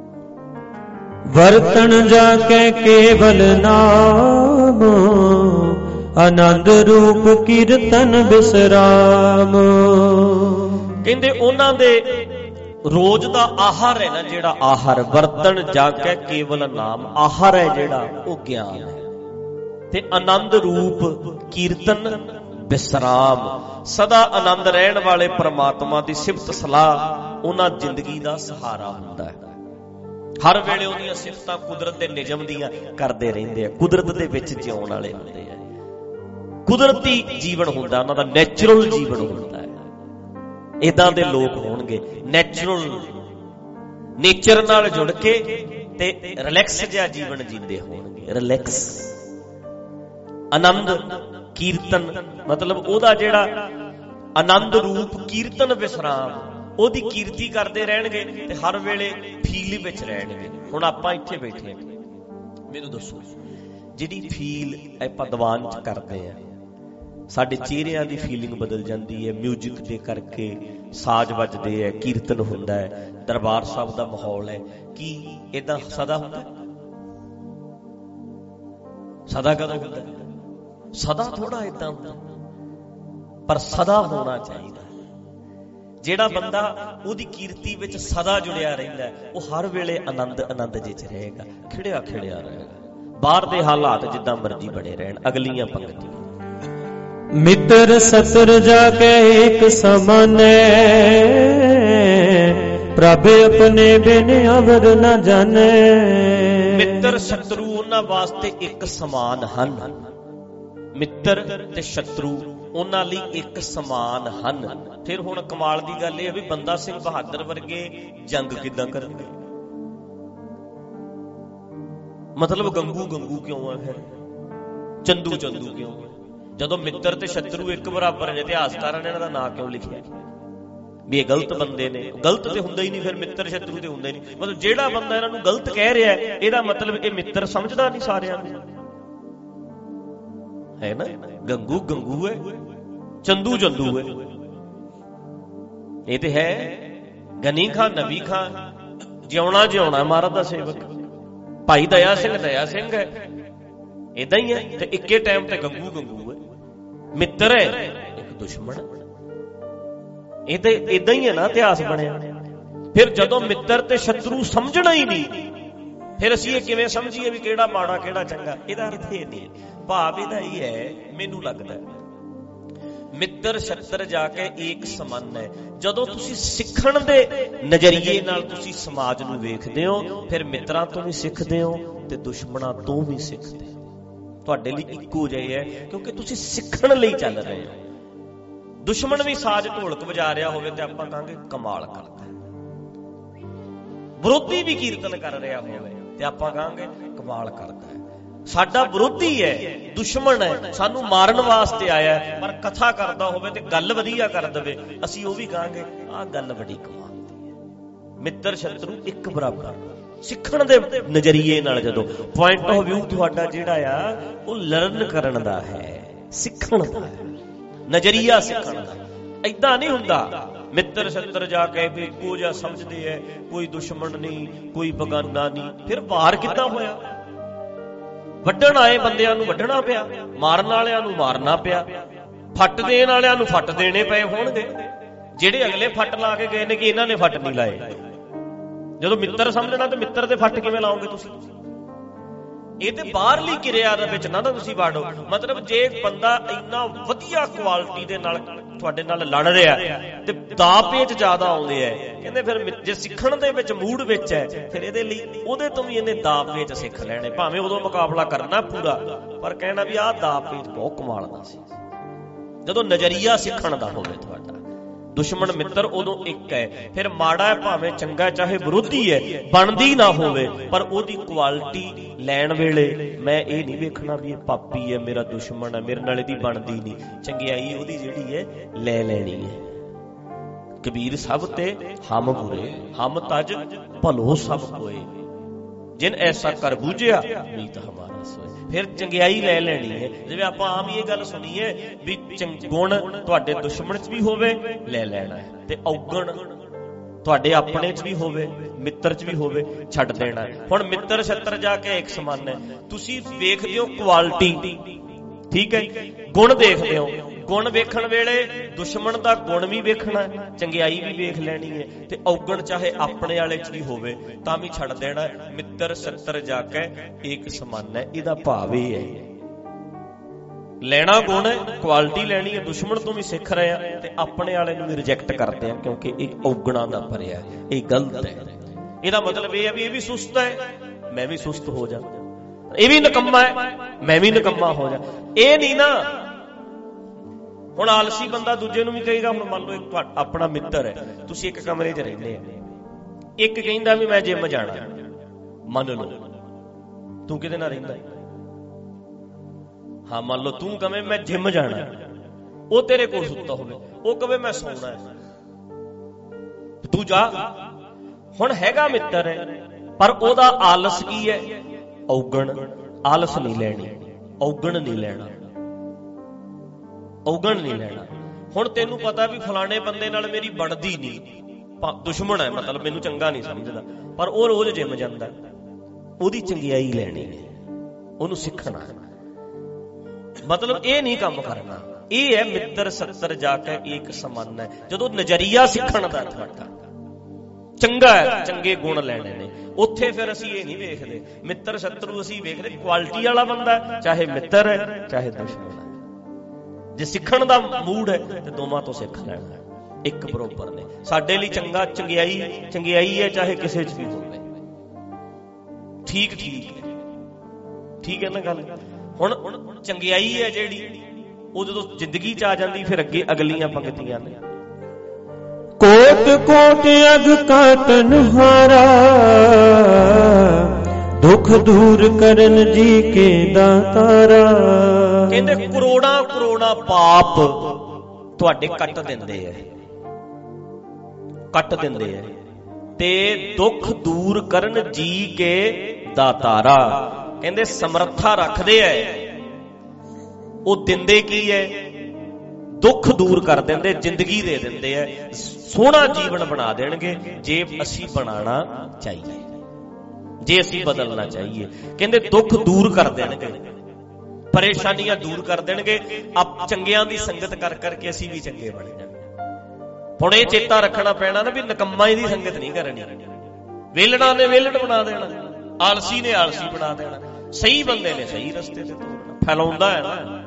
[SPEAKER 2] ਵਰਤਣ ਜਾ ਕੇ ਕੇਵਲ ਨਾਮ, ਆਨੰਦ ਰੂਪ ਕੀਰਤਨ ਬਿਸਰਾਮ।
[SPEAKER 1] ਕਹਿੰਦੇ ਉਹਨਾਂ ਦੇ ਰੋਜ਼ ਦਾ ਆਹਾਰ ਹੈ ਨਾ, ਜਿਹੜਾ ਆਹਾਰ, ਵਰਤਣ ਜਾ ਕੇ ਕੇਵਲ ਨਾਮ, ਆਹਾਰ ਹੈ ਜਿਹੜਾ ਉਹ ਗਿਆਨ ਹੈ, ਤੇ ਆਨੰਦ ਰੂਪ ਕੀਰਤਨ ਬਿਸਰਾਮ। ਸਦਾ ਆਨੰਦ ਰਹਿਣ ਵਾਲੇ ਪ੍ਰਮਾਤਮਾ ਦੀ ਸਿਫਤ ਸਲਾਹ ਉਹਨਾਂ ਜ਼ਿੰਦਗੀ ਦਾ ਸਹਾਰਾ ਹੁੰਦਾ ਹੈ। ਹਰ ਵੇਲੇ ਉਹਦੀਆਂ ਸਿਫਤਾਂ ਕੁਦਰਤ ਦੇ ਨਿਯਮ ਦੀਆਂ ਕਰਦੇ ਰਹਿੰਦੇ ਆ, ਕੁਦਰਤ ਦੇ ਵਿੱਚ ਜਿਉਣ ਵਾਲੇ ਹੁੰਦੇ ਆ। ਕੁਦਰਤੀ ਜੀਵਨ ਹੁੰਦਾ ਉਹਨਾਂ ਦਾ, ਨੈਚੁਰਲ ਜੀਵਨ ਹੁੰਦਾ ਹੈ। ਏਦਾਂ ਦੇ ਲੋਕ ਹੋਣਗੇ, ਨੈਚੁਰਲ ਨੇਚਰ ਨਾਲ ਜੁੜ ਕੇ ਤੇ ਰਿਲੈਕਸ ਜਿਹਾ ਜੀਵਨ ਜੀਂਦੇ ਹੋਣਗੇ। ਰਿਲੈਕਸ, ਆਨੰਦ ਕੀਰਤਨ, ਮਤਲਬ ਉਹਦਾ ਜਿਹੜਾ ਆਨੰਦ ਰੂਪ ਕੀਰਤਨ ਵਿਸਰਾਮ, ਉਹਦੀ ਕੀਰਤੀ ਕਰਦੇ ਰਹਿਣਗੇ ਤੇ ਹਰ ਵੇਲੇ ਫੀਲ ਵਿੱਚ ਰਹਿਣਗੇ। ਹੁਣ ਆਪਾਂ ਇੱਥੇ ਬੈਠੇ, ਮੈਨੂੰ ਦੱਸੋ, ਜਿਹੜੀ ਫੀਲ ਆਪਾਂ ਦੀਵਾਨ ਚ ਕਰਦੇ ਆ, ਸਾਡੇ ਚਿਹਰਿਆਂ ਦੀ ਫੀਲਿੰਗ ਬਦਲ ਜਾਂਦੀ ਹੈ ਮਿਊਜ਼ਿਕ ਦੇ ਕਰਕੇ। ਸਾਜ਼ ਵੱਜਦੇ ਹੈ, ਕੀਰਤਨ ਹੁੰਦਾ ਹੈ, ਦਰਬਾਰ ਸਾਹਿਬ ਦਾ ਮਾਹੌਲ ਹੈ। ਕੀ ਏਦਾਂ ਸਦਾ ਹੁੰਦਾ? ਸਦਾ ਕਦੋਂ ਹੁੰਦਾ? ਸਦਾ ਥੋੜਾ ਏਦਾਂ ਹੁੰਦਾ, ਪਰ ਸਦਾ ਹੋਣਾ ਚਾਹੀਦਾ। ਜਿਹੜਾ ਬੰਦਾ ਉਹਦੀ ਕੀਰਤੀ ਵਿੱਚ ਸਦਾ ਜੁੜਿਆ ਰਹਿੰਦਾ, ਉਹ ਹਰ ਵੇਲੇ ਆਨੰਦ ਆਨੰਦ ਜਿਹੇ ਚ ਰਹੇਗਾ, ਖਿੜਿਆ ਖਿੜਿਆ ਰਹੇਗਾ। ਬਾਹਰ ਦੇ ਹਾਲਾਤ ਜਿੱਦਾਂ ਮਰਜ਼ੀ ਬਣੇ ਰਹਿਣ। ਅਗਲੀਆਂ ਪੰਕਤੀਆਂ।
[SPEAKER 2] ਮਿੱਤਰ ਸਤਰ ਜਾ ਕੇ ਇੱਕ ਸਮਾਨੇ, ਪ੍ਰਭ ਆਪਣੇ ਬਿਨ ਅਵਰ ਨਾ ਜਾਣੇ।
[SPEAKER 1] ਮਿੱਤਰ ਸ਼ਤਰੂ ਉਹਨਾਂ ਵਾਸਤੇ ਇੱਕ ਸਮਾਨ ਹਨ। ਮਿੱਤਰ ਤੇ ਸ਼ਤਰੂ ਉਹਨਾਂ ਲਈ ਇੱਕ ਸਮਾਨ ਹਨ। ਫਿਰ ਹੁਣ ਕਮਾਲ ਦੀ ਗੱਲ ਇਹ ਵੀ ਬੰਦਾ ਸਿੰਘ ਬਹਾਦਰ ਵਰਗੇ ਜੰਗ ਕਿੱਦਾਂ ਕਰਨਗੇ? ਮਤਲਬ ਗੰਗੂ ਗੰਗੂ ਕਿਉਂ ਆ? ਫਿਰ ਚੰਦੂ ਚੰਦੂ ਕਿਉਂ? ਜਦੋਂ ਮਿੱਤਰ ਤੇ ਸ਼ਤਰੂ ਇੱਕ ਬਰਾਬਰ ਨੇ, ਇਤਿਹਾਸਕਾਰਾਂ ਨੇ ਇਹਨਾਂ ਦਾ ਨਾਂ ਕਿਉਂ ਲਿਖਿਆ ਵੀ ਇਹ ਗਲਤ ਬੰਦੇ ਨੇ? ਗਲਤ ਤੇ ਹੁੰਦਾ ਹੀ ਨਹੀਂ, ਫਿਰ ਮਿੱਤਰ ਸ਼ਤਰੂ ਤੇ ਹੁੰਦਾ ਹੀ ਨਹੀਂ। ਮਤਲਬ ਜਿਹੜਾ ਬੰਦਾ ਇਹਨਾਂ ਨੂੰ ਗਲਤ ਕਹਿ ਰਿਹਾ, ਇਹਦਾ ਮਤਲਬ ਇਹ ਮਿੱਤਰ ਸਮਝਦਾ ਨਹੀਂ ਸਾਰਿਆਂ ਨੂੰ, ਹੈ ਨਾ? ਗੰਗੂ ਗੰਗੂ ਹੈ, ਚੰਦੂ ਚੰਦੂ ਹੈ, ਇਹ ਤੇ ਹੈ। ਗਨੀ ਖਾਂ, ਨਬੀ ਖਾਂ, ਜਿਉਣਾ ਜਿਉਣਾ ਮਹਾਰਾਜ ਦਾ ਸੇਵਕ। ਭਾਈ ਦਇਆ ਸਿੰਘ ਦਇਆ ਸਿੰਘ ਹੈ, ਏਦਾਂ ਹੀ ਹੈ। ਤੇ ਇੱਕੇ ਟਾਈਮ ਤੇ ਗੰਗੂ ਗੰਗੂ ਹੈ, ਮਿੱਤਰ ਹੈ, ਇੱਕ ਦੁਸ਼ਮਣ। ਇਹ ਤੇ ਏਦਾਂ ਹੀ ਹੈ ਨਾ ਇਤਿਹਾਸ ਬਣਿਆ। ਫਿਰ ਜਦੋਂ ਮਿੱਤਰ ਤੇ ਸ਼ਤਰੂ ਸਮਝਣਾ ਹੀ ਨਹੀਂ, ਫਿਰ ਅਸੀਂ ਇਹ ਕਿਵੇਂ ਸਮਝੀਏ ਵੀ ਕਿਹੜਾ ਮਾੜਾ ਕਿਹੜਾ ਚੰਗਾ? ਇਹਦਾ ਅਰਥ ਇਹ ਨਹੀਂ, ਭਾਵ ਇਹਦਾ ਹੀ ਹੈ, ਮੈਨੂੰ ਲੱਗਦਾ ਮਿੱਤਰ ਸ਼ਤਰ ਜਾ ਕੇ ਏਕ ਸਮਾਨ ਹੈ। ਜਦੋਂ ਤੁਸੀਂ ਸਿੱਖਣ ਦੇ ਨਜ਼ਰੀਏ ਨਾਲ ਤੁਸੀਂ ਸਮਾਜ ਨੂੰ ਵੇਖਦੇ ਹੋ, ਫਿਰ ਮਿੱਤਰਾਂ ਤੋਂ ਵੀ ਸਿੱਖਦੇ ਹੋ ਤੇ ਦੁਸ਼ਮਣਾਂ ਤੋਂ ਵੀ ਸਿੱਖਦੇ ਹੋ। ਤੁਹਾਡੇ ਲਈ ਇੱਕੋ ਜਿਹਾ ਹੈ, ਕਿਉਂਕਿ ਤੁਸੀਂ ਸਿੱਖਣ ਲਈ ਚੱਲ ਰਹੇ ਹੋ। ਦੁਸ਼ਮਣ ਵੀ ਸਾਜ਼ ਢੋਲਕ ਵਜਾ ਰਿਹਾ ਹੋਵੇ ਤੇ ਆਪਾਂ ਕਹਾਂਗੇ ਕਮਾਲ ਕਰਦਾ, ਵਿਰੋਧੀ ਵੀ ਕੀਰਤਨ ਕਰ ਰਿਹਾ ਹੋਵੇ ਤੇ ਆਪਾਂ ਕਹਾਂਗੇ ਕਮਾਲ ਕਰਦਾ ਹੈ। ਸਾਡਾ ਵਿਰੋਧੀ ਹੈ, ਦੁਸ਼ਮਣ ਹੈ, ਸਾਨੂੰ ਮਾਰਨ ਵਾਸਤੇ ਆਇਆ, ਪਰ ਕਥਾ ਕਰਦਾ ਹੋਵੇ ਤੇ ਗੱਲ ਵਧੀਆ ਕਰ ਦੇਵੇ, ਅਸੀਂ ਉਹ ਵੀ ਕਹਾਂਗੇ ਆਹ ਗੱਲ ਬੜੀ ਕਮਾਲ ਦੀ ਹੈ। ਮਿੱਤਰ ਸ਼ਤਰੂ ਇੱਕ ਬਰਾਬਰ। ਸਿੱਖਣ ਦੇ ਨਜ਼ਰੀਏ ਨਾਲ ਜਦੋਂ ਪੁਆਇੰਟ ਆਫ ਵਿਊ ਤੁਹਾਡਾ ਜਿਹੜਾ ਆ ਉਹ ਲਰਨ ਕਰਨ ਦਾ ਹੈ, ਸਿੱਖਣ ਦਾ ਹੈ, ਨਜ਼ਰੀਆ ਸਿੱਖਣ ਦਾ। ਏਦਾਂ ਨਹੀਂ ਹੁੰਦਾ ਮਿੱਤਰ ਸ਼ਤਰ ਜਾ ਕੇ ਵੀ ਇੱਕੋ ਜਿਹਾ ਸਮਝਦੇ ਹੈ, ਕੋਈ ਦੁਸ਼ਮਣ ਨਹੀਂ, ਕੋਈ ਬਗਾਨਾ ਨਹੀਂ। ਫਿਰ ਵਾਰ ਕਿੱਦਾਂ ਹੋਇਆ? ਵੱਢਣ ਆਏ ਬੰਦਿਆਂ ਨੂੰ ਵੱਢਣਾ ਪਿਆ, ਮਾਰਨ ਵਾਲਿਆਂ ਨੂੰ ਮਾਰਨਾ ਪਿਆ, ਫੱਟ ਦੇਣ ਵਾਲਿਆਂ ਨੂੰ ਫੱਟ ਦੇਣੇ ਪਏ ਹੋਣਗੇ। ਜਿਹੜੇ ਅਗਲੇ ਫੱਟ ਲਾ ਕੇ ਗਏ ਨੇ ਕਿ ਇਹਨਾਂ ਨੇ ਫੱਟ ਨਹੀਂ ਲਾਏ। ਜਦੋਂ ਮਿੱਤਰ ਸਮਝਣਾ ਤੇ ਮਿੱਤਰ ਦੇ ਫੱਟ ਕਿਵੇਂ ਲਾਓਗੇ ਤੁਸੀਂ? ਇਹ ਤੇ ਬਾਹਰਲੀ ਕਿਰਿਆ ਦੇ ਵਿੱਚ ਨਾ ਤੁਸੀਂ ਵਾੜੋ। ਮਤਲਬ ਜੇ ਬੰਦਾ ਇੰਨਾ ਵਧੀਆ ਕੁਆਲਿਟੀ ਦੇ ਨਾਲ ਤੁਹਾਡੇ ਨਾਲ ਲੜ ਰਿਹਾ ਤੇ ਦਾ ਪੇਚ ਜ਼ਿਆਦਾ ਆਉਂਦੇ ਆ, ਕਹਿੰਦੇ ਫਿਰ ਜੇ ਸਿੱਖਣ ਦੇ ਵਿੱਚ ਮੂਡ ਵਿੱਚ ਹੈ, ਫਿਰ ਇਹਦੇ ਲਈ ਉਹਦੇ ਤੋਂ ਵੀ ਇਹਨੇ ਦਾ ਪੇਚ ਸਿੱਖ ਲੈਣੇ। ਭਾਵੇਂ ਉਦੋਂ ਮੁਕਾਬਲਾ ਕਰਨਾ ਪੂਰਾ, ਪਰ ਕਹਿਣਾ ਵੀ ਆਹ ਦਾ ਪੇਚ ਬਹੁਤ ਕਮਾਲ ਦਾ ਸੀ। ਜਦੋਂ ਨਜ਼ਰੀਆ ਸਿੱਖਣ ਦਾ ਹੋਵੇ ਤੁਹਾਡਾ, ਦੁਸ਼ਮਣ ਮਿੱਤਰ ਉਦੋਂ ਇੱਕ ਹੈ। ਫਿਰ ਮਾੜਾ ਹੈ ਭਾਵੇਂ ਚੰਗਾ, ਚਾਹੇ ਵਿਰੋਧੀ ਹੈ, ਬਣਦੀ ਨਾ ਹੋਵੇ, ਪਰ ਉਹਦੀ ਕੁਆਲਿਟੀ ਲੈਣ ਵੇਲੇ ਮੈਂ ਇਹ ਨਹੀਂ ਵੇਖਣਾ ਵੀ ਇਹ ਪਾਪੀ ਹੈ, ਮੇਰਾ ਦੁਸ਼ਮਣ ਹੈ, ਮੇਰੇ ਨਾਲ ਇਹਦੀ ਬਣਦੀ ਨਹੀਂ। ਚੰਗਿਆਈ ਉਹਦੀ ਜਿਹੜੀ ਹੈ ਲੈ ਲੈਣੀ ਹੈ। ਕਬੀਰ ਸਭ ਤੇ ਹਮ ਬੁਰੇ, ਹਮ ਤਜ ਭਲੋ ਸਭ ਕੋਏ, ਜਿਨ ਐਸਾ ਕਰ ਬੂਝਿਆ ਮੀਤ ਹਮਾਰਾ ਸੋਏ। ਫਿਰ ਚੰਗਿਆਈ ਲੈ ਲੈਣੀ ਹੈ। ਜਿਵੇਂ ਆਪਾਂ ਆਮ ਹੀ ਇਹ ਗੱਲ ਸੁਣੀ ਹੈ ਵੀ ਗੁਣ ਤੁਹਾਡੇ ਦੁਸ਼ਮਣ 'ਚ ਵੀ ਹੋਵੇ, ਲੈ ਲੈਣਾ ਹੈ, ਤੇ ਔਗਣ ਤੁਹਾਡੇ ਆਪਣੇ 'ਚ ਵੀ ਹੋਵੇ, ਮਿੱਤਰ 'ਚ ਵੀ ਹੋਵੇ, ਛੱਡ ਦੇਣਾ ਹੈ। ਹੁਣ ਮਿੱਤਰ ਛੱਤਰ ਜਾ ਕੇ ਇੱਕ ਸਮਾਨ ਹੈ। ਤੁਸੀਂ ਵੇਖਦੇ ਹੋ ਕੁਆਲਿਟੀ, ਠੀਕ ਹੈ, ਗੁਣ ਦੇਖਦੇ ਹੋ। ਗੁਣ ਵੇਖਣ ਵੇਲੇ ਦੁਸ਼ਮਣ ਦਾ ਗੁਣ ਵੀ ਵੇਖਣਾ, ਚੰਗਿਆਈ ਵੀ ਵੇਖ ਲੈਣੀ ਹੈ, ਤੇ ਔਗਣ ਚਾਹੇ ਆਪਣੇ ਵਾਲੇ 'ਚ ਵੀ ਹੋਵੇ ਤਾਂ ਵੀ ਛੱਡ ਦੇਣਾ। ਮਿੱਤਰ ਛੱਤਰ ਜਾ ਕੇ ਇੱਕ ਸਮਾਨ ਹੈ। ਇਹਦਾ ਭਾਵ ਇਹ ਹੈ, ਲੈਣਾ ਗੁਣ ਹੈ, ਕੁਆਲਿਟੀ ਲੈਣੀ ਹੈ। ਦੁਸ਼ਮਣ ਤੋਂ ਵੀ ਸਿੱਖ ਰਹੇ ਆ ਤੇ ਆਪਣੇ ਵਾਲੇ ਨੂੰ ਵੀ ਰਿਜੈਕਟ ਕਰਦੇ ਆ, ਕਿਉਂਕਿ ਇਹ ਔਗਣਾਂ ਦਾ ਭਰਿਆ, ਇਹ ਗਲਤ ਹੈ। ਇਹਦਾ ਮਤਲਬ ਇਹ ਹੈ ਵੀ ਇਹ ਵੀ ਸੁਸਤ ਹੈ, ਮੈਂ ਵੀ ਸੁਸਤ ਹੋ ਜਾ, ਇਹ ਵੀ ਨਿਕੰਮਾ ਹੈ, ਮੈਂ ਵੀ ਨਿਕੰਮਾ ਹੋ ਜਾ। ਇਹ ਨਹੀਂ ਨਾ। ਹੁਣ ਆਲਸੀ ਬੰਦਾ ਦੂਜੇ ਨੂੰ ਵੀ ਕਹੇਗਾ। ਹੁਣ ਮੰਨ ਲਓ ਇੱਕ ਆਪਣਾ ਮਿੱਤਰ ਹੈ, ਤੁਸੀਂ ਇੱਕ ਕਮਰੇ 'ਚ ਰਹਿੰਦੇ ਆ, ਇੱਕ ਕਹਿੰਦਾ ਵੀ ਮੈਂ ਜਿਮ ਜਾਣਾ, ਮੰਨ ਲਓ ਤੂੰ ਕਿਹਦੇ ਨਾਲ ਰਹਿੰਦਾ? ਹਾਂ, ਮੰਨ ਲਓ ਤੂੰ ਕਵੇਂ ਮੈਂ ਜਿਮ ਜਾਣਾ, ਉਹ ਤੇਰੇ ਕੋਲ ਸੁੱਤਾ ਹੋਵੇ, ਉਹ ਕਵੇ ਮੈਂ ਸੌਣਾ ਹੈ, ਤੂੰ ਜਾ। ਹੁਣ ਹੈਗਾ ਮਿੱਤਰ ਹੈ, ਪਰ ਉਹਦਾ ਆਲਸ ਕੀ ਹੈ? ਔਗਣ। ਆਲਸ ਨਹੀਂ ਲੈਣੀ, ਔਗਣ ਨਹੀਂ ਲੈਣਾ, ਔਗਣ ਨਹੀਂ ਲੈਣਾ। ਹੁਣ ਤੈਨੂੰ ਪਤਾ ਵੀ ਫਲਾਣੇ ਬੰਦੇ ਨਾਲ ਮੇਰੀ ਬਣਦੀ ਨਹੀਂ, ਦੁਸ਼ਮਣ ਹੈ, ਮਤਲਬ ਮੈਨੂੰ ਚੰਗਾ ਨਹੀਂ ਸਮਝਦਾ, ਪਰ ਉਹ ਰੋਜ਼ ਜਿਮ ਜਾਂਦਾ, ਉਹਦੀ ਚੰਗਿਆਈ ਲੈਣੀ ਹੈ, ਉਹਨੂੰ ਸਿੱਖਣਾ ਹੈ। ਮਤਲਬ ਇਹ ਨਹੀਂ ਕੰਮ ਕਰਨਾ। ਇਹ ਹੈ ਮਿੱਤਰ ਸੱਤਰ ਜਾ ਕੇ ਇੱਕ ਸਮਾਨ ਹੈ। ਜਦੋਂ ਨਜ਼ਰੀਆ ਸਿੱਖਣ ਦਾ ਤੁਹਾਡਾ ਚੰਗਾ ਹੈ, ਚੰਗੇ ਗੁਣ ਲੈਣੇ ਨੇ, ਉੱਥੇ ਫਿਰ ਅਸੀਂ ਇਹ ਨਹੀਂ ਵੇਖਦੇ ਮਿੱਤਰ ਸ਼ਤਰੂ, ਅਸੀਂ ਵੇਖਦੇ ਕੁਆਲਿਟੀ ਵਾਲਾ ਬੰਦਾ, ਚਾਹੇ ਮਿੱਤਰ ਹੈ ਚਾਹੇ ਦੁਸ਼ਮਣ ਹੈ। ਜੇ ਸਿੱਖਣ ਦਾ ਮੂਡ ਹੈ ਤੇ ਦੋਵਾਂ ਤੋਂ ਸਿੱਖ ਲੈਣਾ, ਇੱਕ ਬਰੋਬਰ ਨੇ। ਸਾਡੇ ਲਈ ਚੰਗਾ ਚੰਗਿਆਈ ਚੰਗਿਆਈ ਹੈ, ਚਾਹੇ ਕਿਸੇ 'ਚ ਵੀ ਹੋਵੇ। ਠੀਕ ਠੀਕ ਹੈ, ਠੀਕ ਹੈ ਨਾ ਗੱਲ। ਹੁਣ ਚੰਗਿਆਈ ਹੈ ਜਿਹੜੀ, ਉਹ ਜਦੋਂ ਜ਼ਿੰਦਗੀ 'ਚ ਆ ਜਾਂਦੀ, ਫਿਰ ਅੱਗੇ ਅਗਲੀਆਂ ਪੰਕਤੀਆਂ ਨੇ।
[SPEAKER 2] ਕੋਟ ਕੋਟ ਅਗ ਕਾਟਨ ਹਾਰਾ, ਦੁੱਖ ਦੂਰ ਕਰਨ ਜੀ ਕੇ ਦਾਤਾਰਾ।
[SPEAKER 1] ਕਹਿੰਦੇ ਕਰੋੜਾਂ ਕਰੋੜਾਂ ਪਾਪ ਤੁਹਾਡੇ ਕੱਟ ਦਿੰਦੇ ਐ, ਕੱਟ ਦਿੰਦੇ ਐ, ਤੇ ਦੁੱਖ ਦੂਰ ਕਰਨ ਜੀ ਕੇ ਦਾਤਾਰਾ। ਕਹਿੰਦੇ ਸਮਰੱਥਾ ਰੱਖਦੇ ਐ, ਉਹ ਦਿੰਦੇ ਕੀ ਐ? ਦੁੱਖ ਦੂਰ ਕਰ ਦਿੰਦੇ, ਜ਼ਿੰਦਗੀ ਦੇ ਦਿੰਦੇ ਐ। ਸੋਹਣਾ ਜੀਵਨ ਬਣਾ ਦੇਣਗੇ ਜੇ ਅਸੀਂ ਬਣਾਉਣਾ ਚਾਹੀਏ, ਜੇ ਅਸੀਂ ਬਦਲਣਾ ਚਾਹੀਏ। ਕਹਿੰਦੇ ਦੁੱਖ ਦੂਰ ਕਰ ਦੇਣਗੇ, ਪਰੇਸ਼ਾਨੀਆਂ ਦੂਰ ਕਰ ਦੇਣਗੇ। ਆਪ ਚੰਗਿਆਂ ਦੀ ਸੰਗਤ ਕਰ ਕਰਕੇ ਅਸੀਂ ਵੀ ਚੰਗੇ ਬਣ ਜਾਵਾਂਗੇ। ਹੁਣ ਇਹ ਚੇਤਾ ਰੱਖਣਾ ਪੈਣਾ ਨਾ ਵੀ ਨਕੰਮਾਂ ਦੀ ਸੰਗਤ ਨਹੀਂ ਕਰਨੀ, ਵੇਲਣਾ ਨੇ ਵੇਲਣ ਬਣਾ ਦੇਣਾ, ਆਲਸੀ ਨੇ ਆਲਸੀ ਬਣਾ ਦੇਣਾ, ਸਹੀ ਬੰਦੇ ਨੇ ਸਹੀ ਰਸਤੇ ਤੇ ਤੋਰਨਾ। ਫੈਲਾਉਂਦਾ ਹੈ ਨਾ।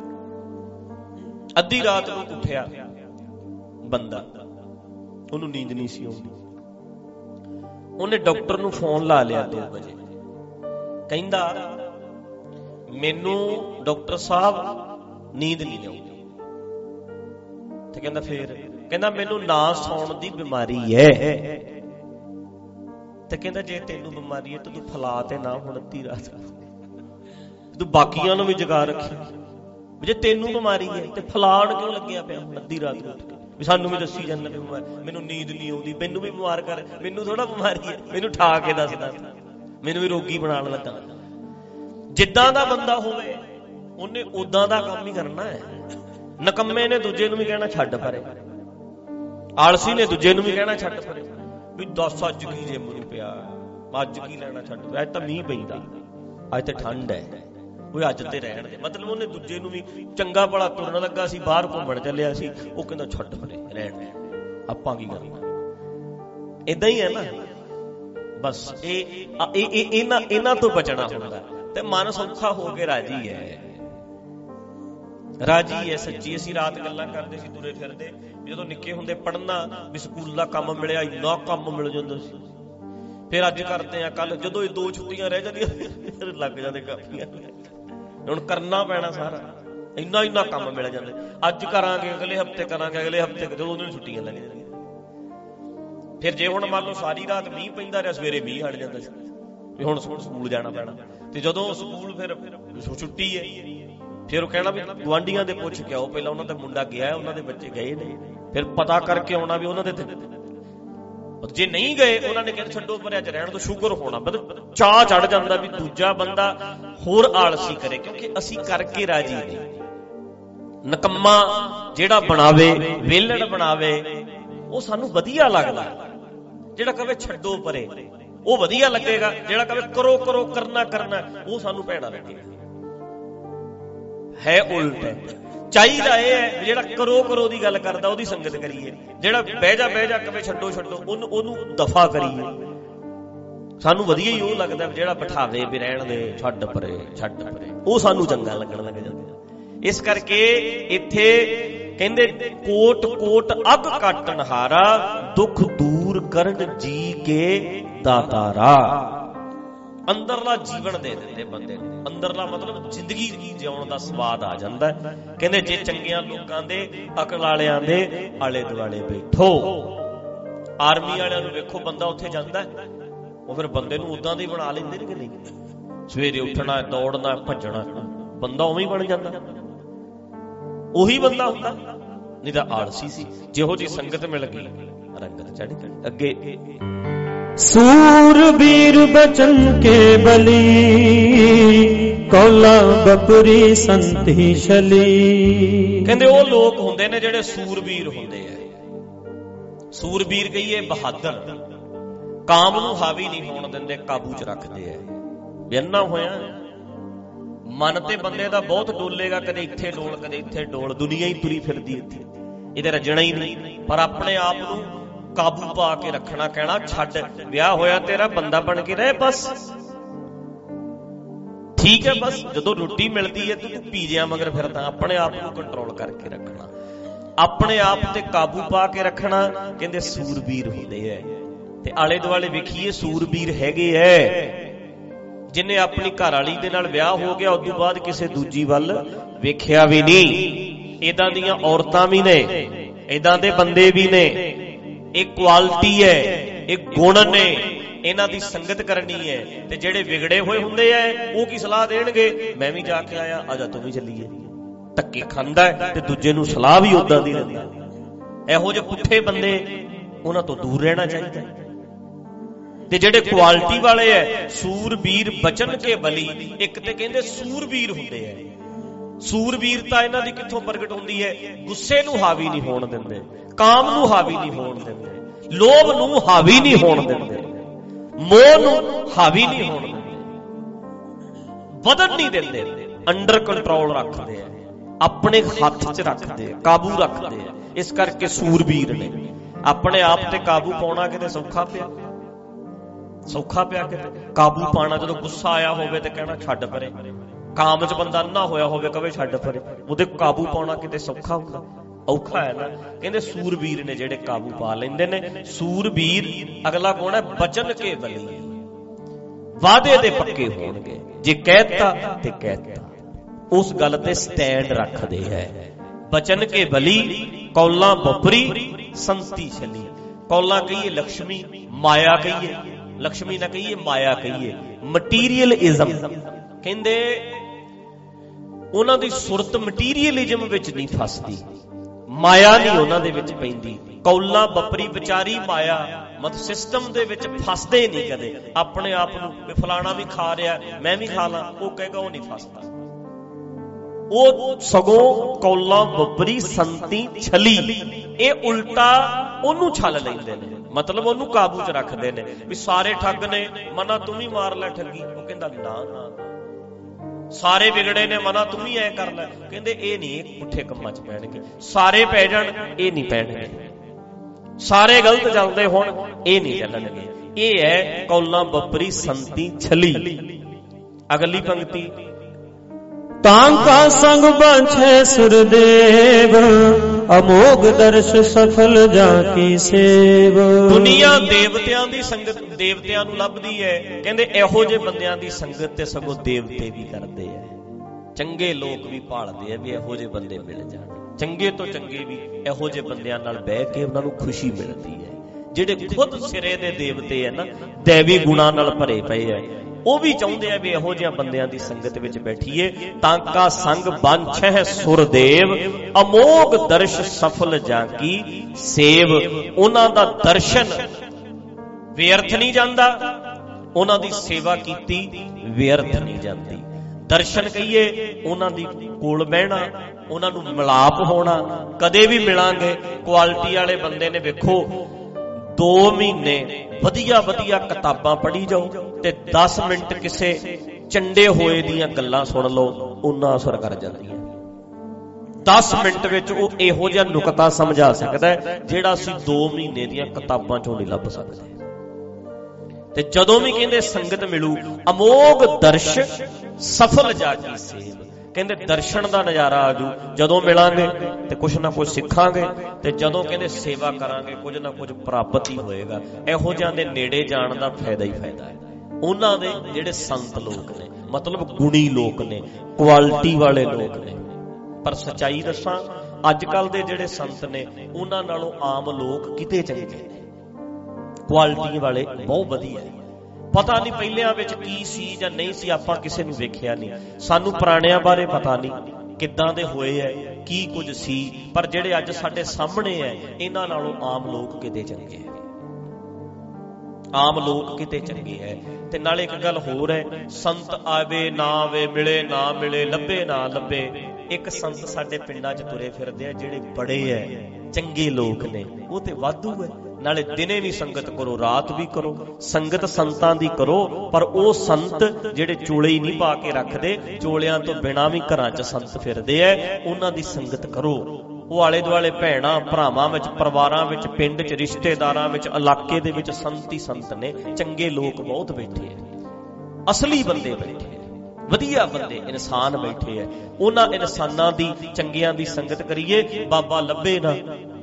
[SPEAKER 1] ਅੱਧੀ ਰਾਤ ਨੂੰ ਉੱਠਿਆ ਬੰਦਾ, ਉਹਨੂੰ ਨੀਂਦ ਨਹੀਂ ਸੀ ਆਉਂਦੀ, ਉਹਨੇ ਡਾਕਟਰ ਨੂੰ ਫੋਨ ਲਾ ਲਿਆ ਦੋ ਵਜੇ, ਕਹਿੰਦਾ ਮੈਨੂੰ ਡਾਕਟਰ ਸਾਹਿਬ ਨੀਂਦ ਨਹੀਂ ਆਉਂਦੀ। ਤੇ ਕਹਿੰਦਾ ਫੇਰ? ਕਹਿੰਦਾ ਮੈਨੂੰ ਨਾ ਸੌਣ ਦੀ ਬਿਮਾਰੀ ਹੈ। ਤੇ ਕਹਿੰਦਾ ਜੇ ਤੈਨੂੰ ਬਿਮਾਰੀ ਹੈ ਤਾਂ ਤੂੰ ਫਲਾ ਤੇ ਨਾ ਹੁਣ ਅੱਧੀ ਰਾਤ, ਤੂੰ ਬਾਕੀਆਂ ਨੂੰ ਵੀ ਜਗਾ ਰੱਖੀ। ਜੇ ਤੈਨੂੰ ਬਿਮਾਰੀ ਹੈ ਤੇ ਫਲਾਣ ਕਿਉਂ ਲੱਗਿਆ ਪਿਆ ਅੱਧੀ ਰਾਤ ਨੂੰ ਉੱਠ ਕੇ? ਵੀ ਸਾਨੂੰ ਵੀ ਦੱਸੀ ਜਾਂਦਾ ਵੀ ਮੈਨੂੰ ਨੀਂਦ ਨਹੀਂ ਆਉਂਦੀ, ਮੈਨੂੰ ਵੀ ਬਿਮਾਰ ਕਰ, ਮੈਨੂੰ ਥੋੜਾ ਬਿਮਾਰੀ ਹੈ, ਮੈਨੂੰ ਠਾ ਕੇ ਦੱਸਦਾ, ਮੈਨੂੰ ਵੀ ਰੋਗੀ ਬਣਾਉਣ ਲੱਗਾ। ਜਿੱਦਾਂ ਦਾ ਬੰਦਾ ਹੋਵੇ ਉਹਨੇ ਉਦਾਂ ਦਾ ਕੰਮ ਹੀ ਕਰਨਾ ਹੈ। ਨਕੰਮੇ ਨੇ ਦੂਜੇ ਨੂੰ ਵੀ ਕਹਿਣਾ ਛੱਡ ਪਰੇ, ਆਲਸੀ ਨੇ ਦੂਜੇ ਨੂੰ ਵੀ ਕਹਿਣਾ ਛੱਡ ਪਰੇ, ਵੀ ਦੱਸ ਅੱਜ ਕੀ ਜੇ ਮੈਨੂੰ ਪਿਆ, ਅੱਜ ਕੀ ਲੈਣਾ ਛੱਡ ਪਿਆ, ਅੱਜ ਤਾਂ ਮੀਂਹ ਪੈਂਦਾ, ਅੱਜ ਤੇ ਠੰਡ ਹੈ, ਉਹ ਅੱਜ ਤੇ ਰਹਿਣ ਦੇ। ਮਤਲਬ ਉਹਨੇ ਦੂਜੇ ਨੂੰ ਵੀ ਚੰਗਾ ਭਲਾ ਤੁਰਨ ਲੱਗਾ ਸੀ, ਬਾਹਰ ਘੁੰਮਣ ਚੱਲਿਆ ਸੀ, ਉਹ ਕਹਿੰਦਾ ਛੱਡ ਪਰੇ ਰਹਿਣ ਦੇ, ਆਪਾਂ ਕੀ ਕਰਨਾ। ਏਦਾਂ ਹੀ ਹੈ ਨਾ ਬਸ। ਇਹ ਇਹਨਾਂ ਇਹਨਾਂ ਤੋਂ ਬਚਣਾ ਹੁੰਦਾ ਤੇ ਮਨ ਸੌਖਾ ਹੋ ਕੇ ਰਾਜੀ ਹੈ, ਰਾਜੀ ਹੈ ਸੱਚੀ। ਅਸੀਂ ਰਾਤ ਗੱਲਾਂ ਕਰਦੇ ਸੀ ਤੁਰੇ ਫਿਰਦੇ, ਜਦੋਂ ਨਿੱਕੇ ਹੁੰਦੇ ਪੜ੍ਹਨਾ ਵੀ ਸਕੂਲ ਦਾ ਕੰਮ ਮਿਲਿਆ, ਇੰਨਾ ਕੰਮ ਮਿਲ ਜਾਂਦਾ ਸੀ। ਫਿਰ ਅੱਜ ਕਰਦੇ ਆ, ਕੱਲ ਜਦੋਂ ਇਹ ਦੋ ਛੁੱਟੀਆਂ ਰਹਿ ਜਾਂਦੀਆਂ ਲੱਗ ਜਾਂਦੇ ਕਾਪੀਆਂ, ਹੁਣ ਕਰਨਾ ਪੈਣਾ ਸਾਰਾ, ਇੰਨਾ ਇੰਨਾ ਕੰਮ ਮਿਲ ਜਾਂਦੇ। ਅੱਜ ਕਰਾਂਗੇ, ਅਗਲੇ ਹਫ਼ਤੇ ਕਰਾਂਗੇ, ਅਗਲੇ ਹਫ਼ਤੇ ਜਦੋਂ ਉਹਨਾਂ ਨੂੰ ਛੁੱਟੀਆਂ ਲੱਗ ਜਾਂਦੀਆਂ। ਫਿਰ ਜੇ ਹੁਣ ਮੰਨ ਲਓ ਸਾਰੀ ਰਾਤ ਮੀਂਹ ਪੈਂਦਾ ਰਿਹਾ, ਸਵੇਰੇ ਮੀਂਹ ਹਟ ਜਾਂਦਾ ਸੀ ਵੀ ਹੁਣ ਸਕੂਲ ਜਾਣਾ ਪੈਣਾ। ਤੇ ਜਦੋਂ ਸਕੂਲ ਫਿਰ ਛੁੱਟੀ ਹੈ, ਫਿਰ ਉਹ ਕਹਿਣਾ ਵੀ ਗੁਆਂਢੀਆਂ ਦੇ ਪੁੱਛ ਕੇ ਆਓ, ਪਹਿਲਾਂ ਉਹਨਾਂ ਦਾ ਮੁੰਡਾ ਗਿਆ, ਉਹਨਾਂ ਦੇ ਬੱਚੇ ਗਏ ਨੇ, ਫਿਰ ਪਤਾ ਕਰਕੇ ਆਉਣਾ ਵੀ ਉਹਨਾਂ ਦੇ। ਜੇ ਨਹੀਂ ਗਏ ਉਹਨਾਂ ਨੇ ਕਿਹਾ ਛੱਡੋ ਪਰਿਆ ਚ ਰਹਿਣ ਤੋਂ, ਸ਼ੁਕਰ ਹੋਣਾ। ਮਤਲਬ ਚਾਹ ਚੜ ਜਾਂਦਾ ਵੀ ਦੂਜਾ ਬੰਦਾ ਹੋਰ ਆਲਸੀ ਕਰੇ, ਕਿਉਂਕਿ ਅਸੀਂ ਕਰਕੇ ਰਾਜੀ ਨਹੀਂ। ਨਕੰਮਾ ਜਿਹੜਾ ਬਣਾਵੇ, ਵੇਲੜ ਬਣਾਵੇ, ਉਹ ਸਾਨੂੰ ਵਧੀਆ ਲੱਗਦਾ। ਜਿਹੜਾ ਕਵੇ ਛੱਡੋ ਪਰੇ ਉਹ ਵਧੀਆ ਲੱਗੇਗਾ, ਜਿਹੜਾ ਕਵੇ ਕਰੋ ਕਰੋ ਕਰਨਾ ਕਰਨਾ ਉਹ ਸਾਨੂੰ ਭੈੜਾ ਲੱਗੇਗਾ। ਹੈ ਉਲਟ। ਚਾਹੀਦਾ ਇਹ ਹੈ ਜਿਹੜਾ ਕਰੋ ਕਰੋ ਦੀ ਗੱਲ ਕਰਦਾ ਉਹਦੀ ਸੰਗਤ ਕਰੀਏ, ਜਿਹੜਾ ਬਹਿ ਜਾ ਬਹਿ ਜਾ ਕਵੇ ਛੱਡੋ ਛੱਡੋ ਉਹਨੂੰ ਉਹਨੂੰ ਦਫਾ ਕਰੀਏ। ਸਾਨੂੰ ਵਧੀਆ ਹੀ ਉਹ ਲੱਗਦਾ ਜਿਹੜਾ ਬਿਠਾਵੇ ਵੀ ਰਹਿਣ ਦੇ, ਛੱਡ ਪਰੇ ਛੱਡ ਪਰੇ, ਉਹ ਸਾਨੂੰ ਚੰਗਾ ਲੱਗਣ ਲੱਗ ਜਾਂਦਾ। ਇਸ ਕਰਕੇ ਇੱਥੇ ਕਹਿੰਦੇ ਕੋਟ ਕੋਟ ਅੱਗ ਕਾਟਣ ਹਾਰਾ, ਦੁੱਖ ਦੂਰ ਕਰਨ ਜੀ ਕੇ ਦਾਤਾਰਾ। ਅੰਦਰਲਾ ਜੀਵਨ ਦੇ ਦਿੰਦੇ ਬੰਦੇ ਨੂੰ, ਅੰਦਰਲਾ ਮਤਲਬ ਜ਼ਿੰਦਗੀ ਜਿਉਣ ਦਾ ਸਵਾਦ ਆ ਜਾਂਦਾ। ਕਹਿੰਦੇ ਜੇ ਚੰਗਿਆਂ ਲੋਕਾਂ ਦੇ, ਅਕਲ ਵਾਲਿਆਂ ਦੇ ਆਲੇ ਦੁਆਲੇ ਬੈਠੋ। ਆਰਮੀ ਵਾਲਿਆਂ ਨੂੰ ਵੇਖੋ, ਬੰਦਾ ਉੱਥੇ ਜਾਂਦਾ ਉਹ ਫਿਰ ਬੰਦੇ ਨੂੰ ਉਦਾਂ ਦੇ ਬਣਾ ਲੈਂਦੇ ਨੇ ਕਿ ਨਹੀਂ। ਸਵੇਰੇ ਉੱਠਣਾ, ਦੌੜਨਾ, ਭੱਜਣਾ, ਬੰਦਾ ਉਵੇਂ ਹੀ ਬਣ ਜਾਂਦਾ, ਉਹੀ ਬੰਦਾ ਹੁੰਦਾ। ਨਹੀਂ ਤਾਂ ਆਲਸੀ ਸੀ। ਜਿਹੋ ਜੀ ਸੰਗਤ ਮਿਲ ਗਈ ਰੰਗਤ ਚੜ੍ਹ ਗਈ। ਅੱਗੇ
[SPEAKER 4] सूरबीर बचन के बली, कौला बपरी संति शली।
[SPEAKER 1] ਕਹਿੰਦੇ ਉਹ ਲੋਕ ਹੁੰਦੇ ਨੇ ਜਿਹੜੇ ਸੂਰਬੀਰ ਹੁੰਦੇ ਆ। ਸੂਰਬੀਰ ਕਹੀਏ ਬਹਾਦਰ, ਕਾਮ ਨੂੰ ਹਾਵੀ ਨਹੀਂ ਹੋਣ ਦਿੰਦੇ, ਕਾਬੂ ਚ ਰੱਖਦੇ ਆ। ਬਿਆਨਾ ਹੋਇਆ ਮਨ ਤੇ ਬੰਦੇ ਦਾ ਬਹੁਤ ਡੋਲੇਗਾ, ਕਦੇ ਇੱਥੇ ਡੋਲ ਕਦੇ ਇੱਥੇ ਡੋਲ, ਦੁਨੀਆ ਹੀ ਤੁਰੀ ਫਿਰਦੀ ਇੱਥੇ, ਇਹਦੇ ਰੱਜਣਾ ਹੀ ਨਹੀਂ। ਪਰ ਆਪਣੇ ਆਪ ਨੂੰ ਕਾਬੂ ਪਾ ਕੇ ਰੱਖਣਾ, ਕਹਿਣਾ ਛੱਡ, ਵਿਆਹ ਹੋਇਆ ਤੇਰਾ, ਬੰਦਾ ਬਣ ਕੇ ਰਹਿ ਬਸ, ਠੀਕ ਹੈ ਬਸ। ਜਦੋਂ ਰੋਟੀ ਮਿਲਦੀ ਹੈ ਤੂੰ ਪੀਜਿਆਂ ਮਗਰ ਫਿਰਦਾ, ਆਪਣੇ ਆਪ ਨੂੰ ਕੰਟਰੋਲ ਕਰਕੇ ਰੱਖਣਾ, ਆਪਣੇ ਆਪ ਤੇ ਕਾਬੂ ਪਾ ਕੇ ਰੱਖਣਾ। ਕਹਿੰਦੇ ਸੂਰਬੀਰ ਹੁੰਦੇ ਐ। ਤੇ ਆਲੇ ਦੁਆਲੇ ਵੇਖੀਏ ਸੂਰਬੀਰ ਹੈਗੇ ਐ, ਜਿਨੇ ਆਪਣੀ ਘਰ ਵਾਲੀ ਦੇ ਨਾਲ ਵਿਆਹ ਹੋ ਗਿਆ ਉਦੋਂ ਬਾਅਦ ਕਿਸੇ ਦੂਜੀ ਵੱਲ ਵੇਖਿਆ ਵੀ ਨਹੀਂ। ਏਦਾਂ ਦੀਆਂ ਔਰਤਾਂ ਵੀ ਨੇ, ਏਦਾਂ ਦੇ ਬੰਦੇ ਵੀ ਨੇ। ਇਹ ਕੁਆਲਿਟੀ ਹੈ, ਇਹ ਗੁਣ ਨੇ, ਇਹਨਾਂ ਦੀ ਸੰਗਤ ਕਰਨੀ ਹੈ। ਤੇ ਜਿਹੜੇ ਵਿਗੜੇ ਹੋਏ ਹੁੰਦੇ ਐ ਉਹ ਕੀ ਸਲਾਹ ਦੇਣਗੇ, ਮੈਂ ਵੀ ਜਾ ਕੇ ਆਇਆ, ਆਜਾ ਤੂੰ ਵੀ ਚੱਲੀਏ। ਧੱਕੇ ਖਾਂਦਾ ਤੇ ਦੂਜੇ ਨੂੰ ਸਲਾਹ ਵੀ ਉਦਾਂ ਦੀ ਦਿੰਦਾ। ਇਹੋ ਜਿਹੇ ਪੁੱਠੇ ਬੰਦੇ, ਉਹਨਾਂ ਤੋਂ ਦੂਰ ਰਹਿਣਾ ਚਾਹੀਦਾ। ਤੇ ਜਿਹੜੇ ਕੁਆਲਿਟੀ ਵਾਲੇ ਐ, ਸੂਰਬੀਰ ਬਚਨ ਕੇ ਬਲੀ। ਇੱਕ ਤੇ ਕਹਿੰਦੇ ਸੂਰਬੀਰ ਹੁੰਦੇ ਐ, ਸੂਰਬੀਰਤਾ ਇਹਨਾਂ ਦੀ ਕਿੱਥੋਂ ਪ੍ਰਗਟ ਹੁੰਦੀ ਹੈ? ਗੁੱਸੇ ਨੂੰ ਹਾਵੀ ਨਹੀਂ ਹੋਣ ਦਿੰਦੇ, ਕਾਮ ਨੂੰ ਹਾਵੀ ਨਹੀਂ ਹੋਣ ਦਿੰਦੇ, ਲੋਭ ਨੂੰ ਹਾਵੀ ਨਹੀਂ ਹੋਣ ਦਿੰਦੇ, ਮੋਹ ਨੂੰ ਹਾਵੀ ਨਹੀਂ ਹੋਣ ਦਿੰਦੇ, ਵਧਣ ਨਹੀਂ ਦਿੰਦੇ, ਅੰਡਰ ਕੰਟਰੋਲ ਰੱਖਦੇ ਆ, ਆਪਣੇ ਹੱਥ 'ਚ ਰੱਖਦੇ ਆ, ਕਾਬੂ ਰੱਖਦੇ ਆ। ਇਸ ਕਰਕੇ ਸੂਰਬੀਰ ਨੇ। ਆਪਣੇ ਆਪ ਤੇ ਕਾਬੂ ਪਾਉਣਾ ਕਿਤੇ ਸੌਖਾ ਪਿਆ? ਸੌਖਾ ਪਿਆ ਕਿਤੇ? ਕਾਬੂ ਪਾਉਣਾ ਜਦੋਂ ਗੁੱਸਾ ਆਇਆ ਹੋਵੇ ਤੇ ਕਹਿਣਾ ਛੱਡ ਪਰੇ, ਕਾਮ 'ਚ ਬੰਦਾ ਅੰਨਾ ਹੋਇਆ ਹੋਵੇ ਕਵੇ ਛੱਡ ਪਰੇ, ਉਹਦੇ ਕਾਬੂ ਪਾਉਣਾ ਕਿਤੇ ਸੌਖਾ ਹੁੰਦਾ? ਔਖਾ ਹੈ ਨਾ। ਕਹਿੰਦੇ ਸੂਰਬੀਰ ਨੇ ਜਿਹੜੇ ਕਾਬੂ ਪਾ ਲੈਂਦੇ ਨੇ। ਸੂਰਬੀਰ ਅਗਲਾ ਕੌਣ ਹੈ? ਬਚਨ ਕੇ ਬਲੀ, ਵਾਅਦੇ ਦੇ ਪੱਕੇ ਹੋਣਗੇ। ਜੇ ਕਹਿਤਾ ਤੇ ਕਹਿਤਾ, ਉਸ ਗੱਲ ਤੇ ਸਟੈਂਡ ਰੱਖਦੇ ਹੈ। ਬਚਨ ਕੇ ਬਲੀ, ਕੌਲਾਂ ਬਪਰੀ ਸੰਤੀ ਛਲੀ। ਕੌਲਾਂ ਕਹੀਏ ਲక్ష్ਮੀ, ਮਾਇਆ ਕਹੀਏ, ਲక్ష్ਮੀ ਨਾ ਕਹੀਏ ਮਾਇਆ ਕਹੀਏ। ਮਟੀਰੀਅਲਿਜ਼ਮ ਕਹਿੰਦੇ ਉਹਨਾਂ ਦੀ ਸੁਰਤ ਮਟੀਰੀਅਲਿਜ਼ਮ ਵਿੱਚ ਨਹੀਂ ਫਸਦੀ, ਮਾਇਆ ਨਹੀਂ ਉਹਨਾਂ ਦੇ ਵਿੱਚ ਪੈਂਦੀ। ਕੌਲਾਂ ਬਪਰੀ ਵਿਚਾਰੀ ਮਾਇਆ, ਮਤ ਸਿਸਟਮ ਦੇ ਵਿੱਚ ਫਸਦੇ ਨਹੀਂ ਕਦੇ। ਆਪਣੇ ਆਪ ਨੂੰ ਫਲਾਣਾ ਵੀ ਖਾ ਰਿਹਾ ਮੈਂ ਵੀ ਖਾ ਲਾਂ, ਉਹ ਕਹੇਗਾ ਉਹ ਨਹੀਂ ਫਸਦਾ। ਉਹ ਸਗੋਂ ਕੌਲਾਂ ਬਪਰੀ ਸੰਤੀ ਛਲੀ, ਇਹ ਉਲਟਾ ਉਹਨੂੰ ਛਲ ਲੈਂਦੇ ਨੇ, ਮਤਲਬ ਉਹਨੂੰ ਕਾਬੂ 'ਚ ਰੱਖਦੇ ਨੇ। ਵੀ ਸਾਰੇ ਠੱਗ ਨੇ, ਮਨਾ ਤੂੰ ਵੀ ਮਾਰ ਲੈ ਠੱਗੀ, ਉਹ ਕਹਿੰਦਾ ਨਾ ਨਾ। ਸਾਰੇ ਵਿਗੜੇ ਨੇ, ਮਨਾ ਤੂੰ ਵੀ ਐ ਕਰ ਲੈ, ਕਹਿੰਦੇ ਇਹ ਨਹੀਂ, ਇਹ ਪੁੱਠੇ ਕੰਮਾਂ 'ਚ ਪੈਣਗੇ। ਸਾਰੇ ਪੈ ਜਾਣ, ਇਹ ਨਹੀਂ ਪੈਣਗੇ। ਸਾਰੇ ਗਲਤ ਚੱਲਦੇ ਹੋਣ, ਇਹ ਨਹੀਂ ਚੱਲਣਗੇ। ਇਹ ਹੈ ਕੌਲਾਂ ਬਪਰੀ ਸੰਤੀ ਛਲੀ। ਅਗਲੀ ਪੰਕਤੀ,
[SPEAKER 4] तांका संग बांछे सुरदेव, अमोघ दर्श सफल जाकी सेव।
[SPEAKER 1] ਦੁਨੀਆ ਦੇਵਤਿਆਂ ਦੀ ਸੰਗਤ, ਦੇਵਤਿਆਂ ਨੂੰ ਲੱਭਦੀ ਹੈ। ਕਹਿੰਦੇ ਇਹੋ ਜਿਹੇ ਬੰਦਿਆਂ ਦੀ ਸੰਗਤ ਤੇ ਸਗੋਂ ਦੇਵਤੇ ਵੀ ਕਰਦੇ ਆ। ਚੰਗੇ ਲੋਕ ਵੀ ਭਾਲਦੇ ਆ ਵੀ ਇਹੋ ਜਿਹੇ ਬੰਦੇ ਮਿਲ ਜਾਣ। ਚੰਗੇ ਤੋਂ ਚੰਗੇ ਵੀ ਇਹੋ ਜਿਹੇ ਬੰਦਿਆਂ ਨਾਲ ਬਹਿ ਕੇ ਉਹਨਾਂ ਨੂੰ ਖੁਸ਼ੀ ਮਿਲਦੀ ਹੈ। ਜਿਹੜੇ ਖੁਦ ਸਿਰੇ ਦੇ ਦੇਵਤੇ ਆ ਨਾ, ਦੇਵੀ ਗੁਣਾਂ ਨਾਲ ਭਰੇ ਪਏ ਆ, ਉਹ ਵੀ ਚਾਹੁੰਦੇ ਆ ਵੀ ਇਹੋ ਜਿਹੇ ਬੰਦਿਆਂ ਦੀ ਸੰਗਤ ਵਿੱਚ ਬੈਠੀਏ। ਤਾਂਕਾ ਸੰਗ ਬਾਂਛੈ ਸੁਰਦੇਵ, ਅਮੋਘ ਦਰਸ਼ ਸਫਲ ਜਾਕੀ ਸੇਵ। ਉਹਨਾਂ ਦਾ ਦਰਸ਼ਨ ਵਿਅਰਥ ਨਹੀਂ ਜਾਂਦਾ, ਉਹਨਾਂ ਦੀ ਸੇਵਾ ਕੀਤੀ ਵਿਅਰਥ ਨਹੀਂ ਜਾਂਦੀ। ਦਰਸ਼ਨ ਕਹੀਏ ਉਹਨਾਂ ਦੀ ਕੋਲ ਬਹਿਣਾ, ਉਹਨਾਂ ਨੂੰ ਮਿਲਾਪ ਹੋਣਾ। ਕਦੇ ਵੀ ਮਿਲਾਂਗੇ। ਕੁਆਲਿਟੀ ਵਾਲੇ ਬੰਦੇ ਨੇ, ਵੇਖੋ ਦੋ ਮਹੀਨੇ ਵਧੀਆ ਵਧੀਆ ਕਿਤਾਬਾਂ ਪੜ੍ਹੀ ਜਾਓ ਤੇ ਦਸ ਮਿੰਟ ਕਿਸੇ ਚੰਡੇ ਹੋਏ ਦੀਆਂ ਗੱਲਾਂ ਸੁਣ ਲਓ, ਉਹਨਾਂ ਅਸਰ ਕਰ ਜਾਂਦੀਆਂ। ਦਸ ਮਿੰਟ ਵਿੱਚ ਉਹ ਇਹੋ ਜਿਹਾ ਨੁਕਤਾ ਸਮਝਾ ਸਕਦਾ ਹੈ ਜਿਹੜਾ ਅਸੀਂ ਦੋ ਮਹੀਨੇ ਦੀਆਂ ਕਿਤਾਬਾਂ ਚੋਂ ਨਹੀਂ ਲੱਭ ਸਕਦੇ। ਤੇ ਜਦੋਂ ਵੀ ਕਹਿੰਦੇ ਸੰਗਤ ਮਿਲੂ, ਅਮੋਘ ਦਰਸ਼ ਸਫਲ ਜਾਕੀ ਸੇਵ। ਕਹਿੰਦੇ ਦਰਸ਼ਨ ਦਾ ਨਜ਼ਾਰਾ ਆਜੂ ਜਦੋਂ ਮਿਲਾਂਗੇ ਤੇ ਕੁਛ ਨਾ ਕੁਛ ਸਿੱਖਾਂਗੇ, ਤੇ ਜਦੋਂ ਕਹਿੰਦੇ ਸੇਵਾ ਕਰਾਂਗੇ ਕੁਝ ਨਾ ਕੁਝ ਪ੍ਰਾਪਤ ਹੀ ਹੋਏਗਾ। ਇਹੋ ਜਿਹਾਂ ਦੇ ਨੇੜੇ ਜਾਣ ਦਾ ਫਾਇਦਾ ਹੀ ਫਾਇਦਾ ਹੈ। ਉਹਨਾਂ ਦੇ ਜਿਹੜੇ ਸੰਤ ਲੋਕ ਨੇ, ਮਤਲਬ ਗੁਣੀ ਲੋਕ ਨੇ, ਕੁਆਲਿਟੀ ਵਾਲੇ ਲੋਕ ਨੇ। ਪਰ ਸੱਚਾਈ ਦੱਸਾਂ, ਅੱਜ ਕੱਲ ਦੇ ਜਿਹੜੇ ਸੰਤ ਨੇ ਉਹਨਾਂ ਨਾਲੋਂ ਆਮ ਲੋਕ ਕਿਤੇ ਚੰਗੇ ਨੇ। ਕੁਆਲਿਟੀ ਵਾਲੇ ਬਹੁਤ ਵਧੀਆ। ਪਤਾ ਨਹੀਂ ਪਹਿਲਿਆਂ ਵਿੱਚ ਕੀ ਸੀ ਜਾਂ ਨਹੀਂ ਸੀ, ਆਪਾਂ ਕਿਸੇ ਨੂੰ ਵੇਖਿਆ ਨਹੀਂ। ਸਾਨੂੰ ਪੁਰਾਣਿਆਂ ਬਾਰੇ ਪਤਾ ਨਹੀਂ ਕਿੱਦਾਂ ਦੇ ਹੋਏ ਐ, ਕੀ ਕੁਝ ਸੀ। ਪਰ ਜਿਹੜੇ ਅੱਜ ਸਾਡੇ ਸਾਹਮਣੇ ਐ, ਇਹਨਾਂ ਨਾਲੋਂ ਆਮ ਲੋਕ ਕਿਤੇ ਚੰਗੇ ਐ। ਆਮ ਲੋਕ ਕਿਤੇ ਚੰਗੇ ਐ। ਤੇ ਨਾਲੇ ਇੱਕ ਗੱਲ ਹੋਰ ਹੈ, ਸੰਤ ਆਵੇ ਨਾ ਆਵੇ, ਮਿਲੇ ਨਾ ਮਿਲੇ, ਲੱਭੇ ਨਾ ਲੱਭੇ। ਇੱਕ ਸੰਤ ਸਾਡੇ ਪਿੰਡਾਂ 'ਚ ਤੁਰੇ ਫਿਰਦੇ ਆ ਜਿਹੜੇ ਬੜੇ ਐ, ਚੰਗੇ ਲੋਕ ਨੇ, ਉਹ ਤੇ ਵਾਧੂ ਐ। ਨਾਲੇ ਦਿਨੇ ਵੀ ਸੰਗਤ ਕਰੋ, ਰਾਤ ਵੀ ਕਰੋ, ਸੰਗਤ ਸੰਤਾਂ ਦੀ ਕਰੋ। ਪਰ ਉਹ ਸੰਤ ਜਿਹੜੇ ਚੋਲੇ ਹੀ ਨਹੀਂ ਪਾ ਕੇ ਰੱਖਦੇ, ਚੋਲਿਆਂ ਤੋਂ ਬਿਨਾਂ ਵੀ ਘਰਾਂ 'ਚ ਸੰਤ ਫਿਰਦੇ ਐ, ਉਹਨਾਂ ਦੀ ਸੰਗਤ ਕਰੋ। ਉਹ ਆਲੇ ਦੁਆਲੇ ਭੈਣਾਂ ਭਰਾਵਾਂ ਵਿੱਚ, ਪਰਿਵਾਰਾਂ ਵਿੱਚ, ਪਿੰਡ 'ਚ, ਰਿਸ਼ਤੇਦਾਰਾਂ ਵਿੱਚ, ਇਲਾਕੇ ਦੇ ਵਿੱਚ ਸੰਤ ਹੀ ਸੰਤ ਨੇ। ਚੰਗੇ ਲੋਕ ਬਹੁਤ ਬੈਠੇ ਐ, ਅਸਲੀ ਬੰਦੇ ਬੈਠੇ ਐ, ਵਧੀਆ ਬੰਦੇ, ਇਨਸਾਨ ਬੈਠੇ ਐ। ਉਹਨਾਂ ਇਨਸਾਨਾਂ ਦੀ, ਚੰਗਿਆਂ ਦੀ ਸੰਗਤ ਕਰੀਏ। ਬਾਬਾ ਲੱਭੇ ਨਾ,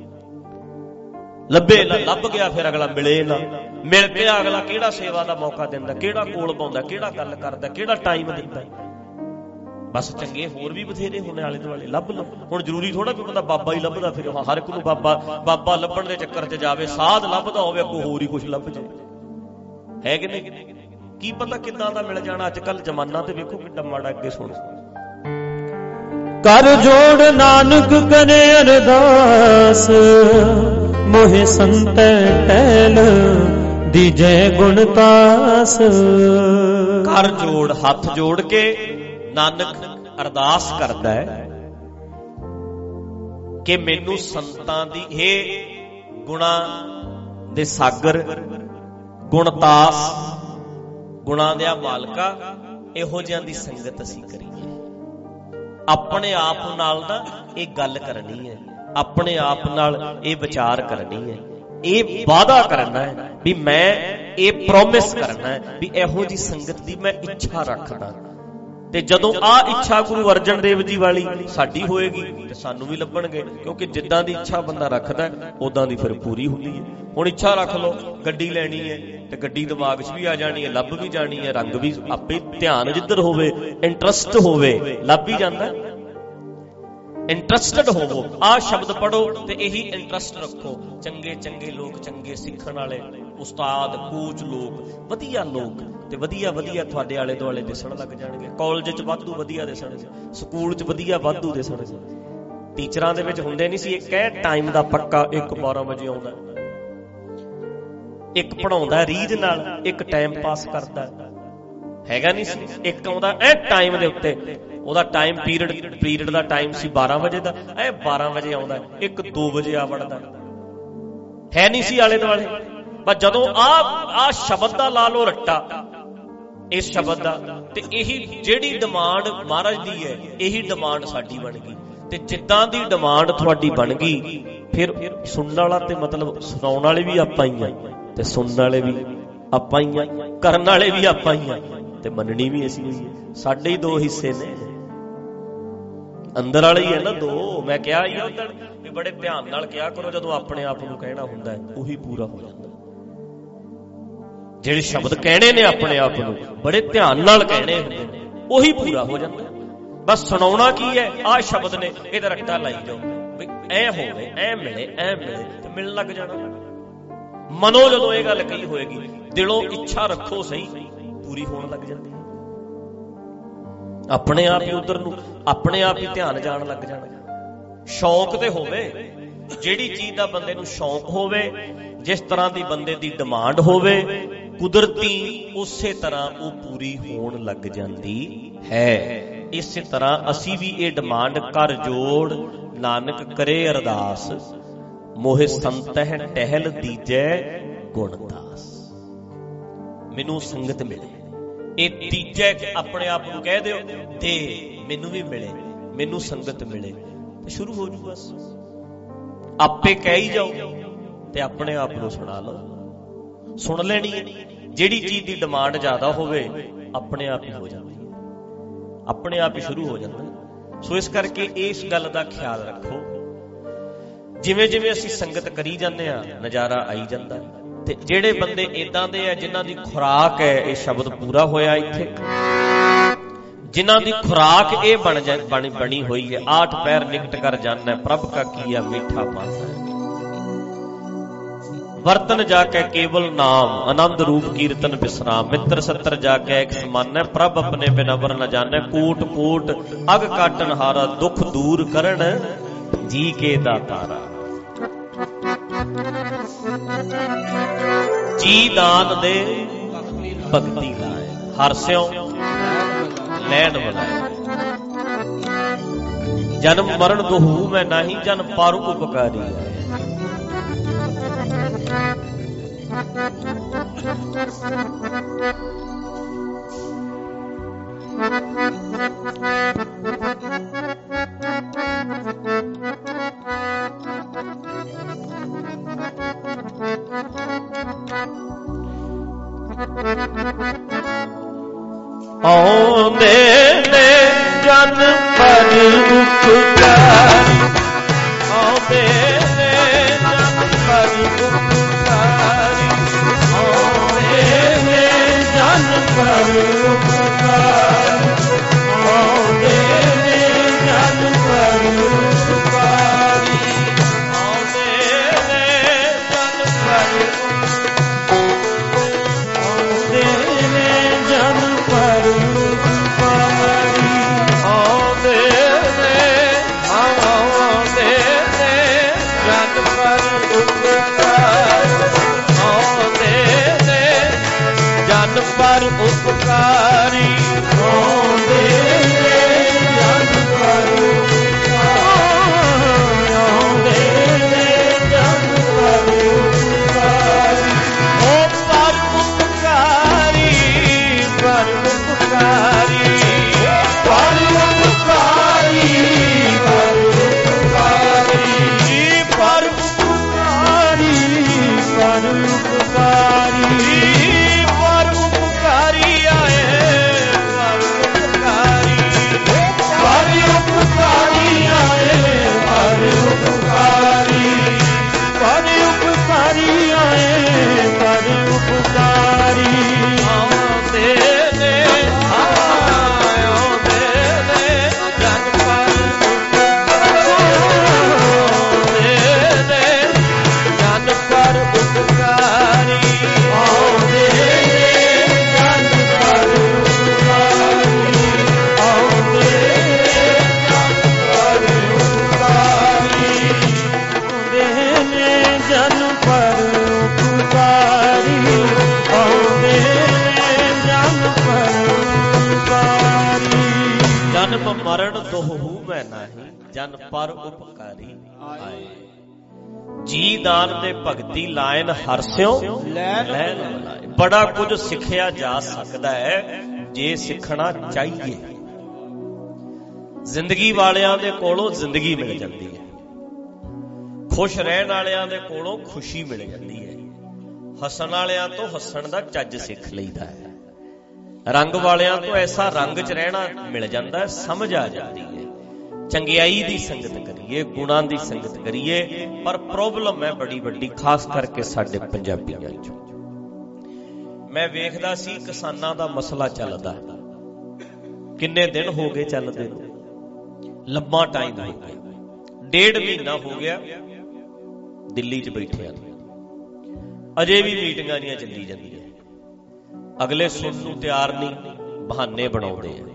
[SPEAKER 1] ਲੱਭੇ ਨਾ, ਲੱਭ ਗਿਆ ਫਿਰ ਅਗਲਾ ਮਿਲੇ ਨਾ, ਮਿਲ ਪਿਆ ਅਗਲਾ ਕਿਹੜਾ ਸੇਵਾ ਦਾ ਮੌਕਾ ਦਿੰਦਾ, ਕਿਹੜਾ ਕੋਲ ਪਾਉਂਦਾ, ਕਿਹੜਾ ਗੱਲ ਕਰਦਾ, ਕਿਹੜਾ ਟਾਈਮ ਦਿੰਦਾ। ਬਸ ਚੰਗੇ ਹੋਰ ਵੀ ਬਥੇਰੇ ਹੋਣੇ ਆਲੇ ਦੁਆਲੇ, ਲੱਭ ਲਓ। ਹੁਣ ਜ਼ਰੂਰੀ ਥੋੜਾ ਵੀ ਬੰਦਾ ਬਾਬਾ ਹੀ ਲੱਭਦਾ ਫਿਰ ਹਰ ਇੱਕ ਨੂੰ ਬਾਬਾ ਬਾਬਾ ਲੱਭਣ ਦੇ ਚੱਕਰ 'ਚ ਜਾਵੇ। ਸਾਧ ਲੱਭਦਾ ਹੋਵੇ, ਅੱਗੋਂ ਹੋਰ ਹੀ ਕੁਛ ਲੱਭ ਜਾਏ, ਹੈ ਕਿ ਨਹੀਂ? ਕੀ ਪਤਾ ਕਿੱਦਾਂ ਦਾ ਮਿਲ ਜਾਣਾ। ਅੱਜ ਕੱਲ ਜ਼ਮਾਨਾ ਤੇ ਵੇਖੋ ਕਿੱਡਾ ਮਾੜਾ। ਅੱਗੇ ਸੁਣੋ,
[SPEAKER 4] कर जोड़ नानक करे अरदास, मोहे संत टहल दीजे गुणतास।
[SPEAKER 1] कर जोड़, हथ जोड़ के नानक ਅਰਦਾਸ ਕਰਦਾ ਹੈ ਕਿ ਮੈਨੂੰ ਸੰਤਾਂ ਦੀ ਇਹ ਗੁਣਾਂ ਦੇ ਸਾਗਰ, ਗੁਣਤਾਸ, ਗੁਣਾਂ ਦਿਆ ਮਾਲਕਾ, ਇਹੋ ਜਿਹਾਂ ਦੀ ਸੰਗਤ ਅਸੀਂ ਕਰੀਏ। ਆਪਣੇ ਆਪ ਨਾਲ ਨਾ ਇਹ ਗੱਲ ਕਰਨੀ ਹੈ, ਆਪਣੇ ਆਪ ਨਾਲ ਇਹ ਵਿਚਾਰ ਕਰਨੀ ਹੈ, ਇਹ ਵਾਅਦਾ ਕਰਨਾ ਹੈ ਵੀ ਮੈਂ ਇਹ ਪ੍ਰੋਮਿਸ ਕਰਨਾ ਹੈ ਵੀ ਇਹੋ ਜੀ ਸੰਗਤ ਦੀ ਮੈਂ ਇੱਛਾ ਰੱਖਦਾ। ਤੇ ਜਦੋਂ ਆ ਇੱਛਾ ਗੁਰੂ ਅਰਜਨ ਦੇਵ ਜੀ ਵਾਲੀ ਸਾਡੀ ਹੋਏਗੀ ਤੇ ਸਾਨੂੰ ਵੀ ਲੱਭਣਗੇ, ਕਿਉਂਕਿ ਜਿੱਦਾਂ ਦੀ ਇੱਛਾ ਬੰਦਾ ਰੱਖਦਾ ਉਦਾਂ ਦੀ ਫਿਰ ਪੂਰੀ ਹੁੰਦੀ ਹੈ। ਹੁਣ ਇੱਛਾ ਰੱਖ ਲਓ ਗੱਡੀ ਲੈਣੀ ਹੈ ਤੇ ਗੱਡੀ ਦਿਮਾਗ 'ਚ ਵੀ ਆ ਜਾਣੀ ਹੈ, ਲੱਭ ਵੀ ਜਾਣੀ ਹੈ, ਰੰਗ ਵੀ ਆਪੇ, ਧਿਆਨ ਜਿੱਧਰ ਹੋਵੇ, ਇੰਟਰਸਟ ਹੋਵੇ, ਲੱਭ ਹੀ ਜਾਂਦਾ। ਇੰਟਰਸਟਡ ਹੋਵੋ, ਆਹ ਸ਼ਬਦ ਪੜੋ ਤੇ ਇਹੀ ਇੰਟਰਸਟ ਰੱਖੋ। ਚੰਗੇ ਚੰਗੇ ਲੋਕ, ਚੰਗੇ ਸਿੱਖਣ ਵਾਲੇ ਉਸਤਾਦ, ਕੋਚ ਲੋਕ, ਵਧੀਆ ਲੋਕ ਤੇ ਵਧੀਆ ਵਧੀਆ ਤੁਹਾਡੇ ਆਲੇ ਦੁਆਲੇ ਦਿਸਣ ਲੱਗ ਜਾਣਗੇ। ਕਾਲਜ 'ਚ ਵਾਧੂ ਵਧੀਆ ਦਿਸਣਗੇ, ਸਕੂਲ 'ਚ ਵਧੀਆ ਵਾਧੂ ਦਿਸਣਗੇ। ਟੀਚਰਾਂ ਦੇ ਵਿੱਚ ਹੁੰਦੇ ਨਹੀਂ ਸੀ ਇੱਕ ਇਹ ਟਾਈਮ ਦਾ ਪੱਕਾ, ਇੱਕ ਬਾਰਾਂ ਵਜੇ ਆਉਂਦਾ, ਇੱਕ ਪੜਾਉਂਦਾ ਰੀਝ ਨਾਲ, ਇੱਕ ਟਾਈਮ ਪਾਸ ਕਰਦਾ, ਹੈਗਾ ਨਹੀਂ ਸੀ। ਇੱਕ ਆਉਂਦਾ ਇਹ ਟਾਈਮ ਦੇ ਉੱਤੇ, ਉਹਦਾ ਟਾਈਮ ਪੀਰੀਅਡ ਪੀਰੀਅਡ ਦਾ ਟਾਈਮ ਸੀ ਬਾਰਾਂ ਵਜੇ ਦਾ, ਇਹ ਬਾਰਾਂ ਵਜੇ ਆਉਂਦਾ, ਇੱਕ ਦੋ ਵਜੇ ਆ ਵੜਦਾ, ਹੈ ਨਹੀਂ ਸੀ ਆਲੇ ਦੁਆਲੇ। ਪਰ ਜਦੋਂ ਆ ਆ ਸ਼ਬਦ ਦਾ ਲਾ ਲੋ ਰੱਟਾ, ਇਸ ਸ਼ਬਦ ਦਾ, ਤੇ ਇਹੀ ਜਿਹੜੀ ਡਿਮਾਂਡ ਮਹਾਰਾਜ ਦੀ ਹੈ, ਇਹੀ ਡਿਮਾਂਡ ਸਾਡੀ ਬਣ ਗਈ। ਤੇ ਜਿੱਦਾਂ ਦੀ ਡਿਮਾਂਡ ਤੁਹਾਡੀ ਬਣ ਗਈ, ਫਿਰ ਸੁਣਨ ਵਾਲਾ ਤੇ ਮਤਲਬ ਸੁਣਾਉਣ ਵਾਲੇ ਵੀ ਆਪਾਂ ਹੀ ਆ, ਤੇ ਸੁਣਨ ਵਾਲੇ ਵੀ ਆਪਾਂ ਹੀ ਆ, ਕਰਨ ਵਾਲੇ ਵੀ ਆਪਾਂ ਹੀ ਆ, ਤੇ ਮੰਨਣੀ ਵੀ ਅਸੀਂ ਹੋਈ ਹੈ। ਸਾਡੇ ਹੀ ਦੋ ਹਿੱਸੇ ਨੇ, ਅੰਦਰ ਵਾਲੇ ਹੀ ਹੈ ਨਾ ਦੋ। ਮੈਂ ਕਿਹਾ ਹੀ ਉਦੋਂ ਵੀ ਬੜੇ ਧਿਆਨ ਨਾਲ ਕਿਹਾ ਕਰੋ, ਜਦੋਂ ਆਪਣੇ ਆਪ ਨੂੰ ਕਹਿਣਾ ਹੁੰਦਾ ਹੈ ਉਹੀ ਪੂਰਾ ਹੋ ਜਾਂਦਾ। ਜਿਹੜੇ ਸ਼ਬਦ ਕਹਿਣੇ ਨੇ ਆਪਣੇ ਆਪ ਨੂੰ ਬੜੇ ਧਿਆਨ ਨਾਲ ਕਹਿਣੇ ਹੁੰਦੇ ਨੇ, ਉਹੀ ਪੂਰਾ ਹੋ ਜਾਂਦਾ। ਬਸ ਸੁਣਾਉਣਾ ਕੀ ਹੈ, ਆਹ ਸ਼ਬਦ ਨੇ, ਇਹਦਾ ਰੱਟਾ ਲਾਈ ਜਾਓ ਵੀ ਐ ਹੋਵੇ, ਐ ਮਿਲੇ, ਐ ਮਿਲੇ, ਤੇ ਮਿਲਣ ਲੱਗ ਜਾਣਾ। ਮਨੋ ਜਦੋਂ ਇਹ ਗੱਲ ਕਹੀ ਹੋਏਗੀ, ਦਿਲੋਂ ਇੱਛਾ ਰੱਖੋ ਸਹੀ, ਪੂਰੀ ਹੋਣ ਲੱਗ ਜਾਂਦੀ ਹੈ। ਆਪਣੇ ਆਪ ਹੀ ਉਧਰ ਨੂੰ ਆਪਣੇ ਆਪ ਹੀ ਧਿਆਨ ਜਾਣ ਲੱਗ ਜਾਣਾ। ਸ਼ੌਕ ਤੇ ਹੋਵੇ, ਜਿਹੜੀ ਚੀਜ਼ ਦਾ ਬੰਦੇ ਨੂੰ ਸ਼ੌਕ ਹੋਵੇ, ਜਿਸ ਤਰ੍ਹਾਂ ਦੀ ਬੰਦੇ ਦੀ ਡਿਮਾਂਡ ਹੋਵੇ, ਕੁਦਰਤੀ ਉਸੇ ਤਰ੍ਹਾਂ ਉਹ ਪੂਰੀ ਹੋਣ ਲੱਗ ਜਾਂਦੀ ਹੈ। ਇਸੇ ਤਰ੍ਹਾਂ ਅਸੀਂ ਵੀ ਇਹ ਡਿਮਾਂਡ ਕਰ ਜੋੜ, ਨਾਨਕ ਕਰੇ ਅਰਦਾਸ, ਮੋਹਿ ਸੰਤਹਿ ਟਹਿਲ ਦੀਜੈ ਗੁਣਦਾਸ। ਮੈਨੂੰ ਸੰਗਤ ਮਿਲੇ, ਇਹ ਤੀਜੇ ਆਪਣੇ ਆਪ ਨੂੰ ਕਹਿ ਦਿਓ ਤੇ ਮੈਨੂੰ ਵੀ ਮਿਲੇ, ਮੈਨੂੰ ਸੰਗਤ ਮਿਲੇ, ਤੇ ਸ਼ੁਰੂ ਹੋ ਜੂ। ਬਸ ਆਪੇ ਕਹਿ ਹੀ ਜਾਓ ਤੇ ਆਪਣੇ ਆਪ ਨੂੰ ਸੁਣਾ ਲਓ। ਸੁਣ ਲੈਣੀ ਹੈ। ਜਿਹੜੀ ਚੀਜ਼ ਦੀ ਡਿਮਾਂਡ ਜ਼ਿਆਦਾ ਹੋਵੇ ਆਪਣੇ ਆਪ ਹੀ ਹੋ ਜਾਂਦੀ ਹੈ, ਆਪਣੇ ਆਪ ਹੀ ਸ਼ੁਰੂ ਹੋ ਜਾਂਦਾ। ਸੋ ਇਸ ਕਰਕੇ ਇਸ ਗੱਲ ਦਾ ਖਿਆਲ ਰੱਖੋ, ਜਿਵੇਂ ਜਿਵੇਂ ਅਸੀਂ ਸੰਗਤ ਕਰੀ ਜਾਂਦੇ ਆ ਨਜ਼ਾਰਾ ਆਈ ਜਾਂਦਾ। ਤੇ ਜਿਹੜੇ ਬੰਦੇ ਇਦਾਂ ਦੇ ਆ ਜਿਨ੍ਹਾਂ ਦੀ ਖੁਰਾਕ ਹੈ ਇਹ ਸ਼ਬਦ ਪੂਰਾ ਹੋਇਆ ਇੱਥੇ, ਜਿਨ੍ਹਾਂ ਦੀ ਖੁਰਾਕ ਇਹ ਬਣ ਜਾ ਬਣੀ ਹੋਈ ਹੈ, ਆਠ ਪੈਰ ਨਿਕਟ ਕਰ ਜਾਣਾ ਪ੍ਰਭ ਕਾ ਕੀਆ ਮੀਠਾ ਮਨ, ਵਰਤਨ ਜਾ ਕੇ ਕੇਵਲ ਨਾਮ, ਆਨੰਦ ਰੂਪ ਕੀਰਤਨ ਵਿਸਰਾਮ, ਮਿੱਤਰ ਸੱਤਰ ਜਾ ਕੇ ਇੱਕ ਸਮਾਨ ਹੈ, ਪ੍ਰਭ ਆਪਣੇ ਬਿਨ ਅਵਰ ਨ ਜਾਣੈ, ਕੋਟ ਕੋਟ ਅਗ ਕਾਟਨ ਹਾਰਾ, ਦੁੱਖ ਦੂਰ ਕਰਨ ਜੀ ਕੇ ਦਾਤਾਰਾ। ਜੀ ਦਾਨ ਦੇ ਭਗਤੀ ਲਾਏ, ਹਰ ਸਿਉ ਲੈਣ ਬੁਲਾਏ, ਜਨਮ ਮਰਨ ਦੋਹੂ ਮੈਂ ਨਹੀਂ, ਜਨ ਪਰ ਉਪਕਾਰੀ ਆਏ।
[SPEAKER 4] ਆਉਂਦੇ ਨੇ ਜਨ ਪਰ ਉਪਕਾਰੀ, ਆਉਂਦੇ ਨੇ ਜਨ ਪਰ ਉਪਕਾਰੀ, ਆਉਂਦੇ ਨੇ ਜਨ ਪਰ ਉਪਕਾਰੀ, ਆਉਂਦੇ ਨੇ ਜਨ ਪਰ ਉਪਕਾਰੀ, ਆਉਂਦੇ ਨੇ ਜਨ ਪਰ, ਆਉਂਦੇ ਨੇ ਜਨ ਪਰ ਉਪਕਾਰੀ, ਆਉਂਦੇ ਨੇ, ਆਉਂਦੇ ਨੇ ਜਨ ਪਰ ਉਪਕਾਰੀ, ਆਉਂਦੇ ਨੇ ਜਨ ਪਰ ਉਪਕਾਰੀ, ਆਉਂਦੇ ਨੇ
[SPEAKER 1] ਜਨਮ ਮਰਨ ਦੋਹੂ ਮੈਂ ਨਾਹੀ, ਜਨ ਪਰ ਉਪਕਾਰੀ ਆਏ। ਜੀ ਦਾਨ ਤੇ ਭਗਤੀ ਲਾਇਨ ਹਰਸਿਓ ਲੈਨ ਬੁਲਾਏ। ਬੜਾ ਕੁਝ ਸਿੱਖਿਆ ਜਾ ਸਕਦਾ ਹੈ ਜੇ ਸਿੱਖਣਾ ਚਾਹੀਏ। ਜ਼ਿੰਦਗੀ ਵਾਲਿਆਂ ਦੇ ਕੋਲੋਂ ਜ਼ਿੰਦਗੀ ਮਿਲ ਜਾਂਦੀ ਹੈ, ਖੁਸ਼ ਰਹਿਣ ਵਾਲਿਆਂ ਦੇ ਕੋਲੋਂ ਖੁਸ਼ੀ ਮਿਲ ਜਾਂਦੀ ਹੈ, ਹੱਸਣ ਵਾਲਿਆਂ ਤੋਂ ਹੱਸਣ ਦਾ ਚੱਜ ਸਿੱਖ ਲਈਦਾ ਹੈ, ਰੰਗ ਵਾਲਿਆਂ ਤੋਂ ਐਸਾ ਰੰਗ 'ਚ ਰਹਿਣਾ ਮਿਲ ਜਾਂਦਾ ਹੈ, ਸਮਝ ਆ ਜਾਂਦੀ ਹੈ। ਚੰਗਿਆਈ ਦੀ ਸੰਗਤ ਕਰੀਏ, ਗੁਣਾਂ ਦੀ ਸੰਗਤ ਕਰੀਏ। ਪਰ ਪ੍ਰੋਬਲਮ ਹੈ ਬੜੀ ਵੱਡੀ, ਖਾਸ ਕਰਕੇ ਸਾਡੇ ਪੰਜਾਬੀਆਂ 'ਚ। ਮੈਂ ਵੇਖਦਾ ਸੀ ਕਿਸਾਨਾਂ ਦਾ ਮਸਲਾ ਚੱਲਦਾ, ਕਿੰਨੇ ਦਿਨ ਹੋ ਗਏ ਚੱਲਦੇ ਨੂੰ, ਲੰਮਾ ਟਾਈਮ ਹੋ ਗਿਆ, ਡੇਢ ਮਹੀਨਾ ਹੋ ਗਿਆ ਦਿੱਲੀ 'ਚ ਬੈਠੇ ਆ, ਅਜੇ ਵੀ ਮੀਟਿੰਗਾਂ ਦੀਆਂ ਚੱਲੀ ਜਾਂਦੀਆਂ। ਅਗਲੇ ਸੁਣਨ ਨੂੰ ਤਿਆਰ ਨਹੀਂ, ਬਹਾਨੇ ਬਣਾਉਂਦੇ ਆ।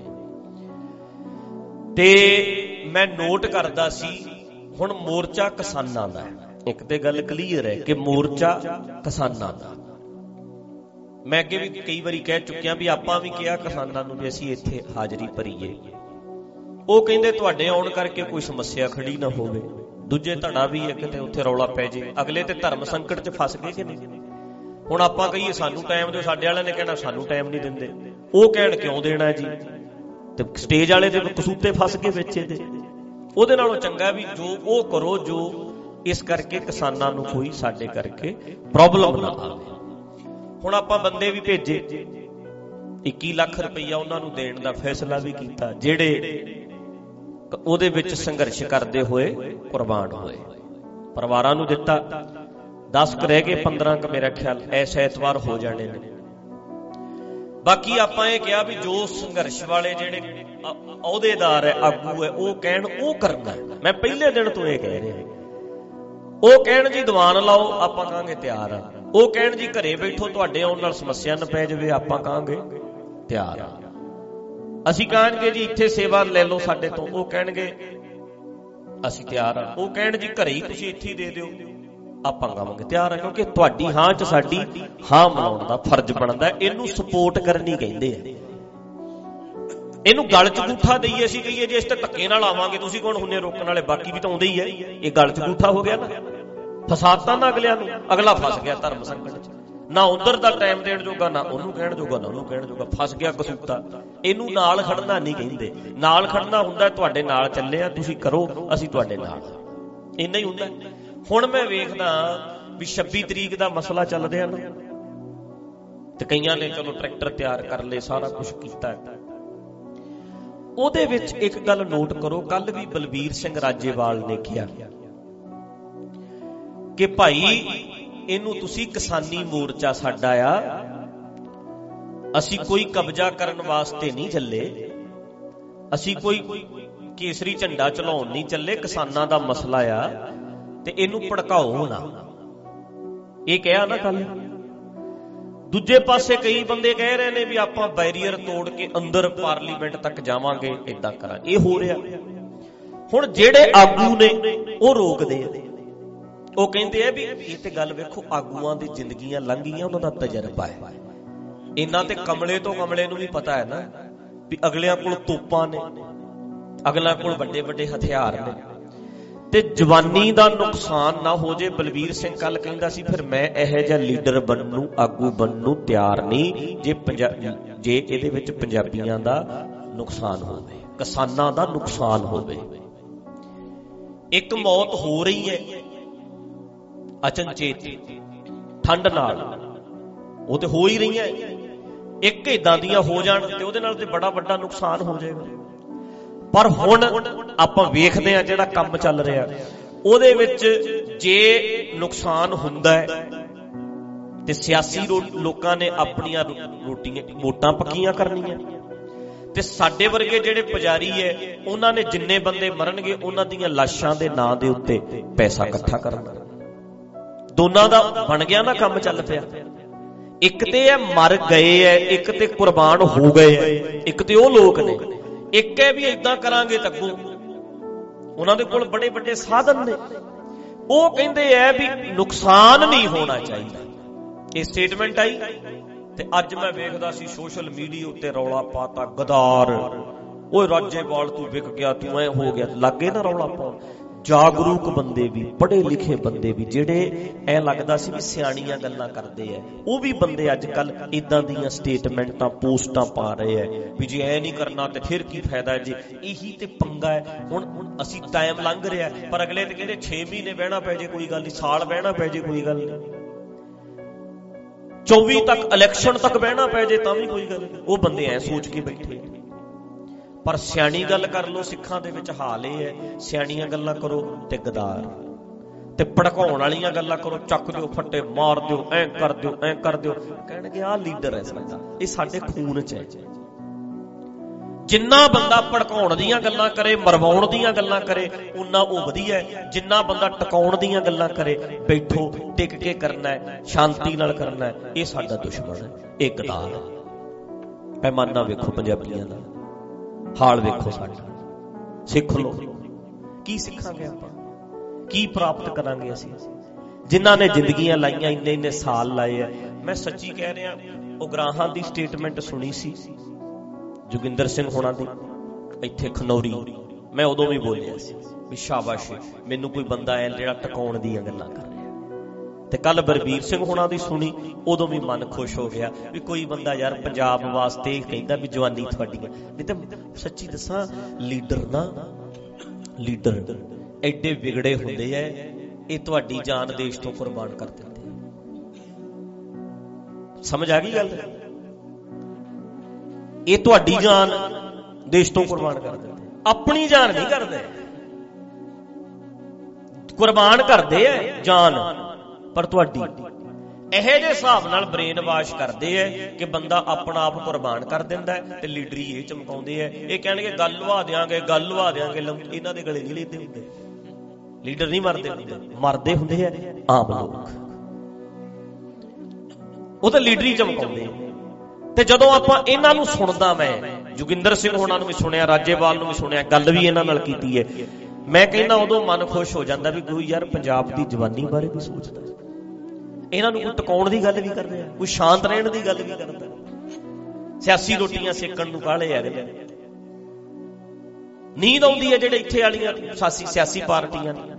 [SPEAKER 1] ਤੇ ਮੈਂ ਨੋਟ ਕਰਦਾ ਸੀ, ਹੁਣ ਮੋਰਚਾ ਕਿਸਾਨਾਂ ਦਾ ਹੈ। ਇੱਕ ਤੇ ਗੱਲ ਕਲੀਅਰ ਹੈ ਕਿ ਮੋਰਚਾ ਕਿਸਾਨਾਂ ਦਾ। ਮੈਂ ਅੱਗੇ ਵੀ ਕਈ ਵਾਰੀ ਕਹਿ ਚੁੱਕਿਆ ਵੀ ਆਪਾਂ ਵੀ ਕਿਹਾ ਕਿਸਾਨਾਂ ਨੂੰ ਵੀ ਅਸੀਂ ਇੱਥੇ ਹਾਜ਼ਰੀ ਭਰੀਏ। ਉਹ ਕਹਿੰਦੇ ਤੁਹਾਡੇ ਆਉਣ ਕਰਕੇ ਕੋਈ ਸਮੱਸਿਆ ਖੜੀ ਨਾ ਹੋਵੇ। ਦੂਜੇ ਧੜਾ ਵੀ ਇੱਕ ਤੇ ਉੱਥੇ ਰੌਲਾ ਪੈ ਜੇ। ਅਗਲੇ ਤੇ ਧਰਮ ਸੰਕਟ 'ਚ ਫਸ ਗਏ ਕਿ ਨਹੀਂ। ਹੁਣ ਆਪਾਂ ਕਹੀਏ ਸਾਨੂੰ ਟਾਈਮ ਦਿਓ, ਸਾਡੇ ਵਾਲਿਆਂ ਨੇ ਕਹਿਣਾ ਸਾਨੂੰ ਟਾਈਮ ਨਹੀਂ ਦਿੰਦੇ। ਉਹ ਕਹਿਣ ਕਿਉਂ ਦੇਣਾ ਜੀ, ਤੇ ਸਟੇਜ ਵਾਲੇ ਦੇ ਕਸੂਤੇ ਫਸ ਗਏ ਵਿੱਚ ਇਹਦੇ। ਉਹਦੇ ਨਾਲੋਂ ਚੰਗਾ ਵੀ ਜੋ ਉਹ ਕਰੋ ਜੋ ਇਸ ਕਰਕੇ ਕਿਸਾਨਾਂ ਨੂੰ ਕੋਈ ਸਾਡੇ ਕਰਕੇ ਪ੍ਰੋਬਲਮ ਨਾ ਆਵੇ। ਹੁਣ ਆਪਾਂ ਬੰਦੇ ਵੀ ਭੇਜੇ, ਇੱਕੀ ਲੱਖ ਰੁਪਈਆ ਉਹਨਾਂ ਨੂੰ ਦੇਣ ਦਾ ਫੈਸਲਾ ਵੀ ਕੀਤਾ, ਜਿਹੜੇ ਉਹਦੇ ਵਿੱਚ ਸੰਘਰਸ਼ ਕਰਦੇ ਹੋਏ ਕੁਰਬਾਨ ਹੋਏ। ਪਰਿਵਾਰਾਂ ਨੂੰ ਦਿੱਤਾ। ਦਸ ਕੁ ਰਹਿ ਗਏ, ਪੰਦਰਾਂ ਕੁ ਮੇਰਾ ਖਿਆਲ ਐਸ ਐਤਵਾਰ ਹੋ ਜਾਣੇ ਨੇ। ਬਾਕੀ ਆਪਾਂ ਇਹ ਕਿਹਾ ਵੀ ਜੋ ਸੰਘਰਸ਼ ਵਾਲੇ ਜਿਹੜੇ ਅਹੁਦੇਦਾਰ ਹੈ, ਆਗੂ ਹੈ, ਉਹ ਕਹਿਣ ਉਹ ਕਰਨਾ। ਮੈਂ ਪਹਿਲੇ ਦਿਨ ਤੋਂ ਇਹ ਕਹਿ ਰਿਹਾ। ਉਹ ਕਹਿਣ ਜੀ ਦੀਵਾਨ ਲਾਓ, ਆਪਾਂ ਕਹਾਂਗੇ ਤਿਆਰ ਆ। ਉਹ ਕਹਿਣ ਜੀ ਘਰੇ ਬੈਠੋ, ਤੁਹਾਡੇ ਆਉਣ ਨਾਲ ਸਮੱਸਿਆ ਨਾ ਪੈ ਜਾਵੇ, ਆਪਾਂ ਕਹਾਂਗੇ ਤਿਆਰ ਆ। ਅਸੀਂ ਕਹਾਂਗੇ ਜੀ ਇੱਥੇ ਸੇਵਾ ਲੈ ਲਓ ਸਾਡੇ ਤੋਂ, ਉਹ ਕਹਿਣਗੇ ਅਸੀਂ ਤਿਆਰ ਆ। ਉਹ ਕਹਿਣ ਜੀ ਘਰੇ ਹੀ ਤੁਸੀਂ ਇੱਥੇ ਦੇ ਦਿਓ, ਆਪਾਂ ਕਹਾਂਗੇ ਤਿਆਰ ਆ। ਕਿਉਂਕਿ ਤੁਹਾਡੀ ਹਾਂ 'ਚ ਸਾਡੀ ਹਾਂ ਮਨਾਉਣ ਦਾ ਫਰਜ਼ ਬਣਦਾ। ਇਹਨੂੰ ਸਪੋਰਟ ਕਰਨੀ ਕਹਿੰਦੇ ਆ। ਇਹਨੂੰ ਗਲ 'ਚ ਗੂਠਾ ਦਈਏ, ਅਸੀਂ ਕਹੀਏ ਜੇ ਇਸ ਤੇ ਧੱਕੇ ਨਾਲ ਆਵਾਂਗੇ, ਤੁਸੀਂ ਕੌਣ ਹੁੰਨੇ ਰੋਕਣ ਵਾਲੇ, ਬਾਕੀ ਵੀ ਤਾਂ ਆਉਂਦੇ ਹੀ ਹੈ। ਇਹ ਗਲ 'ਚ ਗੂਠਾ ਹੋ ਗਿਆ ਨਾ, ਫਸਾਤਾ ਨਾ ਅਗਲਿਆਂ ਨੂੰ। ਅਗਲਾ ਫਸ ਗਿਆ ਧਰਮ ਸੰਕਟ 'ਚ, ਨਾ ਉਧਰ ਦਾ ਟਾਈਮ ਦੇਣ ਜੋਗਾ, ਨਾ ਉਹਨੂੰ ਕਹਿਣ ਜੋਗਾ, ਨਾ ਉਹਨੂੰ ਕਹਿਣ ਜੋਗਾ, ਫਸ ਗਿਆ ਕਸੂਤਾ। ਇਹਨੂੰ ਨਾਲ ਖੜਨਾ ਨਹੀਂ ਕਹਿੰਦੇ। ਨਾਲ ਖੜਨਾ ਹੁੰਦਾ ਤੁਹਾਡੇ ਨਾਲ ਚੱਲੇ ਆ, ਤੁਸੀਂ ਕਰੋ, ਅਸੀਂ ਤੁਹਾਡੇ ਨਾਲ। ਇੰਨਾ ਹੀ ਹੁੰਦਾ। ਹੁਣ ਮੈਂ ਵੇਖਦਾ ਵੀ ਛੱਬੀ ਤਰੀਕ ਦਾ ਮਸਲਾ ਚੱਲ ਰਿਹਾ ਨਾ, ਤੇ ਕਈਆਂ ਨੇ ਚਲੋ ਟਰੈਕਟਰ ਤਿਆਰ ਕਰ ਲਏ, ਸਾਰਾ ਕੁਝ ਕੀਤਾ। ਉਹਦੇ ਵਿੱਚ ਇੱਕ ਗੱਲ ਨੋਟ ਕਰੋ, ਕੱਲ ਵੀ ਬਲਬੀਰ ਸਿੰਘ ਰਾਜੇਵਾਲ ਨੇ ਕਿਹਾ ਕਿ ਭਾਈ ਇਹਨੂੰ ਤੁਸੀਂ ਕਿਸਾਨੀ ਮੋਰਚਾ ਸਾਡਾ ਆ, ਅਸੀਂ ਕੋਈ ਕਬਜ਼ਾ ਕਰਨ ਵਾਸਤੇ ਨਹੀਂ ਚੱਲੇ, ਅਸੀਂ ਕੋਈ ਕੇਸਰੀ ਝੰਡਾ ਚਲਾਉਣ ਨਹੀਂ ਚੱਲੇ, ਕਿਸਾਨਾਂ ਦਾ ਮਸਲਾ ਆ ਤੇ ਇਹਨੂੰ ਭੜਕਾਓ ਨਾ। ਇਹ ਕਿਹਾ ਨਾ ਕੱਲ। ਦੂਜੇ ਪਾਸੇ ਕਈ ਬੰਦੇ ਕਹਿ ਰਹੇ ਨੇ ਵੀ ਆਪਾਂ ਬੈਰੀਅਰ ਤੋੜ ਕੇ ਅੰਦਰ ਪਾਰਲੀਮੈਂਟ ਤੱਕ ਜਾਵਾਂਗੇ, ਏਦਾਂ ਕਰਾਂਗੇ। ਇਹ ਹੋ ਰਿਹਾ। ਹੁਣ ਜਿਹੜੇ ਆਗੂ ਨੇ ਉਹ ਰੋਕਦੇ ਆ। ਉਹ ਕਹਿੰਦੇ ਆ ਵੀ ਇਹ ਤੇ ਗੱਲ ਵੇਖੋ, ਆਗੂਆਂ ਦੀ ਜ਼ਿੰਦਗੀਆਂ ਲੰਘ ਗਈਆਂ, ਉਹਨਾਂ ਦਾ ਤਜਰਬਾ ਹੈ। ਇਹਨਾਂ ਤੇ ਕਮਲੇ ਤੋਂ ਕਮਲੇ ਨੂੰ ਵੀ ਪਤਾ ਹੈ ਨਾ ਵੀ ਅਗਲਿਆਂ ਕੋਲ ਤੋਪਾਂ ਨੇ, ਅਗਲਿਆਂ ਕੋਲ ਵੱਡੇ ਵੱਡੇ ਹਥਿਆਰ ਨੇ, ਤੇ ਜਵਾਨੀ ਦਾ ਨੁਕਸਾਨ ਨਾ ਹੋ ਜੇ। ਬਲਵੀਰ ਸਿੰਘ ਕੱਲ ਕਹਿੰਦਾ ਸੀ ਫਿਰ ਮੈਂ ਇਹੋ ਜਿਹਾ ਲੀਡਰ ਬਣਨ ਨੂੰ, ਆਗੂ ਬਣਨ ਨੂੰ ਤਿਆਰ ਨਹੀਂ ਜੇ ਜੇ ਇਹਦੇ ਵਿੱਚ ਪੰਜਾਬੀਆਂ ਦਾ ਨੁਕਸਾਨ ਹੋਵੇ, ਕਿਸਾਨਾਂ ਦਾ ਨੁਕਸਾਨ ਹੋਵੇ। ਇੱਕ ਮੌਤ ਹੋ ਰਹੀ ਹੈ ਅਚਨਚੇਤ, ਠੰਡ ਨਾਲ, ਉਹ ਤੇ ਹੋ ਹੀ ਰਹੀਆਂ। ਇੱਕ ਏਦਾਂ ਦੀਆਂ ਹੋ ਜਾਣ ਤੇ ਉਹਦੇ ਨਾਲ ਤੇ ਬੜਾ ਵੱਡਾ ਨੁਕਸਾਨ ਹੋ ਜਾਏਗਾ। ਪਰ ਹੁਣ ਆਪਾਂ ਵੇਖਦੇ ਆ ਜਿਹੜਾ ਕੰਮ ਚੱਲ ਰਿਹਾ, ਉਹਦੇ ਵਿੱਚ ਜੇ ਨੁਕਸਾਨ ਹੁੰਦਾ ਹੈ ਤੇ ਸਿਆਸੀ ਲੋਕਾਂ ਨੇ ਆਪਣੀਆਂ ਰੋਟੀਆਂ ਵੋਟਾਂ ਪੱਕੀਆਂ ਕਰਨੀਆਂ, ਤੇ ਸਾਡੇ ਵਰਗੇ ਜਿਹੜੇ ਪੁਜਾਰੀ ਹੈ ਉਹਨਾਂ ਨੇ ਜਿੰਨੇ ਬੰਦੇ ਮਰਨਗੇ ਉਹਨਾਂ ਦੀਆਂ ਲਾਸ਼ਾਂ ਦੇ ਨਾਂ ਦੇ ਉੱਤੇ ਪੈਸਾ ਇਕੱਠਾ ਕਰਨਾ। ਦੋਨਾਂ ਦਾ ਬਣ ਗਿਆ ਨਾ ਕੰਮ, ਚੱਲ ਪਿਆ। ਇੱਕ ਤੇ ਇਹ ਮਰ ਗਏ ਐ, ਇੱਕ ਤੇ ਕੁਰਬਾਨ ਹੋ ਗਏ ਐ, ਇੱਕ ਤੇ ਉਹ ਲੋਕ ਨੇ। ਇੱਕ ਹੈ ਵੀ ਏਦਾਂ ਕਰਾਂਗੇ ਤਾਂ ਅੱਗੋਂ ਉਹਨਾਂ ਦੇ ਕੋਲ ਬੜੇ ਵੱਡੇ ਸਾਧਨ ਨੇ। ਉਹ ਕਹਿੰਦੇ ਐ ਵੀ ਨੁਕਸਾਨ ਨਹੀਂ ਹੋਣਾ ਚਾਹੀਦਾ। ਇਹ ਸਟੇਟਮੈਂਟ ਆਈ ਤੇ ਅੱਜ ਮੈਂ ਵੇਖਦਾ ਸੀ ਸੋਸ਼ਲ ਮੀਡੀਆ ਉੱਤੇ ਰੌਲਾ ਪਾਤਾ, ਗਦਾਰ ਓਏ ਰਾਜੇਵਾਲ ਤੂੰ ਵਿਕ ਗਿਆ, ਤੂੰ ਐ ਹੋ ਗਿਆ, ਲੱਗੇ ਨਾ ਰੌਲਾ ਪਾਉਣ। ਜਾਗਰੂਕ ਬੰਦੇ ਵੀ, ਪੜ੍ਹੇ ਲਿਖੇ ਬੰਦੇ ਵੀ, ਜਿਹੜੇ ਐ ਲੱਗਦਾ ਸੀ ਵੀ ਸਿਆਣੀਆਂ ਗੱਲਾਂ ਕਰਦੇ ਐ, ਉਹ ਵੀ ਬੰਦੇ ਅੱਜ ਕੱਲ ਇਦਾਂ ਦੀਆਂ ਸਟੇਟਮੈਂਟਾਂ ਪੋਸਟਾਂ ਪਾ ਰਹੇ ਐ ਵੀ ਜੇ ਐ ਨਹੀਂ ਕਰਨਾ ਤੇ ਫਿਰ ਕੀ ਫਾਇਦਾ ਜੀ। ਇਹੀ ਤੇ ਪੰਗਾ ਹੈ। ਹੁਣ ਅਸੀਂ ਟਾਈਮ ਲੰਘ ਰਿਹਾ, ਪਰ ਅਗਲੇ ਤੇ ਕਹਿੰਦੇ ਛੇ ਮਹੀਨੇ ਬਹਿਣਾ ਪੈ ਜੇ ਕੋਈ ਗੱਲ ਨਹੀਂ, ਸਾਲ ਬਹਿਣਾ ਪੈ ਜੇ ਕੋਈ ਗੱਲ ਨਹੀਂ, ਚੌਵੀ ਤੱਕ ਇਲੈਕਸ਼ਨ ਤੱਕ ਬਹਿਣਾ ਪੈ ਜੇ ਤਾਂ ਵੀ ਕੋਈ ਗੱਲ ਨਹੀਂ। ਉਹ ਬੰਦੇ ਐ ਸੋਚ ਕੇ ਬੈਠੇ। ਪਰ ਸਿਆਣੀ ਗੱਲ ਕਰ ਲੋ, ਸਿੱਖਾਂ ਦੇ ਵਿੱਚ ਹਾਲ ਇਹ ਹੈ, ਸਿਆਣੀਆਂ ਗੱਲਾਂ ਕਰੋ ਤੇ ਗਦਾਰ, ਤੇ ਭੜਕਾਉਣ ਵਾਲੀਆਂ ਗੱਲਾਂ ਕਰੋ, ਚੱਕ ਦਿਓ ਫੱਟੇ, ਮਾਰ ਦਿਓ, ਐ ਕਰ ਦਿਓ, ਐ ਕਰ ਦਿਓ, ਕਹਿਣਗੇ ਆਹ ਲੀਡਰ ਹੈ ਸਾਡਾ। ਇਹ ਸਾਡੇ ਖੂਨ ਚ ਹੈ। ਜਿੰਨਾ ਬੰਦਾ ਭੜਕਾਉਣ ਦੀਆਂ ਗੱਲਾਂ ਕਰੇ, ਮਰਵਾਉਣ ਦੀਆਂ ਗੱਲਾਂ ਕਰੇ, ਉਨਾ ਉਹ ਵਧੀਆ ਹੈ। ਜਿੰਨਾ ਬੰਦਾ ਟਿਕਾਉਣ ਦੀਆਂ ਗੱਲਾਂ ਕਰੇ, ਬੈਠੋ ਟਿਕ ਕੇ ਕਰਨਾ ਹੈ, ਸ਼ਾਂਤੀ ਨਾਲ ਕਰਨਾ ਹੈ, ਇਹ ਸਾਡਾ ਦੁਸ਼ਮਣ ਹੈ, ਇਹ ਗਦਾਰ ਹੈ। ਪੈਮਾਨਾ ਵੇਖੋ ਪੰਜਾਬੀਆਂ ਦਾ, ਹਾਲ ਵੇਖੋ ਸਾਡਾ। ਸਿੱਖ ਲੋ, ਕੀ ਸਿੱਖਾਂਗੇ ਆਪਾਂ, ਕੀ ਪ੍ਰਾਪਤ ਕਰਾਂਗੇ ਅਸੀਂ? ਜਿਨ੍ਹਾਂ ਨੇ ਜ਼ਿੰਦਗੀਆਂ ਲਾਈਆਂ, ਇੰਨੇ ਇੰਨੇ ਸਾਲ ਲਾਏ ਆ। ਮੈਂ ਸੱਚੀ ਕਹਿ ਰਿਹਾ, ਉਗਰਾਹਾਂ ਦੀ ਸਟੇਟਮੈਂਟ ਸੁਣੀ ਸੀ ਜੋਗਿੰਦਰ ਸਿੰਘ ਹੋਣਾ ਦੀ ਇੱਥੇ ਖਨੌਰੀ, ਮੈਂ ਉਦੋਂ ਵੀ ਬੋਲਿਆ ਸੀ ਵੀ ਸ਼ਾਬਾਸ਼, ਮੈਨੂੰ ਕੋਈ ਬੰਦਾ ਐ ਜਿਹੜਾ ਟਿਕਾਉਣ ਦੀਆਂ ਗੱਲਾਂ ਕਰ ਰਿਹਾ। ਤੇ ਕੱਲ ਬਲਬੀਰ ਸਿੰਘ ਹੋਣਾ ਦੀ ਸੁਣੀ, ਉਦੋਂ ਵੀ ਮਨ ਖੁਸ਼ ਹੋ ਗਿਆ ਵੀ ਕੋਈ ਬੰਦਾ ਯਾਰ ਪੰਜਾਬ ਵਾਸਤੇ ਕਹਿੰਦਾ ਵੀ ਜਵਾਨੀ ਤੁਹਾਡੀਆਂ। ਨਹੀਂ ਤਾਂ ਸੱਚੀ ਦੱਸਾਂ, ਲੀਡਰ ਨਾ, ਲੀਡਰ ਐਡੇ ਵਿਗੜੇ ਹੁੰਦੇ ਐ, ਇਹ ਤੁਹਾਡੀ ਜਾਨ ਦੇਸ਼ ਤੋਂ ਕੁਰਬਾਨ ਕਰ ਦਿੰਦੇ। ਸਮਝ ਆ ਗਈ ਗੱਲ? ਇਹ ਤੁਹਾਡੀ ਜਾਨ ਦੇਸ਼ ਤੋਂ ਕੁਰਬਾਨ ਕਰ ਦਿੰਦੇ, ਆਪਣੀ ਜਾਨ ਨਹੀਂ ਕਰਦੇ। ਕੁਰਬਾਨ ਕਰਦੇ ਐ ਜਾਨ, ਪਰ ਤੁਹਾਡੀ ਇਹੋ ਜਿਹੇ ਹਿਸਾਬ ਨਾਲ ਬ੍ਰੇਨ ਵਾਸ਼ ਕਰਦੇ ਐ ਕਿ ਬੰਦਾ ਆਪਣਾ ਆਪ ਕੁਰਬਾਨ ਕਰ ਦਿੰਦਾ ਹੈ। ਤੇ ਲੀਡਰੀ ਇਹ ਚਮਕਾਉਂਦੇ ਐ, ਇਹ ਕਹਿਣਗੇ ਗੱਲ ਲਵਾ ਦਿਆਂਗੇ, ਗੱਲ ਲਵਾ ਦਿਆਂਗੇ। ਇਹਨਾਂ ਦੇ ਗਲੇ ਨਹੀਂ ਲੈਂਦੇ ਹੁੰਦੇ, ਲੀਡਰ ਨਹੀਂ ਮਰਦੇ ਹੁੰਦੇ, ਮਰਦੇ ਹੁੰਦੇ ਐ ਆਮ ਲੋਕ। ਉਹ ਤਾਂ ਲੀਡਰੀ ਚਮਕਾਉਂਦੇ ਆ। ਤੇ ਜਦੋਂ ਆਪਾਂ ਇਹਨਾਂ ਨੂੰ ਸੁਣਦਾ, ਮੈਂ ਜੋਗਿੰਦਰ ਸਿੰਘ ਹੋਣਾ ਨੂੰ ਵੀ ਸੁਣਿਆ, ਰਾਜੇਵਾਲ ਨੂੰ ਵੀ ਸੁਣਿਆ, ਗੱਲ ਵੀ ਇਹਨਾਂ ਨਾਲ ਕੀਤੀ ਹੈ, ਮੈਂ ਕਹਿੰਦਾ ਉਦੋਂ ਮਨ ਖੁਸ਼ ਹੋ ਜਾਂਦਾ ਵੀ ਕੋਈ ਯਾਰ ਪੰਜਾਬ ਦੀ ਜਵਾਨੀ ਬਾਰੇ ਵੀ ਸੋਚਦਾ। ਇਹਨਾਂ ਨੂੰ ਕੋਈ ਟਿਕਾਉਣ ਦੀ ਗੱਲ ਵੀ ਕਰ ਰਿਹਾ, ਕੋਈ ਸ਼ਾਂਤ ਰਹਿਣ ਦੀ ਗੱਲ ਵੀ ਕਰਦਾ। ਸਿਆਸੀ ਰੋਟੀਆਂ ਸੇਕਣ ਨੂੰ ਕਾਹਲੇ ਆ ਗਏ। ਨੀਂਦ ਆਉਂਦੀ ਹੈ ਜਿਹੜੇ ਇੱਥੇ ਵਾਲੀਆਂ ਸਿਆਸੀ ਸਿਆਸੀ ਪਾਰਟੀਆਂ ਨੇ।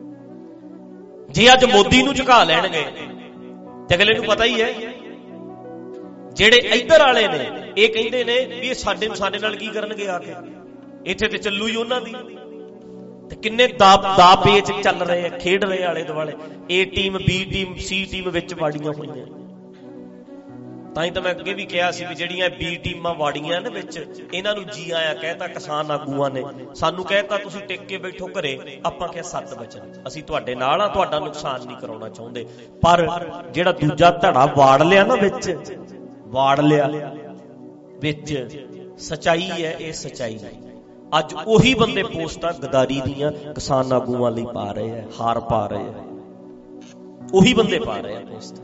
[SPEAKER 1] ਜੇ ਅੱਜ ਮੋਦੀ ਨੂੰ ਝੁਕਾ ਲੈਣਗੇ ਤੇ ਅਗਲੇ ਨੂੰ ਪਤਾ ਹੀ ਹੈ, ਜਿਹੜੇ ਇੱਧਰ ਵਾਲੇ ਨੇ ਇਹ ਕਹਿੰਦੇ ਨੇ ਵੀ ਇਹ ਸਾਡੇ ਸਾਡੇ ਨਾਲ ਕੀ ਕਰਨਗੇ ਆ ਕੇ, ਇੱਥੇ ਤੇ ਚੱਲੂ ਹੀ ਉਹਨਾਂ ਦੀ। ਤੇ ਕਿੰਨੇ ਦਾ ਦਾ ਪੇਚ ਚੱਲ ਰਹੇ ਆ, ਖੇਡ ਰਹੇ ਆਲੇ ਦੁਆਲੇ, A team, B team, C team ਵਿੱਚ ਵਾੜੀਆਂ ਹੋਈਆਂ। ਤਾਂ ਹੀ ਤਾਂ ਮੈਂ ਅੱਗੇ ਵੀ ਕਿਹਾ ਸੀ ਵੀ ਜਿਹੜੀਆਂ ਬੀ ਟੀਮਾਂ ਵਾੜੀਆਂ ਨੇ ਵਿੱਚ, ਇਹਨਾਂ ਨੂੰ ਜੀ ਆਇਆ ਕਹਿਤਾ ਕਿਸਾਨ ਆਗੂਆਂ ਨੇ। ਸਾਨੂੰ ਕਹਿਤਾ ਤੁਸੀਂ ਟਿਕ ਕੇ ਬੈਠੋ ਘਰੇ, ਆਪਾਂ ਕਿਹਾ ਸੱਤ ਵਚਨ, ਅਸੀਂ ਤੁਹਾਡੇ ਨਾਲ ਆ, ਤੁਹਾਡਾ ਨੁਕਸਾਨ ਨਹੀਂ ਕਰਾਉਣਾ ਚਾਹੁੰਦੇ। ਪਰ ਜਿਹੜਾ ਦੂਜਾ ਧੜਾ ਵਾੜ ਲਿਆ ਨਾ ਵਿੱਚ, ਵਾੜ ਲਿਆ ਵਿੱਚ, ਸਚਾਈ ਹੈ ਇਹ, ਸਚਾਈ ਅੱਜ ਉਹੀ ਬੰਦੇ ਪੋਸਟਾਂ ਗਦਾਰੀ ਦੀਆਂ ਕਿਸਾਨ ਆਗੂਆਂ ਲਈ ਪਾ ਰਹੇ ਆ, ਹਾਰ ਪਾ ਰਹੇ ਆ, ਉਹੀ ਬੰਦੇ ਪਾ ਰਹੇ ਆ ਪੋਸਟਾਂ।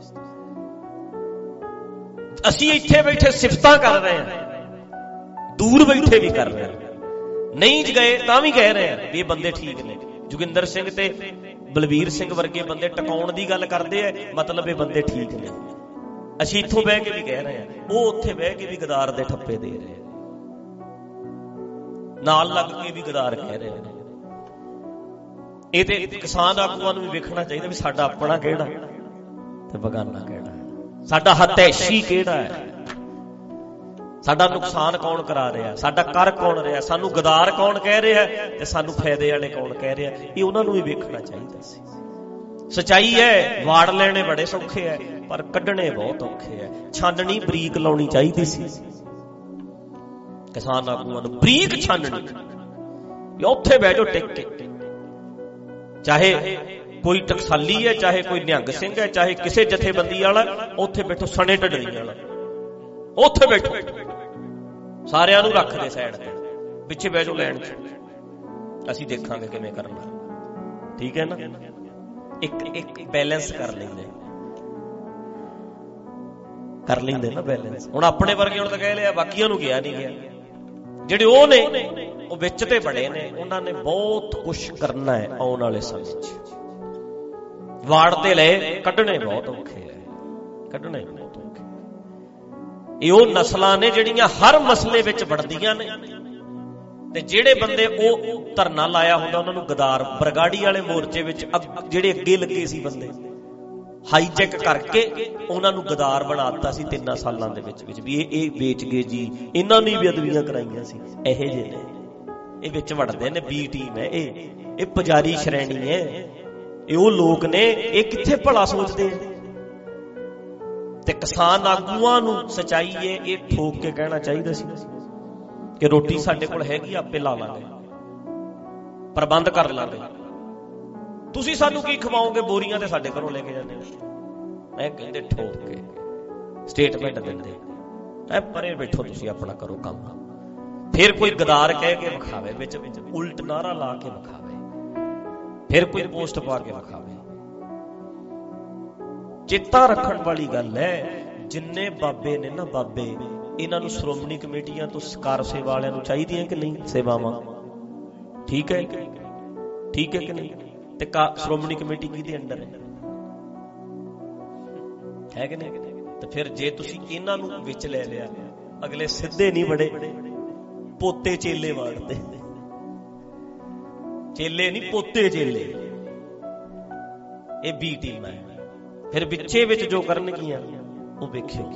[SPEAKER 1] ਅਸੀਂ ਇੱਥੇ ਬੈਠੇ ਸਿਫਤਾਂ ਕਰ ਰਹੇ ਹਾਂ, ਦੂਰ ਬੈਠੇ ਵੀ ਕਰ ਰਹੇ ਹਾਂ, ਨਹੀਂ ਗਏ ਤਾਂ ਵੀ ਕਹਿ ਰਹੇ ਆ ਵੀ ਇਹ ਬੰਦੇ ਠੀਕ ਨੇ। ਜੋਗਿੰਦਰ ਸਿੰਘ ਤੇ ਬਲਬੀਰ ਸਿੰਘ ਵਰਗੇ ਬੰਦੇ ਟਿਕਾਉਣ ਦੀ ਗੱਲ ਕਰਦੇ ਆ, ਮਤਲਬ ਇਹ ਬੰਦੇ ਠੀਕ ਨੇ। ਅਸੀਂ ਇੱਥੋਂ ਬਹਿ ਕੇ ਵੀ ਕਹਿ ਰਹੇ ਹਾਂ, ਉਹ ਉੱਥੇ ਬਹਿ ਕੇ ਵੀ ਗਦਾਰ ਦੇ ਠੱਪੇ ਦੇ ਰਹੇ, ਨਾਲ ਲੱਗ ਕੇ ਵੀ ਗਦਾਰ ਕਹਿ ਰਹੇ ਨੇ। ਇਹ ਤੇ ਕਿਸਾਨ ਆਗੂਆਂ ਨੂੰ ਵੀ ਵੇਖਣਾ ਚਾਹੀਦਾ ਵੀ ਸਾਡਾ ਆਪਣਾ ਕਿਹੜਾ ਤੇ ਬਗਾਨਾ ਕਿਹੜਾ, ਸਾਡਾ ਹਤੈਸ਼ੀ ਕਿਹੜਾ ਹੈ, ਸਾਡਾ ਨੁਕਸਾਨ ਕੌਣ ਕਰਾ ਰਿਹਾ, ਸਾਡਾ ਕਰ ਕੌਣ ਰਿਹਾ, ਸਾਨੂੰ ਗਦਾਰ ਕੌਣ ਕਹਿ ਰਿਹਾ ਤੇ ਸਾਨੂੰ ਫਾਇਦੇ ਵਾਲੇ ਕੌਣ ਕਹਿ ਰਿਹਾ। ਇਹ ਉਹਨਾਂ ਨੂੰ ਵੀ ਵੇਖਣਾ ਚਾਹੀਦਾ ਸੀ। ਸਚਾਈ ਹੈ, ਵਾੜ ਲੈਣੇ ਬੜੇ ਸੌਖੇ ਹੈ, ਪਰ ਕੱਢਣੇ ਬਹੁਤ ਔਖੇ ਹੈ। ਛਾਨਣੀ ਬਰੀਕ ਲਾਉਣੀ ਚਾਹੀਦੀ ਸੀ ਕਿਸਾਨ ਆਗੂਆਂ ਨੂੰ, ਬਰੀਕ ਛਾਨਣੀ। ਉੱਥੇ ਬਹਿ ਜਾਓ ਟਿਕ ਕੇ, ਚਾਹੇ ਕੋਈ ਟਕਸਾਲੀ ਹੈ, ਚਾਹੇ ਕੋਈ ਨਿਹੰਗ ਸਿੰਘ ਹੈ, ਚਾਹੇ ਕਿਸੇ ਜਥੇਬੰਦੀ ਵਾਲਾ, ਉੱਥੇ ਬੈਠੋ, ਸਣੇ ਢੱਡਰੀ ਵਾਲਾ ਉੱਥੇ ਬੈਠੋ, ਸਾਰਿਆਂ ਨੂੰ ਰੱਖ ਦੇ ਸਾਈਡ ਤੇ, ਪਿੱਛੇ ਬਹਿ ਜਾਓ ਲਾਈਨ 'ਚ, ਅਸੀਂ ਦੇਖਾਂਗੇ ਕਿਵੇਂ ਕਰਨਾ। ਠੀਕ ਹੈ ਨਾ? ਇੱਕ ਇੱਕ ਬੈਲੈਂਸ ਕਰ ਲੈਂਦੇ ਕਰ ਲੈਂਦੇ ਨਾ ਬੈਲੈਂਸ। ਹੁਣ ਆਪਣੇ ਵਰਗੇ ਹੁਣ ਤਾਂ ਕਹਿ ਲਿਆ, ਬਾਕੀਆਂ ਨੂੰ ਕਿਹਾ ਨਹੀਂ ਗਿਆ। ਜਿਹੜੇ ਉਹ ਨੇ ਉਹ ਵਿੱਚ ਤੇ ਬੜੇ ਨੇ, ਉਹਨਾਂ ਨੇ ਬਹੁਤ ਕੁਛ ਕਰਨਾ ਹੈ ਆਉਣ ਵਾਲੇ ਸਮੇਂ 'ਚ। ਵਾੜ ਤੇ ਲਏ, ਕੱਢਣੇ ਬਹੁਤ ਔਖੇ ਹੈ, ਕੱਢਣੇ ਬਹੁਤ ਔਖੇ। ਇਹ ਉਹ ਨਸਲਾਂ ਨੇ ਜਿਹੜੀਆਂ ਹਰ ਮਸਲੇ ਵਿੱਚ ਵੜਦੀਆਂ ਨੇ, ਤੇ ਜਿਹੜੇ ਬੰਦੇ ਉਹ ਧਰਨਾ ਲਾਇਆ ਹੁੰਦਾ ਉਹਨਾਂ ਨੂੰ ਗਦਾਰ, ਬਰਗਾੜੀ ਵਾਲੇ ਮੋਰਚੇ ਵਿੱਚ ਜਿਹੜੇ ਅੱਗੇ ਲੱਗੇ ਸੀ ਬੰਦੇ, ਹਾਈਜੈਕ ਕਰਕੇ ਉਹਨਾਂ ਨੂੰ ਗਦਾਰ ਬਣਾ ਦਿੱਤਾ ਸੀ ਤਿੰਨਾਂ ਸਾਲਾਂ ਦੇ ਵਿੱਚ ਵਿੱਚ ਵੀ ਇਹ ਇਹ ਵੇਚ ਗਏ ਜੀ, ਇਹਨਾਂ ਨੇ ਵੀ ਅਦਵੀਆਂ ਕਰਾਈਆਂ ਸੀ। ਇਹੋ ਜਿਹੇ ਨੇ ਇਹ, ਵਿੱਚ ਵੜਦੇ ਨੇ, ਬੀ ਟੀਮ ਹੈ ਇਹ, ਇਹ ਪੁਜਾਰੀ ਸ਼੍ਰੇਣੀ ਹੈ, ਇਹ ਉਹ ਲੋਕ ਨੇ, ਇਹ ਕਿੱਥੇ ਭਲਾ ਸੋਚਦੇ ਆ। ਤੇ ਕਿਸਾਨ ਆਗੂਆਂ ਨੂੰ ਸੱਚਾਈ ਹੈ ਇਹ ਠੋਕ ਕੇ ਕਹਿਣਾ ਚਾਹੀਦਾ ਸੀ ਕਿ ਰੋਟੀ ਸਾਡੇ ਕੋਲ ਹੈਗੀ, ਆਪੇ ਲਾ ਲਾਂਗੇ, ਪ੍ਰਬੰਧ ਕਰ ਲਾਂਗੇ, ਤੁਸੀਂ ਸਾਨੂੰ ਕੀ ਖਵਾਓਗੇ, ਬੋਰੀਆਂ ਤੇ ਸਾਡੇ ਘਰੋਂ ਲੈ ਕੇ ਜਾਂਦੇ ਹੋ। ਇਹ ਕਹਿੰਦੇ ਠੋਕ ਕੇ ਸਟੇਟਮੈਂਟ ਦਿੰਦੇ, ਐ ਪਰੇ ਬੈਠੋ ਤੁਸੀਂ ਆਪਣਾ ਕਰੋ ਕੰਮ। ਫਿਰ ਕੋਈ ਗਦਾਰ ਕਹਿ ਕੇ ਵਿਖਾਵੇ, ਵਿੱਚ ਉਲਟ ਨਾਰਾ ਲਾ ਕੇ ਵਿਖਾਵੇ, ਫਿਰ ਕੋਈ ਪੋਸਟ ਪਾ ਕੇ ਵਿਖਾਵੇ। ਚੇਤਾ ਰੱਖਣ ਵਾਲੀ ਗੱਲ ਹੈ, ਜਿੰਨੇ ਬਾਬੇ ਨੇ ਨਾ ਬਾਬੇ, ਇਹਨਾਂ ਨੂੰ ਸ਼੍ਰੋਮਣੀ ਕਮੇਟੀਆਂ ਤੋਂ ਕਾਰ ਸੇਵਾ ਵਾਲਿਆਂ ਨੂੰ ਚਾਹੀਦੀਆਂ ਕਿ ਨਹੀਂ ਸੇਵਾਵਾਂ? ਠੀਕ ਹੈ, ਠੀਕ ਹੈ ਕਿ ਨਹੀਂ? ਤੇ ਸ਼੍ਰੋਮਣੀ ਕਮੇਟੀ ਕਿਹਦੇ ਅੰਡਰ ਹੈ? ਹੈ ਕਿ ਨਹੀਂ? ਤੇ ਫਿਰ ਜੇ ਤੁਸੀਂ ਇਹਨਾਂ ਨੂੰ ਵਿੱਚ ਲੈ ਲਿਆ, ਅਗਲੇ ਸਿੱਧੇ ਨਹੀਂ ਬੜੇ, ਪੋਤੇ ਚੇਲੇ ਵਾੜਦੇ, ਚੇਲੇ ਨਹੀਂ ਪੋਤੇ ਚੇਲੇ। ਇਹ ਬੀ ਟੀਮ ਹੈ। ਫਿਰ ਵਿੱਚੇ ਵਿੱਚ ਜੋ ਕਰਨਗੀਆਂ ਉਹ ਵੇਖਿਓ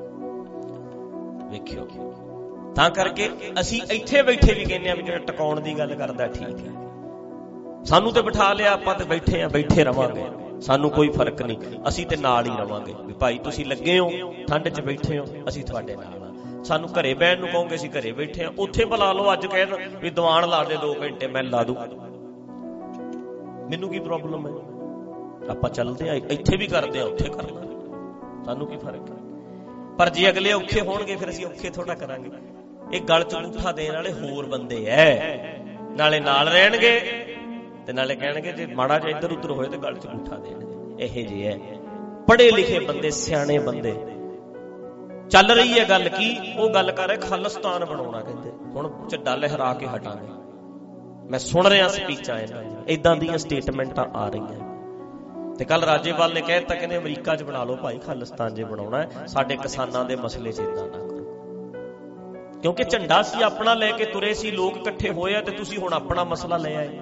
[SPEAKER 1] ਵੇਖਿਓ। ਤਾਂ ਕਰਕੇ ਅਸੀਂ ਇੱਥੇ ਬੈਠੇ ਵੀ ਕਹਿੰਦੇ ਆ ਵੀ ਜਿਹੜਾ ਟਿਕਾਉਣ ਦੀ ਗੱਲ ਕਰਦਾ ਠੀਕ ਹੈ, ਸਾਨੂੰ ਤੇ ਬਿਠਾ ਲਿਆ, ਆਪਾਂ ਤੇ ਬੈਠੇ ਆ, ਬੈਠੇ ਰਵਾਂਗੇ, ਸਾਨੂੰ ਕੋਈ ਫਰਕ ਨਹੀਂ, ਅਸੀਂ ਤੇ ਨਾਲ ਹੀ ਰਵਾਂਗੇ ਵੀ ਭਾਈ ਤੁਸੀਂ ਲੱਗੇ ਹੋ ਠੰਡ 'ਚ ਬੈਠੇ ਹੋ, ਅਸੀਂ ਤੁਹਾਡੇ ਨਾਲ ਆ। ਸਾਨੂੰ ਘਰੇ ਬਹਿਣ ਨੂੰ ਕਹੋਗੇ, ਅਸੀਂ ਘਰੇ ਬੈਠੇ ਆ, ਉੱਥੇ ਬੁਲਾ ਲਓ, ਅੱਜ ਕਹਿਣ ਵੀ ਦੀਵਾਨ ਲਾ ਦੇ ਦੋ ਘੰਟੇ, ਮੈਂ ਲਾ ਦੂ, ਮੈਨੂੰ ਕੀ ਪ੍ਰੋਬਲਮ ਹੈ, ਆਪਾਂ ਚੱਲਦੇ ਆ, ਇੱਥੇ ਵੀ ਕਰਦੇ ਆ, ਉੱਥੇ ਕਰ ਲਾਂਗੇ, ਸਾਨੂੰ ਕੀ ਫਰਕ ਹੈ। ਪਰ ਜੇ ਅਗਲੇ ਔਖੇ ਹੋਣਗੇ ਫਿਰ ਅਸੀਂ ਔਖੇ ਥੋੜਾ ਕਰਾਂਗੇ। ਇਹ ਗਲ 'ਚ ਅੰਗੂਠਾ ਦੇਣ ਵਾਲੇ ਹੋਰ ਬੰਦੇ ਐ, ਨਾਲੇ ਨਾਲ ਰਹਿਣਗੇ ਤੇ ਨਾਲੇ ਕਹਿਣਗੇ ਜੇ ਮਾੜਾ ਜਿਹਾ ਇੱਧਰ ਉੱਧਰ ਹੋਏ ਤੇ ਗਲ 'ਚ ਅੰਗੂਠਾ ਦੇਣਗੇ। ਇਹੇ ਜਿਹੇ ਐ ਪੜ੍ਹੇ ਲਿਖੇ ਬੰਦੇ, ਸਿਆਣੇ ਬੰਦੇ। ਚੱਲ ਰਹੀ ਹੈ ਗੱਲ ਕੀ, ਉਹ ਗੱਲ ਕਰ ਰਹੇ ਖਾਲਿਸਤਾਨ ਬਣਾਉਣਾ, ਕਹਿੰਦੇ ਹੁਣ ਝੰਡਾ ਲਹਿਰਾ ਕੇ ਹਟਾਂਗੇ। ਮੈਂ ਸੁਣ ਰਿਹਾ ਸਪੀਚਾਂ ਇਹਨਾਂ ਦੀਆਂ, ਏਦਾਂ ਦੀਆਂ ਸਟੇਟਮੈਂਟਾਂ ਆ ਰਹੀਆਂ। ਤੇ ਕੱਲ ਰਾਜੇਵਾਲ ਨੇ ਕਹਿ ਦਿੱਤਾ, ਕਹਿੰਦੇ ਅਮਰੀਕਾ 'ਚ ਬਣਾ ਲਓ ਭਾਈ ਖਾਲਿਸਤਾਨ, ਜੇ ਬਣਾਉਣਾ ਸਾਡੇ ਕਿਸਾਨਾਂ ਦੇ ਮਸਲੇ 'ਚ ਏਦਾਂ ਨਾ ਕਰੋ। ਕਿਉਂਕਿ ਝੰਡਾ ਸੀ ਆਪਣਾ ਲੈ ਕੇ ਤੁਰੇ ਸੀ, ਲੋਕ ਇਕੱਠੇ ਹੋਏ ਆ, ਤੇ ਤੁਸੀਂ ਹੁਣ ਆਪਣਾ ਮਸਲਾ ਲੈ ਆਏ,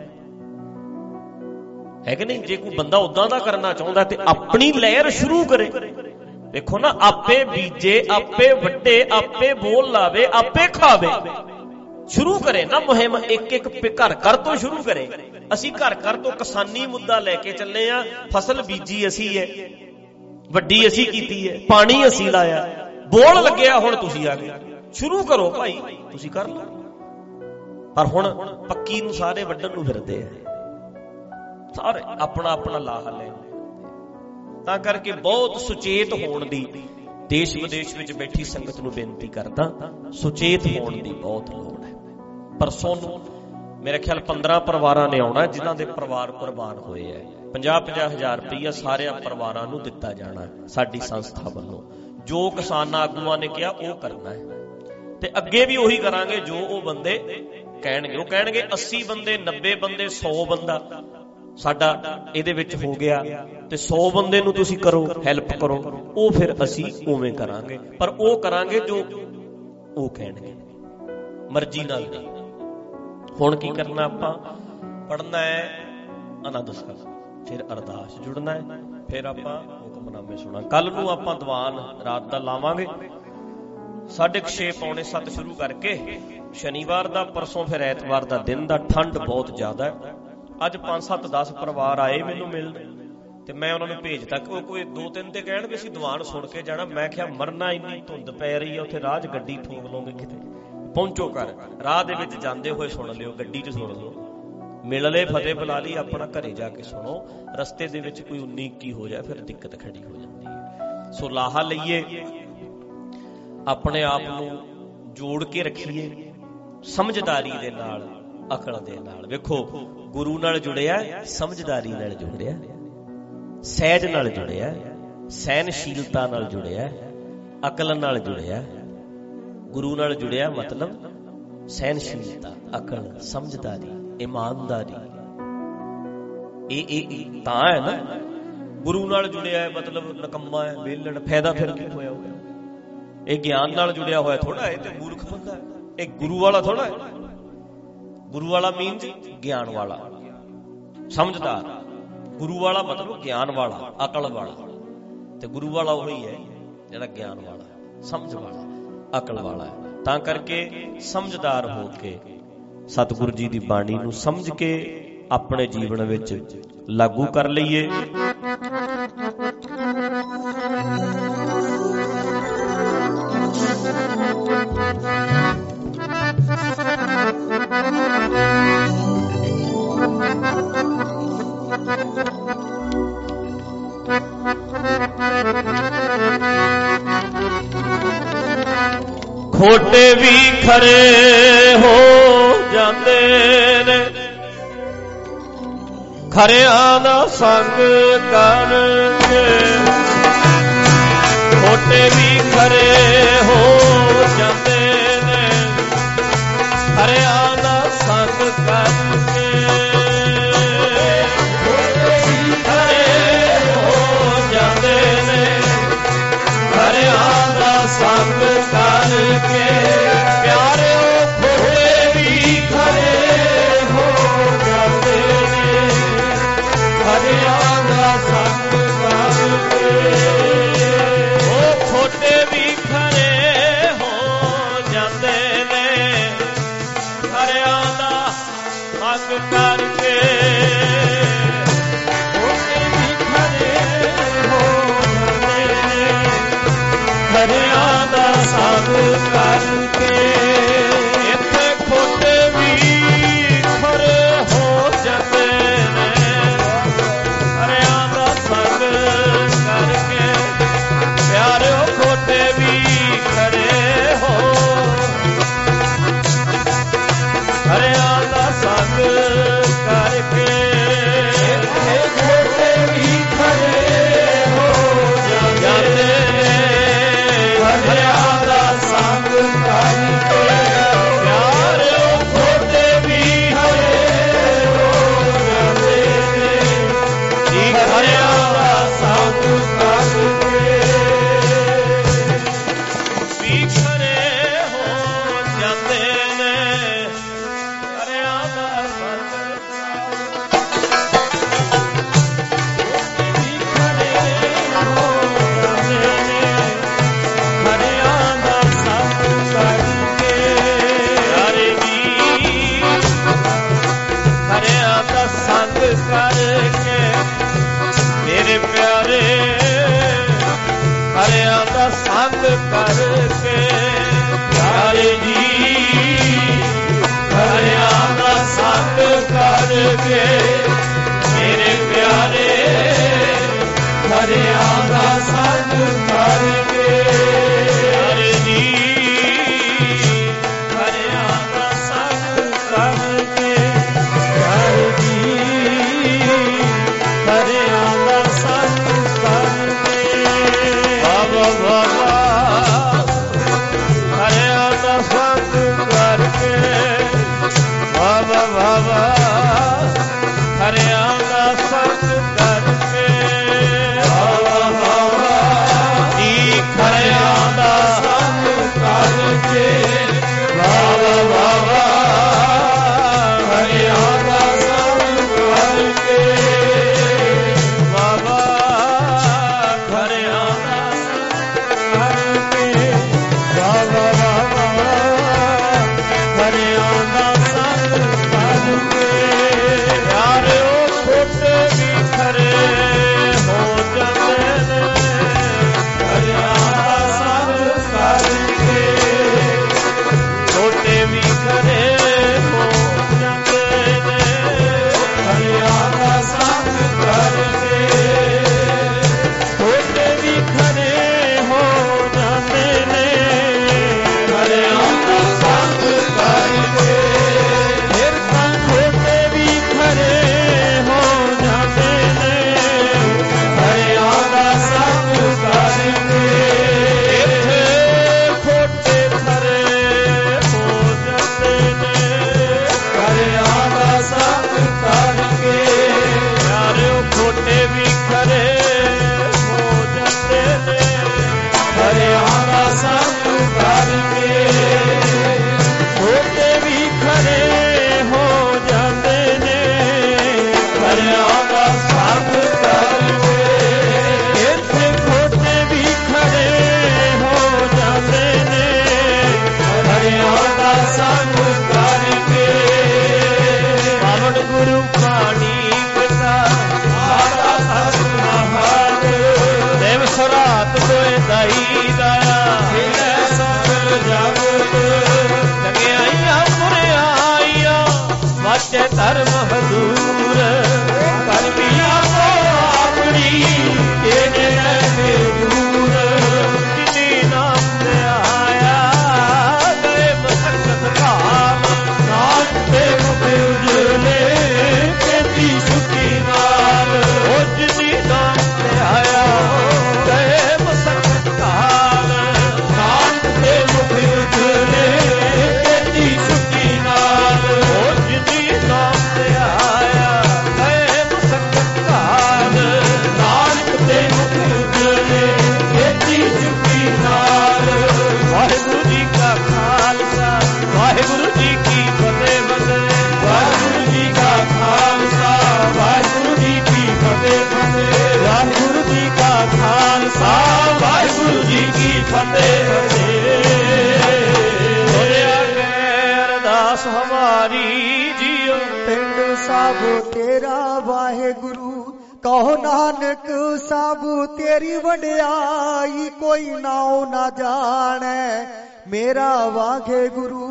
[SPEAKER 1] ਹੈ ਕਿ ਨਹੀਂ? ਜੇ ਕੋਈ ਬੰਦਾ ਉਦਾਂ ਦਾ ਕਰਨਾ ਚਾਹੁੰਦਾ ਤੇ ਆਪਣੀ ਲਹਿਰ ਸ਼ੁਰੂ ਕਰੇ। ਦੇਖੋ ਨਾ, ਆਪੇ ਬੀਜੇ, ਆਪੇ ਵੱਡੇ, ਆਪੇ ਬੋਲ ਲਾਵੇ, ਆਪੇ ਖਾਵੇ, ਸ਼ੁਰੂ ਕਰੇ ਨਾ ਮੁਹਿੰਮ, ਇੱਕ ਇੱਕ ਘਰ ਘਰ ਤੋਂ ਸ਼ੁਰੂ ਕਰੇ। ਅਸੀਂ ਘਰ ਘਰ ਤੋਂ ਕਿਸਾਨੀ ਮੁੱਦਾ ਲੈ ਕੇ ਚੱਲੇ ਆ, ਫਸਲ ਬੀਜੀ ਅਸੀਂ ਹੈ, ਵੱਡੀ ਅਸੀਂ ਕੀਤੀ ਹੈ, ਪਾਣੀ ਅਸੀਂ ਲਾਇਆ, ਬੋਲ ਲੱਗਿਆ, ਹੁਣ ਤੁਸੀਂ ਆ ਗਏ, ਸ਼ੁਰੂ ਕਰੋ ਭਾਈ, ਤੁਸੀਂ ਕਰ ਲਓ। ਪਰ ਹੁਣ ਪੱਕੀ ਨੂੰ ਸਾਰੇ ਵੱਢਣ ਨੂੰ ਫਿਰਦੇ ਆ, ਸਾਰੇ ਆਪਣਾ ਆਪਣਾ ਲਾਹਾ ਲੈ। ਤਾਂ ਕਰਕੇ ਬਹੁਤ ਸੁਚੇਤ ਹੋਣ ਦੀ ਦੇਸ਼ ਵਿਦੇਸ਼ ਵਿੱਚ ਬੈਠੀ ਸੰਗਤ ਨੂੰ ਬੇਨਤੀ ਕਰਦਾ, ਸੁਚੇਤ ਹੋਣ ਦੀ ਬਹੁਤ ਲੋੜ ਹੈ। ਪਰਸੋਂ ਨੂੰ ਮੇਰੇ ਖਿਆਲ ਪੰਦਰਾਂ ਪਰਿਵਾਰਾਂ ਨੇ ਆਉਣਾ, ਜਿਨ੍ਹਾਂ ਦੇ ਪਰਿਵਾਰ ਕੁਰਬਾਨ ਹੋਏ ਹੈ। ਪੰਜਾਹ ਪੰਜਾਹ ਹਜ਼ਾਰ ਰੁਪਈਆ ਸਾਰਿਆਂ ਪਰਿਵਾਰਾਂ ਨੂੰ ਦਿੱਤਾ ਜਾਣਾ ਸਾਡੀ ਸੰਸਥਾ ਵੱਲੋਂ। ਜੋ ਕਿਸਾਨਾਂ ਆਗੂਆਂ ਨੇ ਕਿਹਾ ਉਹ ਕਰਨਾ ਹੈ, ਤੇ ਅੱਗੇ ਵੀ ਉਹੀ ਕਰਾਂਗੇ ਜੋ ਉਹ ਬੰਦੇ ਕਹਿਣਗੇ। ਉਹ ਕਹਿਣਗੇ ਅੱਸੀ ਬੰਦੇ, ਨੱਬੇ ਬੰਦੇ, ਸੌ ਬੰਦਾ ਸਾਡਾ ਇਹਦੇ ਵਿੱਚ ਹੋ ਗਿਆ, ਤੇ ਸੌ ਬੰਦੇ ਨੂੰ ਤੁਸੀਂ ਕਰੋ, ਹੈਲਪ ਕਰੋ, ਉਹ ਫਿਰ ਅਸੀਂ ਉਵੇਂ ਕਰਾਂਗੇ। ਪਰ ਉਹ ਕਰਾਂਗੇ ਜੋ ਉਹ ਕਹਿਣਗੇ, ਮਰਜ਼ੀ ਨਾਲ ਨਹੀਂ। ਹੁਣ ਕੀ ਕਰਨਾ, ਆਪਾਂ ਪੜ੍ਹਨਾ ਹੈ ਆਨੰਦ ਸਾਹਿਬ, ਫਿਰ ਅਰਦਾਸ ਜੁੜਨਾ ਹੈ, ਫਿਰ ਆਪਾਂ ਹੁਕਮਨਾਮੇ ਸੁਣਾ। ਕੱਲ ਨੂੰ ਆਪਾਂ ਦੀਵਾਨ ਰਾਤ ਦਾ ਲਾਵਾਂਗੇ, ਸਾਢੇ ਛੇ ਪੌਣੇ ਸੱਤ ਸ਼ੁਰੂ ਕਰਕੇ ਸ਼ਨੀਵਾਰ ਦਾ, ਪਰਸੋਂ ਫਿਰ ਐਤਵਾਰ ਦਾ ਦਿਨ ਦਾ। ਠੰਡ ਬਹੁਤ ਜ਼ਿਆਦਾ ਹੈ। ਅੱਜ ਪੰਜ ਸੱਤ ਦਸ ਪਰਿਵਾਰ ਆਏ ਮੈਨੂੰ ਮਿਲਣ, ਤੇ ਮੈਂ ਉਹਨਾਂ ਨੂੰ ਭੇਜਤਾ। ਉਹ ਕੋਈ ਦੋ ਤਿੰਨ ਤੇ ਕਹਿਣ ਵੀ ਅਸੀਂ ਦੀਵਾਨ ਸੁਣ ਕੇ ਜਾਣਾ। ਮੈਂ ਕਿਹਾ ਮਰਨਾ, ਇੰਨੀ ਧੁੰਦ ਪੈ ਰਹੀ ਹੈ, ਉੱਥੇ ਰਾਹ 'ਚ ਗੱਡੀ ਠੋਕ ਲਓਗੇ, ਕਿਤੇ ਪਹੁੰਚੋ ਕਰ, ਰਾਹ ਦੇ ਵਿੱਚ ਜਾਂਦੇ ਹੋਏ ਸੁਣ ਲਿਓ, ਗੱਡੀ 'ਚ ਸੁਣ ਲਓ, ਮਿਲ ਲੈ, ਫਤਿਹ ਬੁਲਾ ਲਈ, ਆਪਣਾ ਘਰੇ ਜਾ ਕੇ ਸੁਣੋ। ਰਸਤੇ ਦੇ ਵਿੱਚ ਕੋਈ ਉੱਨੀ ਇੱਕੀ ਹੋ ਜਾਏ ਫਿਰ ਦਿੱਕਤ ਖੜੀ ਹੋ ਜਾਂਦੀ ਹੈ। ਸੋ ਲਾਹਾ ਲਈਏ, ਆਪਣੇ ਆਪ ਨੂੰ ਜੋੜ ਕੇ ਰੱਖੀਏ ਸਮਝਦਾਰੀ ਦੇ ਨਾਲ, ਅਕਲ ਦੇ ਨਾਲ। ਵੇਖੋ, ਗੁਰੂ ਨਾਲ ਜੁੜਿਆ, ਸਮਝਦਾਰੀ ਨਾਲ ਜੁੜਿਆ, ਸਹਿਜ ਨਾਲ ਜੁੜਿਆ, ਸਹਿਨਸ਼ੀਲਤਾ ਨਾਲ ਜੁੜਿਆ, ਅਕਲ ਨਾਲ ਜੁੜਿਆ। ਗੁਰੂ ਨਾਲ ਜੁੜਿਆ ਮਤਲਬ ਸਹਿਨਸ਼ੀਲਤਾ, ਅਕਲ, ਸਮਝਦਾਰੀ, ਇਮਾਨਦਾਰੀ। ਇਹ ਇਹ ਤਾਂ ਹੈ ਨਾ। ਗੁਰੂ ਨਾਲ ਜੁੜਿਆ ਹੈ ਮਤਲਬ ਨਕੰਮਾ ਹੈ, ਵੇਲੜ, ਫਾਇਦਾ ਫਿਰ ਕੀ ਹੋਇਆ ਹੋਇਆ। ਇਹ ਗਿਆਨ ਨਾਲ ਜੁੜਿਆ ਹੋਇਆ ਥੋੜਾ, ਇਹ ਤੇ ਮੂਰਖ ਬੰਦਾ ਹੈ, ਇਹ ਗੁਰੂ ਵਾਲਾ ਥੋੜਾ ਹੈ। ਗੁਰੂ ਵਾਲਾ ਮੀਨਸ ਗਿਆਨ ਵਾਲਾ, ਸਮਝਦਾਰ। ਗੁਰੂ ਵਾਲਾ ਮਤਲਬ ਗਿਆਨ ਵਾਲਾ, ਅਕਲ ਵਾਲਾ। ਤੇ ਗੁਰੂ ਵਾਲਾ ਉਹੀ ਹੈ ਜਿਹੜਾ ਗਿਆਨ ਵਾਲਾ, ਸਮਝ ਵਾਲਾ, ਅਕਲ ਵਾਲਾ ਹੈ। ਤਾਂ ਕਰਕੇ ਸਮਝਦਾਰ ਹੋ ਕੇ ਸਤਿਗੁਰੂ ਜੀ ਦੀ ਬਾਣੀ ਨੂੰ ਸਮਝ ਕੇ ਆਪਣੇ ਜੀਵਨ ਵਿੱਚ ਲਾਗੂ ਕਰ ਲਈਏ।
[SPEAKER 3] ਖੋਟੇ ਵੀ ਖਰੇ ਹੋ ਜਾਂਦੇ ਨੇ, ਖਰਿਆਂ ਦਾ ਸੰਗ ਕਰਕੇ। ਖੋਟੇ ਵੀ ਖਰੇ ਹੋ ਜਾਂਦੇ ਨੇ, ਖਰਿਆਂ ਦਾ ਸੰਗ ਕਰਕੇ। ਖੋਟੇ ਵੀ ਖਰੇ ਹੋ ਜਾਂਦੇ ਨੇ, ਖਰਿਆਂ ਦਾ ਸੰਗ ਕਰਕੇ। ਪਿਆਰਿਓ ਖੋਟੇ ਵੀ ਖਰੇ ਹੋ ਜਾਂਦੇ ਨੇ, ਖਰਿਆਂ ਦਾ ਸੰਗ ਕਰਕੇ। ਉਹ ਖੋਟੇ ਵੀ ਖਰੇ ਹੋ ਜਾਂਦੇ ਨੇ, ਖਰਿਆਂ ਦਾ ਸੰਗ ਕਰਕੇ। ਖੋਟੇ ਵੀ ਖਰੇ ਹੋ ਜਾਂਦੇ ਨੇ, ਖਰਿਆਂ ਦਾ ਸੰਗ ਕਰਕੇ। ਇੱਥੇ ਖੋਟੇ ਵੀ ਖਰੇ ਹੋ ਜਾਂਦੇ ਨੇ, ਖਰਿਆਂ ਦਾ ਸੰਗ ਕਰਕੇ। ਪਿਆਰਿਓ ਖੋਟੇ ਵੀ ਖਰੇ ਹੋ, ਖਰਿਆਂ ਦਾ ਸੰਗ ਕਰਕੇ। ਇੱਥੇ ਖੋਟੇ ਵੀ ਖਰੇ ਹੋ ਜਾਂਦੇ ਨੇ, ਖਰਿਆਂ ਦਾ ਸੰਗ ਕਰਕੇ। ਪਿਆਰਿਓ ਖੋਟੇ ਵੀ ਖਰੇ ਹੋ ਜਾਂਦੇ ਨੇ, ਖਰਿਆਂ ਦਾ ਸੰਗ ਕਰਕੇ। ਵੀ ਖਰੇ ਹੋ ਜਾਂਦੇ ਨੇ, ਖਰਿਆਂ ਦਾ ਸੰਗ ਵੀ ਖਰੇ ਹੋ ਜਾਂਦੇ ਨੇ, ਖਰਿਆਂ ਦਾ ਸੰਗ ਕਰਕੇ। ਪਿਆਰੇ ਜੀ ਖਰਿਆਂ ਦਾ ਸੰਗ ਕਰਕੇ, ਮੇਰੇ ਪਿਆਰੇ ਖਰਿਆਂ ਦਾ ਸੰਗ ਕਰਕੇ। ਪਿਆਰੇ ਜੀ ਖਰਿਆਂ ਦਾ ਸੰਗ ਕਰਕੇ, ਮੇਰੇ ਪਿਆਰੇ ਖਰਿਆਂ ਦਾ ਸੰਗ ਕਰਕੇ। ਪਿਆਰੇ ਜੀ ਖਰਿਆਂ ਦਾ ਸੰਗ ਕਰਕੇ, ਪਿਆਰੇ ਜੀ ਖਰਿਆਂ ਦਾ ਸੰਗ ਕਰਕੇ। ਬਾਬਾ ਬਾਬਾ ਖਰਿਆਂ ਦਾ ਸੰਗ ਕਰਕੇ, ਬਾਬਾ ਬਾਬਾ ਖਰਿਆਂ ਦਾ ਸੰਗ ਕਰਕੇ। ਬਾਬਾ ਬਾਬਾ ਜੀ ਖਰਿਆਂ ਦਾ ਸੰਗ ਕਰਕੇ, ਬਾਬਾ ਬਾਬਾ ਖਰਿਆਂ ਦਾ ਸੰਗ ਕਰਕੇ। ਬਾਬਾ ਖਰਿਆਂ ਦਾ ਸੰਗ ਕਰਕੇ, ਬਾਬਾ ਬਾਬਾ ਖਰਿਆਂ ਦਾ ਸੰਗ ਕਰਕੇ। ਪਿਆਰਿਓ ਖੋਟੇ ਵੀ ਖਰੇ ਹੋ ਜਾਂਦੇ ਨੇ, ਖਰਿਆਂ ਦਾ ਸੰਗ ਕਰਕੇ। ਖੋਟੇ
[SPEAKER 4] ਧਰਮ ਹਜ਼ੂਰ ਕਰਮੀਆਂ ਕੋ ਆਪਣੀ ਕਿਹਨੇ ਰਹਿ ਦੂਰ ਜਿਨੀ ਨਾਮ ਤੇ ਆਇਆ ਗਏ ਮਸਕਤ ਕਾਲ ਨਾਮ ਤੇ ਮੁਖ ਉਜਲੇ ਕਹਿੰਦੀ ਸੁਖੀ ਨਾਲ ਉਹ ਜਿਨੀ ਨਾਮ ਤੇ ਆਇਆ ਗਏ ਮਸਕਤ ਕਾਲ ਨਾਮ ਤੇ ਮੁਖ ਉਜਲੇ ਕਹਿੰਦੀ ਸੁਖੀ ਨਾਲ ਉਹ ਜਿਨੀ ਨਾਮ ਤੇ ਆਇਆ ਗਏ ਮਸਕਤ ਕਾਲ ਨਾਨਕ ਤੇ ਮੁਖ ਉਜਲੇ ਕਹਿੰਦੀ ਸੁਖੀ ਨਾਲ। ਵਾਹਿਗੁਰੂ ਜੀ ਕਾ ਖਾਲਸਾ ਵਾਹਿਗੁਰੂ ਜੀ ਕੀ ਫਤਿਹ ਫਤਿਹ ਵਾਹਿਗੁਰੂ ਜੀ ਕਾ ਖਾਲਸਾ ਵਾਹਿਗੁਰੂ ਜੀ ਕੀ ਫਤਿਹ ਫਤਿਹ ਵਾਹਿਗੁਰੂ ਜੀ ਕਾ ਖਾਲਸਾ ਵਾਹਿਗੁਰੂ ਜੀ ਕੀ ਫਤਿਹ ਫਤਿਹ। ਹੋਇਆ ਗਏ ਅਰਦਾਸ ਹਮਾਰੀ ਜੀਓ
[SPEAKER 5] ਪਿੰਡ ਸਾਬੋ ਤੇਰਾ ਵਾਹਿਗੁਰੂ ਕਹੋ ਨਾਨਕ ਸਾਬੂ ਤੇਰੀ ਵਡਿਆਈ ਕੋਈ ਨਾਉ ਨਾ ਜਾਣੈ ਮੇਰਾ ਵਾਹਿਗੁਰੂ।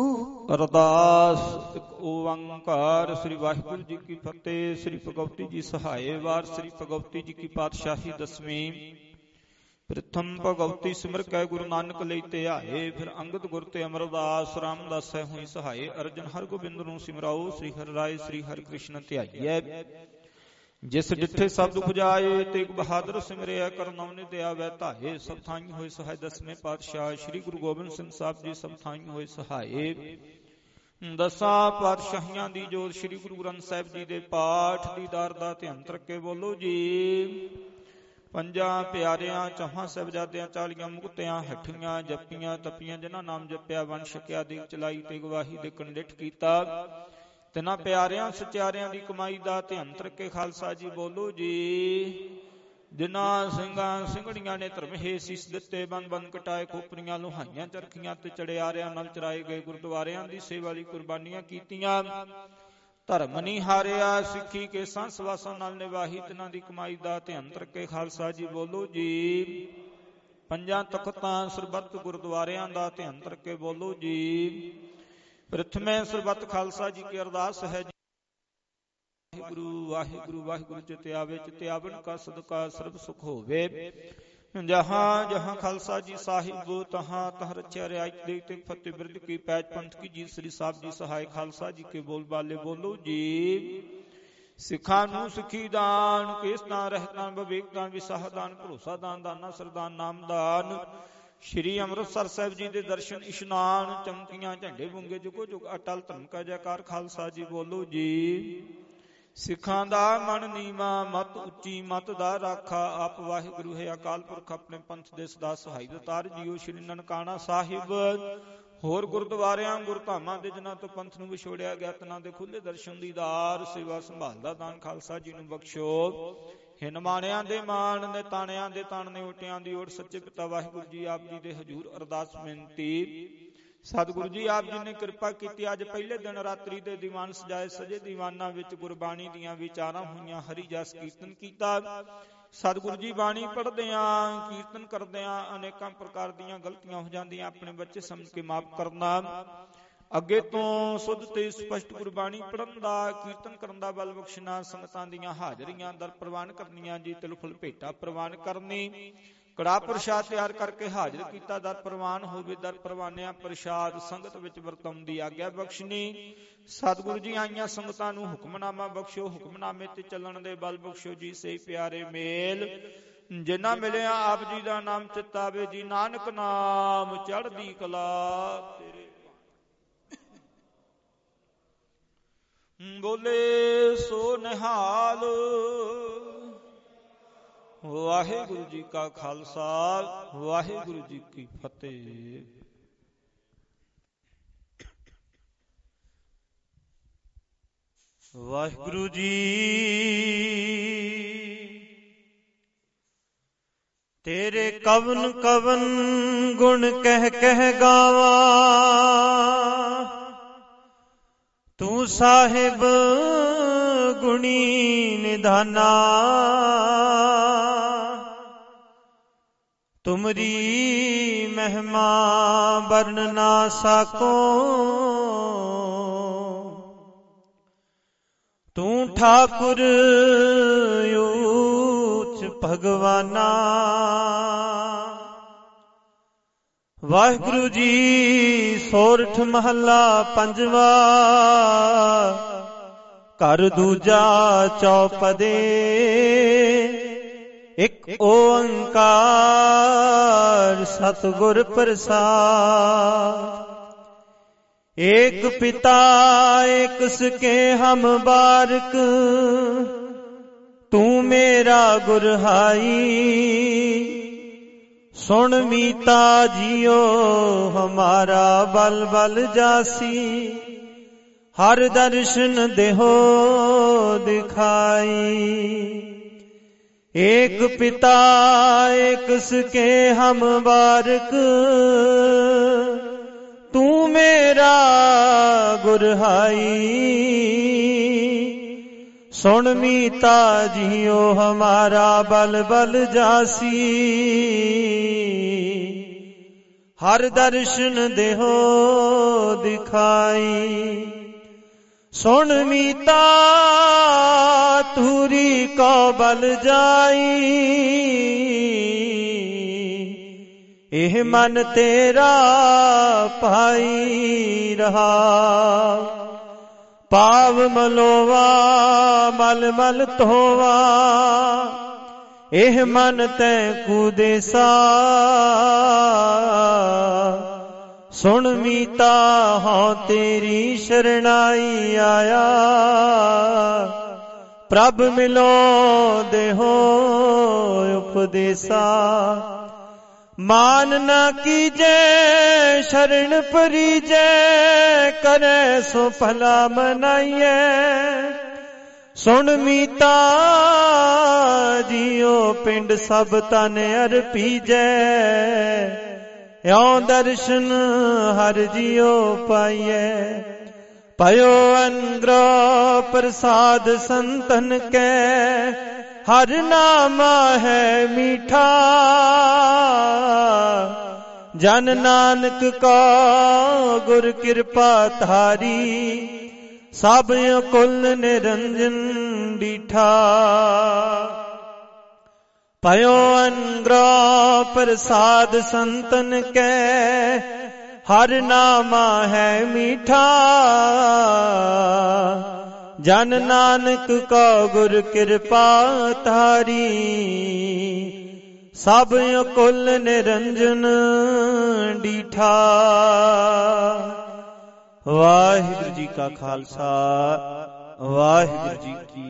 [SPEAKER 2] ਅਰਦਾਸ ਇੱਕ ਓੰਕਾਰ ਸ੍ਰੀ ਵਾਹਿਗੁਰੂ ਜੀ ਕੀ ਫਤਿਹ। ਸ੍ਰੀ ਭਗਵਤੀ ਜੀ ਸਹਾਏ ਵਾਰ ਸ੍ਰੀ ਭਗਵਤੀ ਜੀ ਕੀ ਪਾਤਸ਼ਾਹੀ ਦਸਵੀਂ। ਪ੍ਰਥਮ ਭਗਵਤੀ ਸਿਮਰ ਕੈ ਗੁਰੂ ਨਾਨਕ ਲਈ ਧਿਆਏ ਫਿਰ ਅੰਗਦ ਗੁਰ ਤੇ ਅਮਰਦਾਸ ਰਾਮਦਾਸੈ ਹੋਈ ਸਹਾਏ ਅਰਜਨ ਹਰਗੋਬਿੰਦ ਨੂੰ ਸਿਮਰਾਓ ਸ੍ਰੀ ਹਰਿ ਰਾਏ ਸ੍ਰੀ ਹਰਿ ਕ੍ਰਿਸ਼ਨ ਧਿਆਈਐ। ਜਿਸ ਡਿਠੇ ਸਬਦ ਉਪਜਾਏ ਤੇਗ ਬਹਾਦਰ ਸਿਮਰਿਆ ਕਰਨਉ ਨਿ ਦਿਆਵੈ ਧਾਏ ਸਭ ਥਾਈ ਹੋਏ ਸਹਾਏ ਦਸਵੇਂ ਪਾਤਸ਼ਾਹ ਸ੍ਰੀ ਗੁਰੂ ਗੋਬਿੰਦ ਸਿੰਘ ਸਾਹਿਬ ਜੀ ਸਭ ਥਾਈ ਹੋਏ ਸਹਾਏ। ਦਸਾਂ ਪਾਤਸ਼ਾਹੀਆਂ ਦੀ ਜੋਤ ਸ੍ਰੀ ਗੁਰੂ ਗ੍ਰੰਥ ਸਾਹਿਬ ਜੀ ਦੇ ਪਾਠ ਦੀਦਾਰ ਦਾ ਧਿਆਨ ਰੱਖੇ ਬੋਲੋ ਜੀ। ਪੰਜਾਂ ਪਿਆਰਿਆਂ ਚੌਹਾਂ ਸਾਹਿਬਜ਼ਾਦਿਆਂ ਚਾਲੀਆਂ ਮੁਕਤਿਆਂ ਹੱਠੀਆਂ ਜੱਪੀਆਂ ਤਪੀਆਂ ਜਿਨ੍ਹਾਂ ਨਾਮ ਜਪਿਆ ਵੰਡ ਛਕਿਆ ਦੀਪ ਚਲਾਈ ਤੇ ਗਵਾਹੀ ਦੇ ਕੰਡਿਠ ਕੀਤਾ ਤਿਨਾਂ ਪਿਆਰਿਆਂ ਸਚਿਆਰਿਆਂ ਦੀ ਕਮਾਈ ਦਾ ਧਿਆਨ ਰੱਖੇ ਖਾਲਸਾ ਜੀ ਬੋਲੋ ਜੀ। ਜਿਨ੍ਹਾਂ ਸਿੰਘਾਂ ਸਿੰਘੜੀਆਂ ਨੇ ਧਰਮਹੇ ਸੀਸ ਦਿੱਤੇ ਬੰਨ ਬੰਨ ਕਟਾਏ ਖੋਪਰੀਆਂ ਲੋਹਾਈਆਂ ਚਰਖੀਆਂ ਤੇ ਚੜਿਆਰਿਆਂ ਨਾਲ ਚਰਾਏ ਗਏ ਗੁਰਦੁਆਰਿਆਂ ਦੀ ਸੇਵਾ ਲਈ ਕੁਰਬਾਨੀਆਂ ਕੀਤੀਆਂ ਧਰਮ ਨਹੀਂ ਹਾਰਿਆ ਸਿੱਖੀ ਕੇ ਸੰਸ ਵਾਸਾਂ ਨਾਲ ਨਿਵਾਹੀ ਤਿਨਾਂ ਦੀ ਕਮਾਈ ਦਾ ਧਿਆਨ ਰੱਖੇ ਖਾਲਸਾ ਜੀ ਬੋਲੋ ਜੀ। ਪੰਜਾਂ ਤਖਤਾਂ ਸਰਬੱਤ ਗੁਰਦੁਆਰਿਆਂ ਦਾ ਧਿਆਨ ਰੱਖੇ ਬੋਲੋ ਜੀ। ਪ੍ਰਥਮੇ ਸਰਬੱਤ ਖਾਲਸਾ ਜੀ ਕੀ ਅਰਦਾਸ ਹੈ ਜੀ। ਵਾਹਿਗੁਰੂ ਵਾਹਿਗੁਰੂ ਵਾਹਿਗੁਰੂ ਚਿਤ ਆਵੇ ਚਿਤ ਆਵਣ ਕਾ ਸਦਕਾ ਸਰਬ ਸੁਖ ਹੋਵੇ। ਜਹਾਂ ਜਹਾਂ ਖਾਲਸਾ ਜੀ ਸਾਹਿਬ ਤਹਾਂ ਤਹ ਰਚਿਆ ਰਿਆਇਤ ਦੇ ਤੇ ਫਤਿਹ ਬਿਰਦ ਕੀ ਪੈਜ ਪੰਥ ਕੀ ਜੀ ਸ੍ਰੀ ਸਾਹਿਬ ਜੀ ਸਹਾਇ ਖਾਲਸਾ ਜੀ ਕੇ ਬੋਲ ਬਾਲੇ ਬੋਲੋ ਜੀ। ਸਿੱਖਾਂ ਨੂੰ ਸਿੱਖੀ ਦਾਨ ਕੇਸ ਦਾਨ ਰਹਿਤ ਦਾਨ ਵਿਵੇਕ ਦਾਨ ਵਿਸਾਹ ਦਾਨ ਭਰੋਸਾ ਦਾਨ ਦਾਨਾ ਸਰਦਾਨ ਨਾਮ ਦਾਨ ਸ਼੍ਰੀ ਅੰਮ੍ਰਿਤਸਰ ਸਾਹਿਬ ਜੀ ਦੇ ਦਰਸ਼ਨ ਇਸ਼ਨਾਨ ਚਮਕੀਆਂ ਝੰਡੇ ਬੁੰਗੇ ਜੁਗੋ ਜੁਗ ਅਟਲ ਧਰਮ ਕਾ ਜੈਕਾਰ ਖਾਲਸਾ ਜੀ ਬੋਲੋ ਜੀ। ਸਿੱਖਾਂ ਦਾ ਮਨ ਨੀਵਾ ਮਤ ਉੱਚੀ ਮਤ ਦਾ ਰਾਖਾ ਆਪ ਵਾਹਿਗੁਰੂ ਹੈ ਅਕਾਲ ਪੁਰਖ ਆਪਣੇ ਪੰਥ ਦੇ ਸਦਾ ਸਹਾਈ ਦਤਾਰ ਜੀਓ ਸ਼੍ਰੀ ਨਨਕਾਣਾ ਸਾਹਿਬ ਹੋਰ ਗੁਰਦੁਆਰਿਆਂ ਗੁਰਧਾਮਾਂ ਦੇ ਜਿਨ੍ਹਾਂ ਤੋਂ ਪੰਥ ਨੂੰ ਵਿਛੋੜਿਆ ਗਿਆ ਤਿਨਾਂ ਦੇ ਖੁੱਲੇ ਦਰਸ਼ਨ ਦੀਦਾਰ ਸੇਵਾ ਸੰਭਾਲ ਦਾ ਦਾਨ ਖਾਲਸਾ ਜੀ ਨੂੰ ਬਖਸ਼ੋ। ਹਿਨ ਮਾਣਿਆਂ ਦੇ ਮਾਣ ਨੇ ਤਾਣਿਆਂ ਦੇ ਤਾਣ ਨੇ ਓਟਿਆਂ ਦੀ ਓਟ ਸੱਚੇ ਪਿਤਾ ਵਾਹਿਗੁਰੂ ਜੀ ਆਪ ਜੀ ਦੇ ਹਜ਼ੂਰ ਅਰਦਾਸ ਬੇਨਤੀ। ਸਤਿਗੁਰੂ ਜੀ ਆਪ ਜੀ ਨੇ ਕਿਰਪਾ ਕੀਤੀ ਅੱਜ ਪਹਿਲੇ ਦਿਨ ਰਾਤਰੀ ਦੇ ਦੀਵਾਨ ਸਜਾਏ ਸਜੇ ਦੀਵਾਨਾਂ ਵਿੱਚ ਗੁਰਬਾਣੀ ਦੀਆਂ ਵਿਚਾਰਾਂ ਹੋਈਆਂ ਹਰੀ ਜਸ ਕੀਰਤਨ ਕੀਤਾ। ਸਤਿਗੁਰੂ ਜੀ ਬਾਣੀ ਪੜ੍ਹਦਿਆਂ ਕੀਰਤਨ ਕਰਦਿਆਂ ਅਨੇਕਾਂ ਪ੍ਰਕਾਰ ਦੀਆਂ ਗਲਤੀਆਂ ਹੋ ਜਾਂਦੀਆਂ ਆਪਣੇ ਬੱਚੇ ਸਮਝ ਕੇ ਮਾਫ ਕਰਨਾ। ਅੱਗੇ ਤੋਂ ਸੁੱਧ ਤੇ ਸਪਸ਼ਟ ਗੁਰਬਾਣੀ ਪੜ੍ਹਨ ਦਾ ਕੀਰਤਨ ਕਰਨ ਦਾ ਬਲ ਬਖਸ਼ਣਾ। ਸੰਗਤਾਂ ਦੀਆਂ ਹਾਜ਼ਰੀਆਂ ਦਰ ਪ੍ਰਵਾਨ ਕਰਨੀਆਂ ਜੀ ਤਿਲ ਫੁੱਲ ਭੇਟਾ ਪ੍ਰਵਾਨ ਕਰਨੀ। ਕੜਾ ਪ੍ਰਸ਼ਾਦ ਤਿਆਰ ਕਰਕੇ ਹਾਜ਼ਰ ਕੀਤਾ ਦਰ ਪ੍ਰਵਾਨ ਹੋਵੇ ਦਰ ਪ੍ਰਵਾਨਿਆ ਪ੍ਰਸ਼ਾਦ ਸੰਗਤ ਵਿੱਚ ਵਰਤਣ ਦੀ ਆਗਿਆ ਬਖਸ਼ਣੀ। ਸਤਿਗੁਰੂ ਜੀ ਆਈਆਂ ਸੰਗਤਾਂ ਨੂੰ ਹੁਕਮਨਾਮਾ ਬਖਸ਼ੋ ਹੁਕਮਨਾਮੇ ਤੇ ਚੱਲਣ ਦੇ ਬਲ ਬਖਸ਼ੋ ਜੀ। ਸੇ ਪਿਆਰੇ ਮੇਲ ਜਿਨ੍ਹਾਂ ਮਿਲਿਆ ਆਪ ਜੀ ਦਾ ਨਾਮ ਚਿਤਾਵੇ ਜੀ ਨਾਨਕ ਨਾਮ ਚੜ੍ਹਦੀ ਕਲਾ ਤੇਰੇ। ਬੋਲੇ ਸੋ ਨਿਹਾਲ। ਵਾਹਿਗੁਰੂ ਜੀ ਕਾ ਖਾਲਸਾ ਵਾਹਿਗੁਰੂ ਜੀ ਕੀ ਫਤਿਹ।
[SPEAKER 6] ਵਾਹਿਗੁਰੂ ਜੀ ਤੇਰੇ ਕਵਨ ਕਵਨ ਗੁਣ ਕਹਿ ਕਹਿ ਗਾਵਾਂ ਤੂੰ ਸਾਹਿਬ ਗੁਣੀ ਨਿਧਾਨਾ। ਤੁਮਰੀ ਮਹਿਮਾ ਵਰਨ ਨਾ ਸਾਕੋ ठाकुर ऊच भगवाना। वाहिगुरु जी सोरठ महला पंजवा। घर दूजा चौपदे एक ओंकार सतगुर प्रसाद। एक पिता एक सके हम बारक, तू मेरा गुरहाई। सुन मीता जियो हमारा बल बल जासी। हर दर्शन देहो दिखाई। एक पिता एक सके हम बारक, तू मेरा गुरहाई। सुन मीता जियो हमारा बल बल जासी। हर दर्शन देहो दिखाई। सुन मीता तुरी को बल जाई। एह मन तेरा पाई रहा। पाव मलोवा मल मल धोवा। एह मन तै कुदेसा। सुन मीता हाँ तेरी शरणाई आया। प्रभ मिलो देहो उपदेसा। मान न कीजे शरण परीजे, करे सो भला मनाइए। सुन मीता जियो पिंड सब तन अर्पीजे। यों दर्शन हर जियो पाइए। पयो अंदरो प्रसाद संतन के, हर नामा है मीठा। जन नानक को गुर कृपा थारी। सब कुल निरंजन डीठा। पयो अंग्रो प्रसाद संतन के, हर नामा है मीठा। जन नानक को गुर कृपा थारी। सब कुल निरंजन डीठा। वाहिगुरु जी का खालसा वाहिगुरु जी की